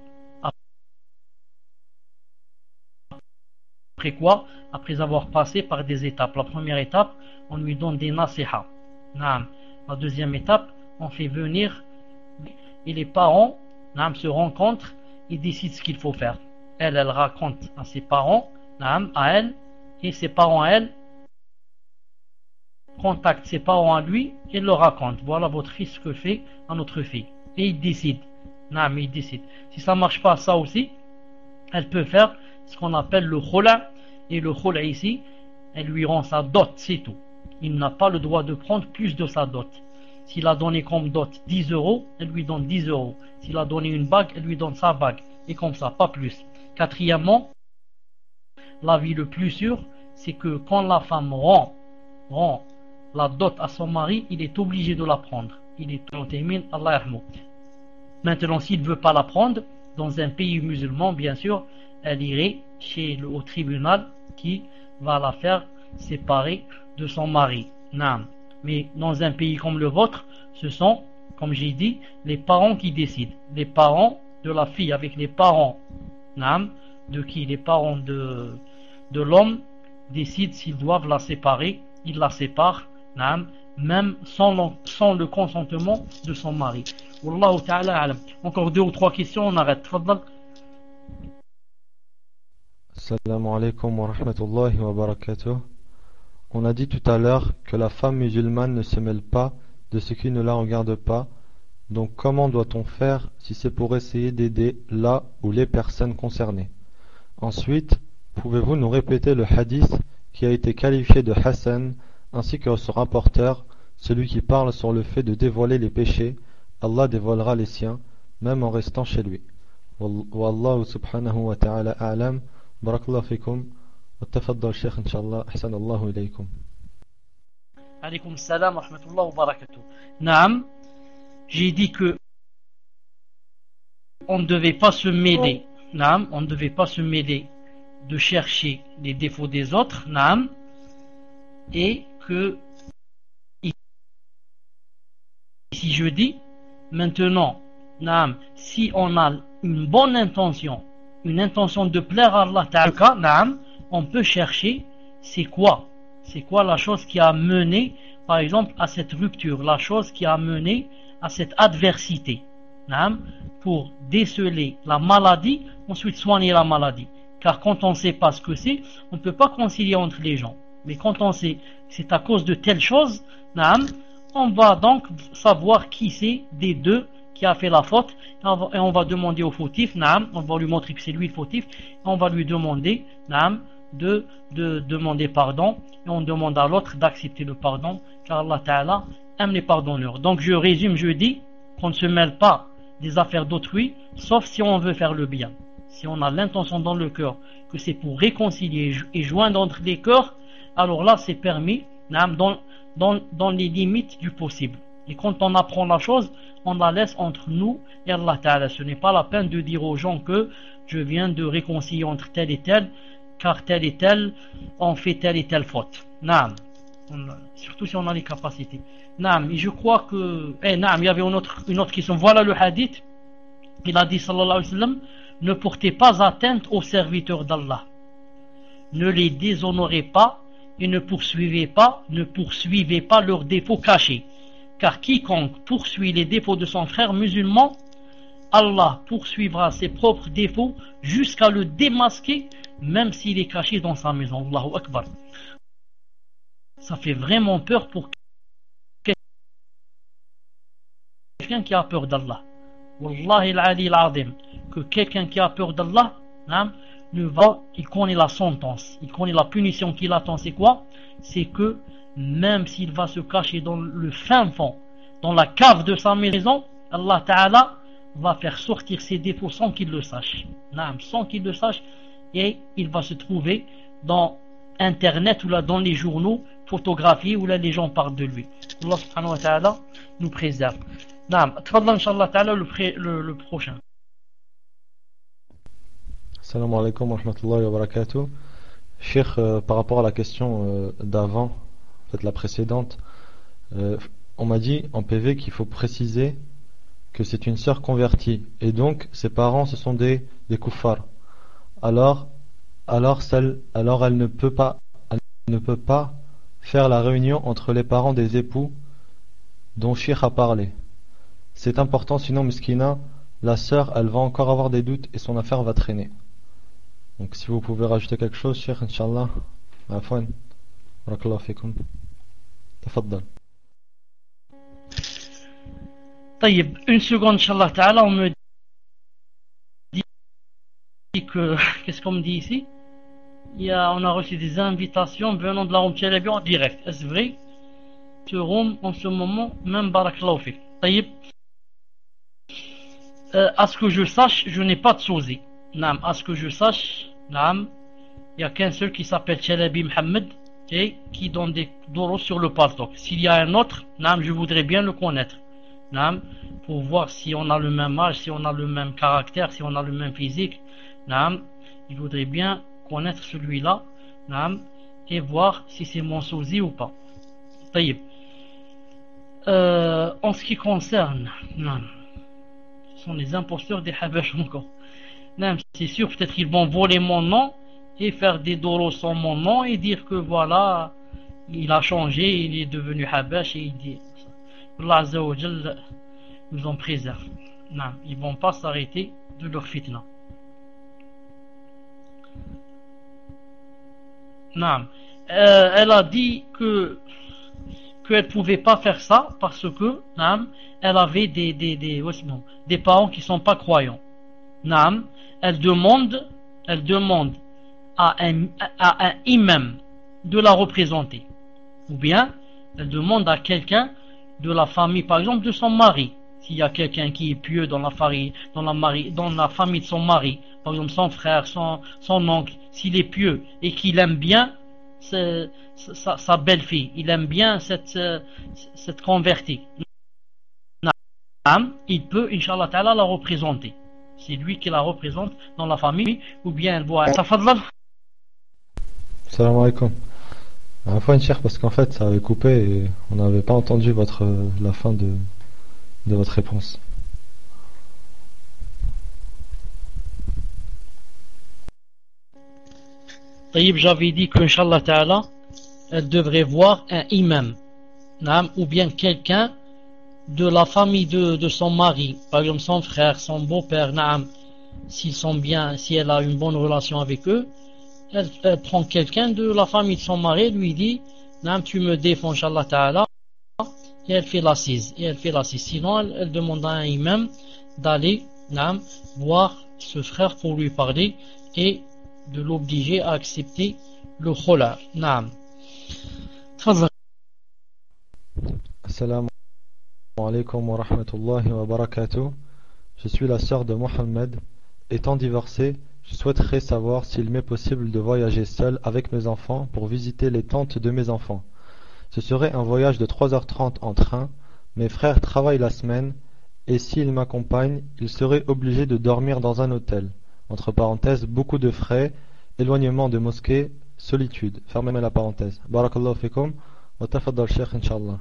Après quoi? Après avoir passé par des étapes. La première étape, on lui donne des nasiha. Naam. La deuxième étape, on fait venir et les parents naam, se rencontrent et décident ce qu'il faut faire. Elle, elle raconte à ses parents, naam, à elle, et ses parents à elle contactent ses parents à lui et leur racontent. Voilà votre fils que fait à notre fille. Et il décide. Naam, il décide. Si ça ne marche pas, ça aussi, elle peut faire ce qu'on appelle le khula. Et le khula ici, elle lui rend sa dot, c'est tout. Il n'a pas le droit de prendre plus de sa dot. S'il a donné comme dot dix euros, elle lui donne dix euros. S'il a donné une bague, elle lui donne sa bague. Et comme ça, pas plus. Quatrièmement, l'avis le plus sûr, c'est que quand la femme rend, rend la dot à son mari, il est obligé de la prendre. Il est Allah yarhamou. Maintenant, s'il ne veut pas la prendre, dans un pays musulman, bien sûr, elle irait chez le, au tribunal qui va la faire séparer de son mari. Naam. Mais dans un pays comme le vôtre, ce sont, comme j'ai dit, les parents qui décident. Les parents de la fille avec les parents, naam, de qui les parents de, de l'homme décident s'ils doivent la séparer. Ils la séparent, naam, même sans le, sans le consentement de son mari. Wallahu ta'ala alam. Encore deux ou trois questions, on arrête. Tfaddal. Assalamu alaikum wa rahmatullahi wa barakatuh. On a dit tout à l'heure que la femme musulmane ne se mêle pas de ce qui ne la regarde pas. Donc comment doit-on faire si c'est pour essayer d'aider la ou les personnes concernées? Ensuite, pouvez-vous nous répéter le hadith qui a été qualifié de Hassan ainsi que son rapporteur, celui qui parle sur le fait de dévoiler les péchés? Allah dévoilera les siens, même en restant chez lui. Wallahu subhanahu wa ta'ala a'lam. Barakallahu fikum. وتفضل شيخ إن شاء الله أحسن الله إليكم. عليكم السلام ورحمة الله وبركاته. نعم, j'ai dit que on ne devait pas se mêler. Naam, on ne devait pas se mêler de chercher les défauts des autres. Naam, et que ici je dis maintenant, naam, si on a une bonne intention, une intention de plaire à Allah Ta'ala, naam, on peut chercher c'est quoi c'est quoi la chose qui a mené par exemple à cette rupture, la chose qui a mené à cette adversité, naam, pour déceler la maladie, ensuite soigner la maladie. Car quand on ne sait pas ce que c'est, on ne peut pas concilier entre les gens. Mais quand on sait que c'est à cause de telle chose, naam, on va donc savoir qui c'est des deux qui a fait la faute, et on va demander au fautif, naam, on va lui montrer que c'est lui le fautif, et on va lui demander, naam, de, de demander pardon, et on demande à l'autre d'accepter le pardon, car Allah Ta'ala aime les pardonneurs. Donc je résume, je dis qu'on ne se mêle pas des affaires d'autrui, sauf si on veut faire le bien. Si on a l'intention dans le cœur que c'est pour réconcilier et joindre entre les cœurs, alors là c'est permis, naam, dans, dans, dans les limites du possible. Et quand on apprend la chose, on la laisse entre nous et Allah Ta'ala. Ce n'est pas la peine de dire aux gens que je viens de réconcilier entre tel et tel, car tel et tel ont fait telle et telle faute. Naam. Surtout si on a les capacités. Naam. Et je crois que... Eh, naam, il y avait une autre, une autre question. Voilà le hadith. Il a dit, sallallahu alayhi wa sallam, ne portez pas atteinte aux serviteurs d'Allah. Ne les déshonorez pas et ne poursuivez pas, ne poursuivez pas leurs défauts cachés. Car quiconque poursuit les défauts de son frère musulman, Allah poursuivra ses propres défauts jusqu'à le démasquer, même s'il est caché dans sa maison. Allahu Akbar. Ça fait vraiment peur pour quelqu'un qui a peur d'Allah. Wallahi al-Ali al-Azim. Que quelqu'un qui a peur d'Allah, hein, ne va, il connaît la sentence, il connaît la punition qu'il attend. C'est quoi? C'est que même s'il va se cacher dans le fin fond, dans la cave de sa maison, Allah Ta'ala va faire sortir ses défauts sans qu'il le sache. Naam, sans qu'il le sache, et il va se trouver dans Internet ou là dans les journaux photographiés où là les gens parlent de lui. Allah subhanahu wa ta'ala nous préserve. Naam, tfadlan inshallah ta'ala le, le, le prochain. Salam alaikum wa rahmatullahi wa barakatuh. Cheikh, euh, par rapport à la question euh, d'avant, en fait la précédente, euh, on m'a dit en P V qu'il faut préciser que c'est une sœur convertie et donc ses parents ce sont des, des kuffars. Alors, alors, celle, alors elle ne peut pas, elle ne peut pas faire la réunion entre les parents des époux dont Cheikh a parlé. C'est important, sinon Miskina, la sœur, elle va encore avoir des doutes et son affaire va traîner. Donc si vous pouvez rajouter quelque chose, Cheikh, Inch'Allah, afwan, barakallahu fikum, tafaddal. Taïb, une seconde, Inch'Allah ta'ala, on me dit que, qu'est-ce qu'on me dit ici? Il y a, on a reçu des invitations venant de la Room Tchalabi en direct. Est-ce vrai? Ce Room, en ce moment, même barakallahu fik. Taïb, euh, à ce que je sache, je n'ai pas de sosie. Naam, à ce que je sache, naam, il n'y a qu'un seul qui s'appelle Tchalabi Mohamed et qui donne des doros sur le pasdoc. S'il y a un autre, naam, je voudrais bien le connaître. Naam, pour voir si on a le même âge, si on a le même caractère, si on a le même physique. Naam, je voudrais bien connaître celui-là, naam, et voir si c'est mon sosie ou pas. Taïb. Euh, en ce qui concerne, naam, ce sont les imposteurs des Habash encore. Naam, c'est sûr, peut-être qu'ils vont voler mon nom et faire des doros sans mon nom et dire que voilà, il a changé, il est devenu Habash et il dit. Allah Azza wa Jal nous en préserve. Non, ils ne vont pas s'arrêter de leur fitna. Non. Euh, elle a dit que qu'elle ne pouvait pas faire ça parce que non, elle avait des, des, des, des parents qui ne sont pas croyants. Non, elle demande, elle demande à un, à un imam de la représenter. Ou bien elle demande à quelqu'un de la famille, par exemple, de son mari. S'il y a quelqu'un qui est pieux dans la famille, dans la, mari, dans la famille de son mari, par exemple son frère, son, son oncle, s'il est pieux et qu'il aime bien sa, sa, sa belle-fille, il aime bien cette, cette convertie, il peut, Inch'Allah Ta'ala, la représenter. C'est lui qui la représente dans la famille, ou bien elle voit. Tafadlal. Salam alaikum. Un fois une chère parce qu'en fait ça avait coupé et on n'avait pas entendu votre, la fin de, de votre réponse. Taïb, j'avais dit qu'Inch'Allah Ta'ala, elle devrait voir un imam, naam, ou bien quelqu'un de la famille de, de son mari, par exemple son frère, son beau-père, naam, s'ils sont bien, si elle a une bonne relation avec eux. Elle, elle prend quelqu'un de la famille de son mari, lui dit, naam, tu me défends, Inch'Allah Ta'ala, et elle fait l'assise, et elle fait l'assise. Sinon, elle, elle demande à un imam d'aller, naam, voir ce frère pour lui parler et de l'obliger à accepter le khola, naam. Assalamu alaikum wa rahmatullahi wa barakatuh. Je suis la sœur de Mohamed. Étant divorcée, je souhaiterais savoir s'il m'est possible de voyager seul avec mes enfants pour visiter les tantes de mes enfants. Ce serait un voyage de trois heures trente en train. Mes frères travaillent la semaine et s'ils m'accompagnent, ils seraient obligés de dormir dans un hôtel. Entre parenthèses, beaucoup de frais, éloignement de mosquée, solitude. Fermez la parenthèse. Barakallahu fikum wa tafaddal Cheikh Inch'Allah.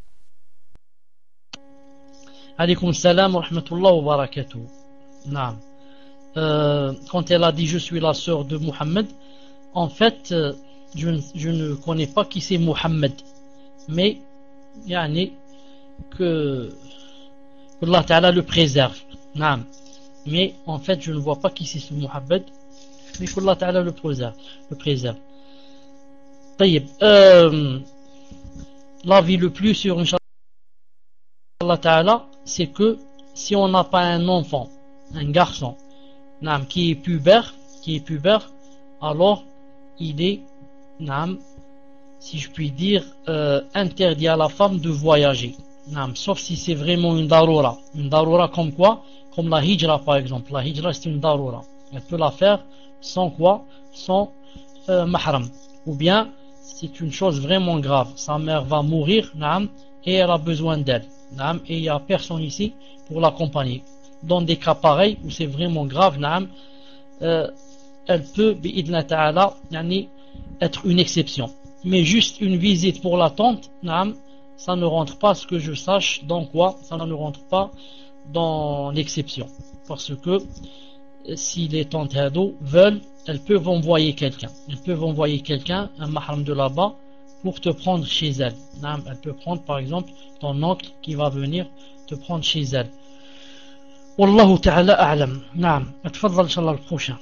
Alaykoum salam wa rahmatullah wa barakatuh. Naam. Euh, quand elle a dit je suis la sœur de Mohammed, en fait euh, je, je ne connais pas qui c'est Mohammed, mais yani, que, que Allah Ta'ala le préserve. Naam. Mais en fait je ne vois pas qui c'est ce Mohammed, mais que Allah Ta'ala le préserve, le préserve. Taïb, euh, l'avis le plus sûr Inch'Allah Ta'ala, c'est que si on n'a pas un enfant, un garçon, naam, qui est pubère, qui est pubère, alors il est, naam, si je puis dire, euh, interdit à la femme de voyager. Naam, sauf si c'est vraiment une daroura. Une daroura comme quoi? Comme la hijra par exemple. La hijra c'est une daroura. Elle peut la faire sans quoi? Sans euh, mahram. Ou bien c'est une chose vraiment grave. Sa mère va mourir, naam, et elle a besoin d'aide. Naam, et il n'y a personne ici pour l'accompagner. Dans des cas pareils où c'est vraiment grave, naam, euh, elle peut, bi'idna ta'ala, yani, être une exception. Mais juste une visite pour la tante, naam, ça ne rentre pas, ce que je sache, dans quoi? Ça ne rentre pas dans l'exception. Parce que si les tantes hado veulent, elles peuvent envoyer quelqu'un. Elles peuvent envoyer quelqu'un, un mahram de là-bas, pour te prendre chez elles. Naam, elle peut prendre par exemple ton oncle qui va venir te prendre chez elle. Wallahu ta'ala a'lam. Naam, atfadal inshallah le prochain.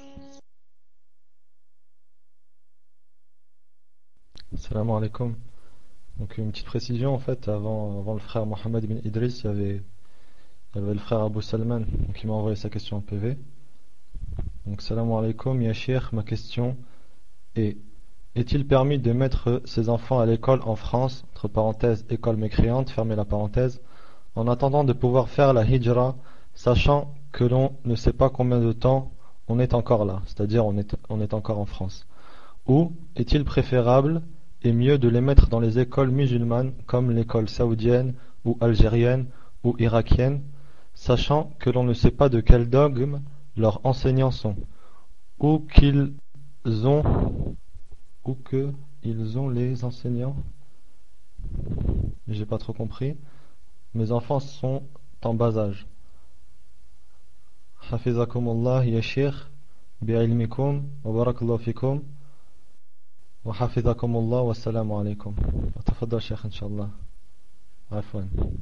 Salam alaikum. Donc une petite précision en fait, avant, avant le frère Mohamed ibn Idriss, il y avait, il y avait le frère Abu Salman donc il m'a envoyé sa question en P V. Donc salam alaikum, ya cheikh, ma question est: est-il permis de mettre ses enfants à l'école en France, entre parenthèses école mécréante, fermez la parenthèse, en attendant de pouvoir faire la hijra, sachant que l'on ne sait pas combien de temps on est encore là, c'est-à-dire on est, on est encore en France? Ou est-il préférable et mieux de les mettre dans les écoles musulmanes comme l'école saoudienne ou algérienne ou irakienne, sachant que l'on ne sait pas de quel dogme leurs enseignants sont, ou qu'ils ont ou que ils ont les enseignants? J'ai pas trop compris. Mes enfants sont en bas âge. Hafizakumullah ya sheikh bi'ilmikum wa barakallahu fikum. وحفظكم الله والسلام عليكم. تفضل شيخ إن شاء الله. عفوا.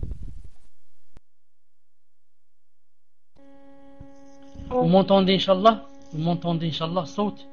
Vous m'entendez Inch'Allah? Vous m'entendez Inch'Allah? Saute.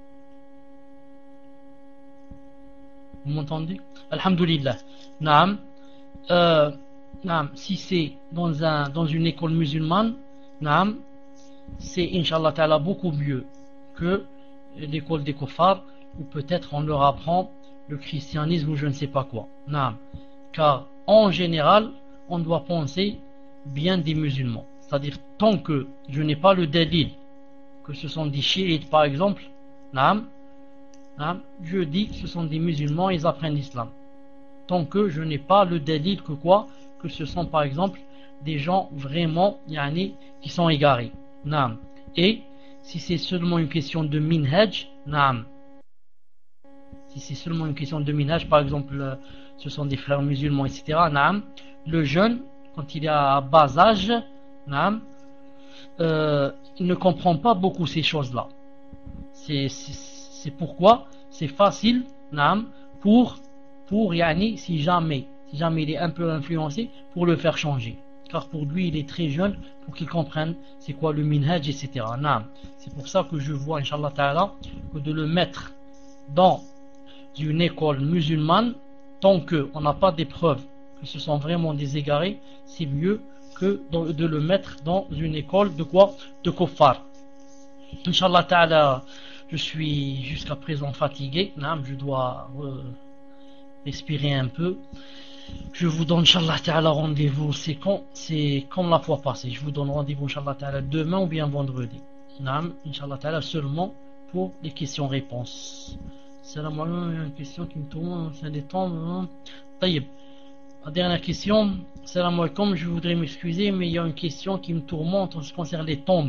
Vous m'entendez? Alhamdulillah. Naam. Euh, naam. Si c'est dans, un, dans une école musulmane, naam, c'est Inch'Allah ta'ala beaucoup mieux que l'école des kuffars, ou peut-être on leur apprend le christianisme ou je ne sais pas quoi. Non. Car en général, on doit penser bien des musulmans. C'est-à-dire, tant que je n'ai pas le dalil, que ce sont des chiites par exemple, non, non, je dis que ce sont des musulmans, ils apprennent l'islam. Tant que je n'ai pas le dalil que quoi, que ce sont par exemple des gens vraiment yani, qui sont égarés. Non. Et si c'est seulement une question de minhaj, non. Si c'est seulement une question de minhaj, par exemple, ce sont des frères musulmans, et cetera. Naam, le jeune, quand il est à bas âge, naam, euh, il ne comprend pas beaucoup ces choses-là. C'est, c'est, c'est pourquoi c'est facile, naam, pour, pour yani, si jamais, si jamais il est un peu influencé, pour le faire changer. Car pour lui, il est très jeune, pour qu'il comprenne c'est quoi le minhaj, et cetera. Naam. C'est pour ça que je vois, Inch'Allah ta'ala, que de le mettre dans d'une école musulmane, tant qu'on n'a pas des preuves que ce sont vraiment des égarés, c'est mieux que de le mettre dans une école de quoi? De kuffar. Inch'Allah ta'ala, je suis jusqu'à présent fatigué, je dois euh, respirer un peu. Je vous donne Inch'Allah ta'ala rendez-vous, c'est quand? C'est comme la fois passée, je vous donne rendez-vous Inch'Allah ta'ala demain ou bien vendredi. Inch'Allah ta'ala seulement pour les questions-réponses. Salam alaikum, il y a une question qui me tourne, c'est des temps. Taïb. La dernière question, salam alaikum, je voudrais m'excuser, mais il y a une question qui me tourmente en ce qui concerne les tombes.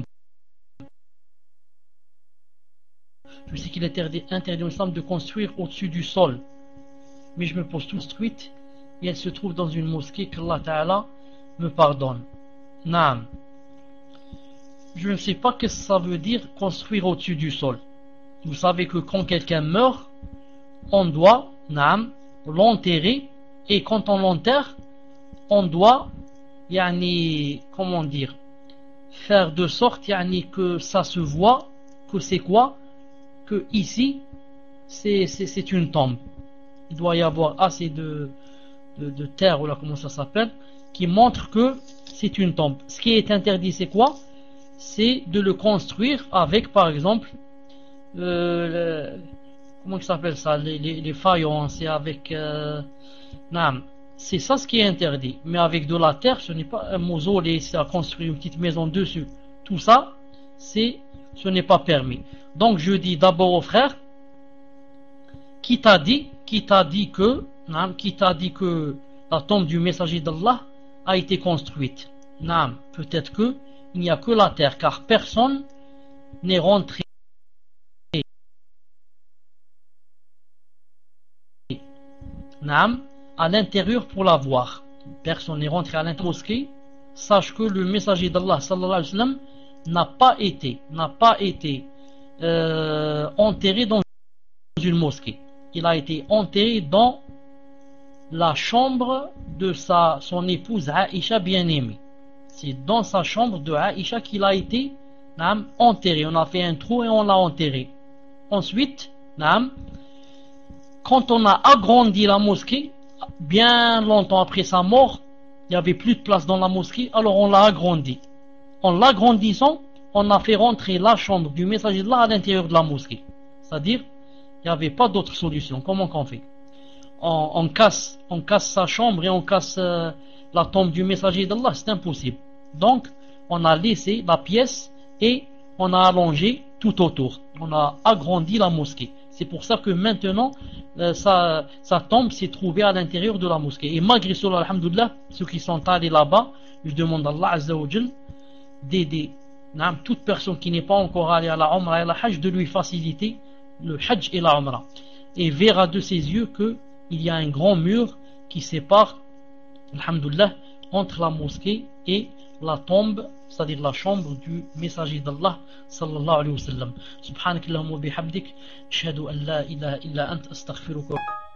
Je sais qu'il est interdit, interdit en islam de construire au-dessus du sol, mais je me pose tout de suite, et elle se trouve dans une mosquée, qu'Allah Ta'ala me pardonne. Naam. Je ne sais pas ce que ça veut dire construire au-dessus du sol. Vous savez que quand quelqu'un meurt, on doit naam, l'enterrer, et quand on l'enterre, on doit yani, comment dire, faire de sorte yani, que ça se voit, que c'est quoi, que ici c'est, c'est, c'est une tombe. Il doit y avoir assez de, de, de terre, ou là comment ça s'appelle, qui montre que c'est une tombe. Ce qui est interdit, c'est quoi? C'est de le construire avec, par exemple, euh, le, comment ça s'appelle ça, les, les, les faïences, et avec euh, naam, c'est ça ce qui est interdit. Mais avec de la terre, ce n'est pas un mausolée, c'est à construire une petite maison dessus. Tout ça, c'est, ce n'est pas permis. Donc je dis d'abord au frère, qui t'a dit, qui t'a dit que, non, qui t'a dit que la tombe du messager d'Allah a été construite. Non, peut-être que il n'y a que la terre, car personne n'est rentré non, à l'intérieur pour la voir. Personne n'est rentré à l'intérieur de la mosquée. Sache que le messager d'Allah sallallahu alayhi wa sallam n'a pas été, n'a pas été euh, enterré dans une mosquée. Il a été enterré dans la chambre de sa, son épouse Aïcha bien-aimée. C'est dans sa chambre de Aïcha qu'il a été naam, enterré. On a fait un trou et on l'a enterré. Ensuite, naam, quand on a agrandi la mosquée, bien longtemps après sa mort, il n'y avait plus de place dans la mosquée, alors on l'a agrandi. En l'agrandissant, on a fait rentrer la chambre du messager d'Allah à l'intérieur de la mosquée. C'est-à-dire, il n'y avait pas d'autre solution. Comment qu'on fait? on, on, casse, on casse sa chambre et on casse euh, la tombe du messager d'Allah, c'est impossible. Donc, on a laissé la pièce et on a allongé tout autour. On a agrandi la mosquée. C'est pour ça que maintenant, euh, sa, sa tombe s'est trouvée à l'intérieur de la mosquée. Et malgré cela, alhamdoulilah, ceux qui sont allés là-bas, je demande à Allah Azza wa Jal d'aider toute personne qui n'est pas encore allée à la Umrah et à la Hajj, de lui faciliter le Hajj et la Umrah. Et verra de ses yeux qu'il y a un grand mur qui sépare, alhamdoulilah, entre la mosquée et la tombe, c'est-à-dire la chambre du messager d'Allah sallallahu alayhi wa sallam. Subhanakallahumma wa bihamdik, ashhadu an la ilaha illa anta astaghfiruka.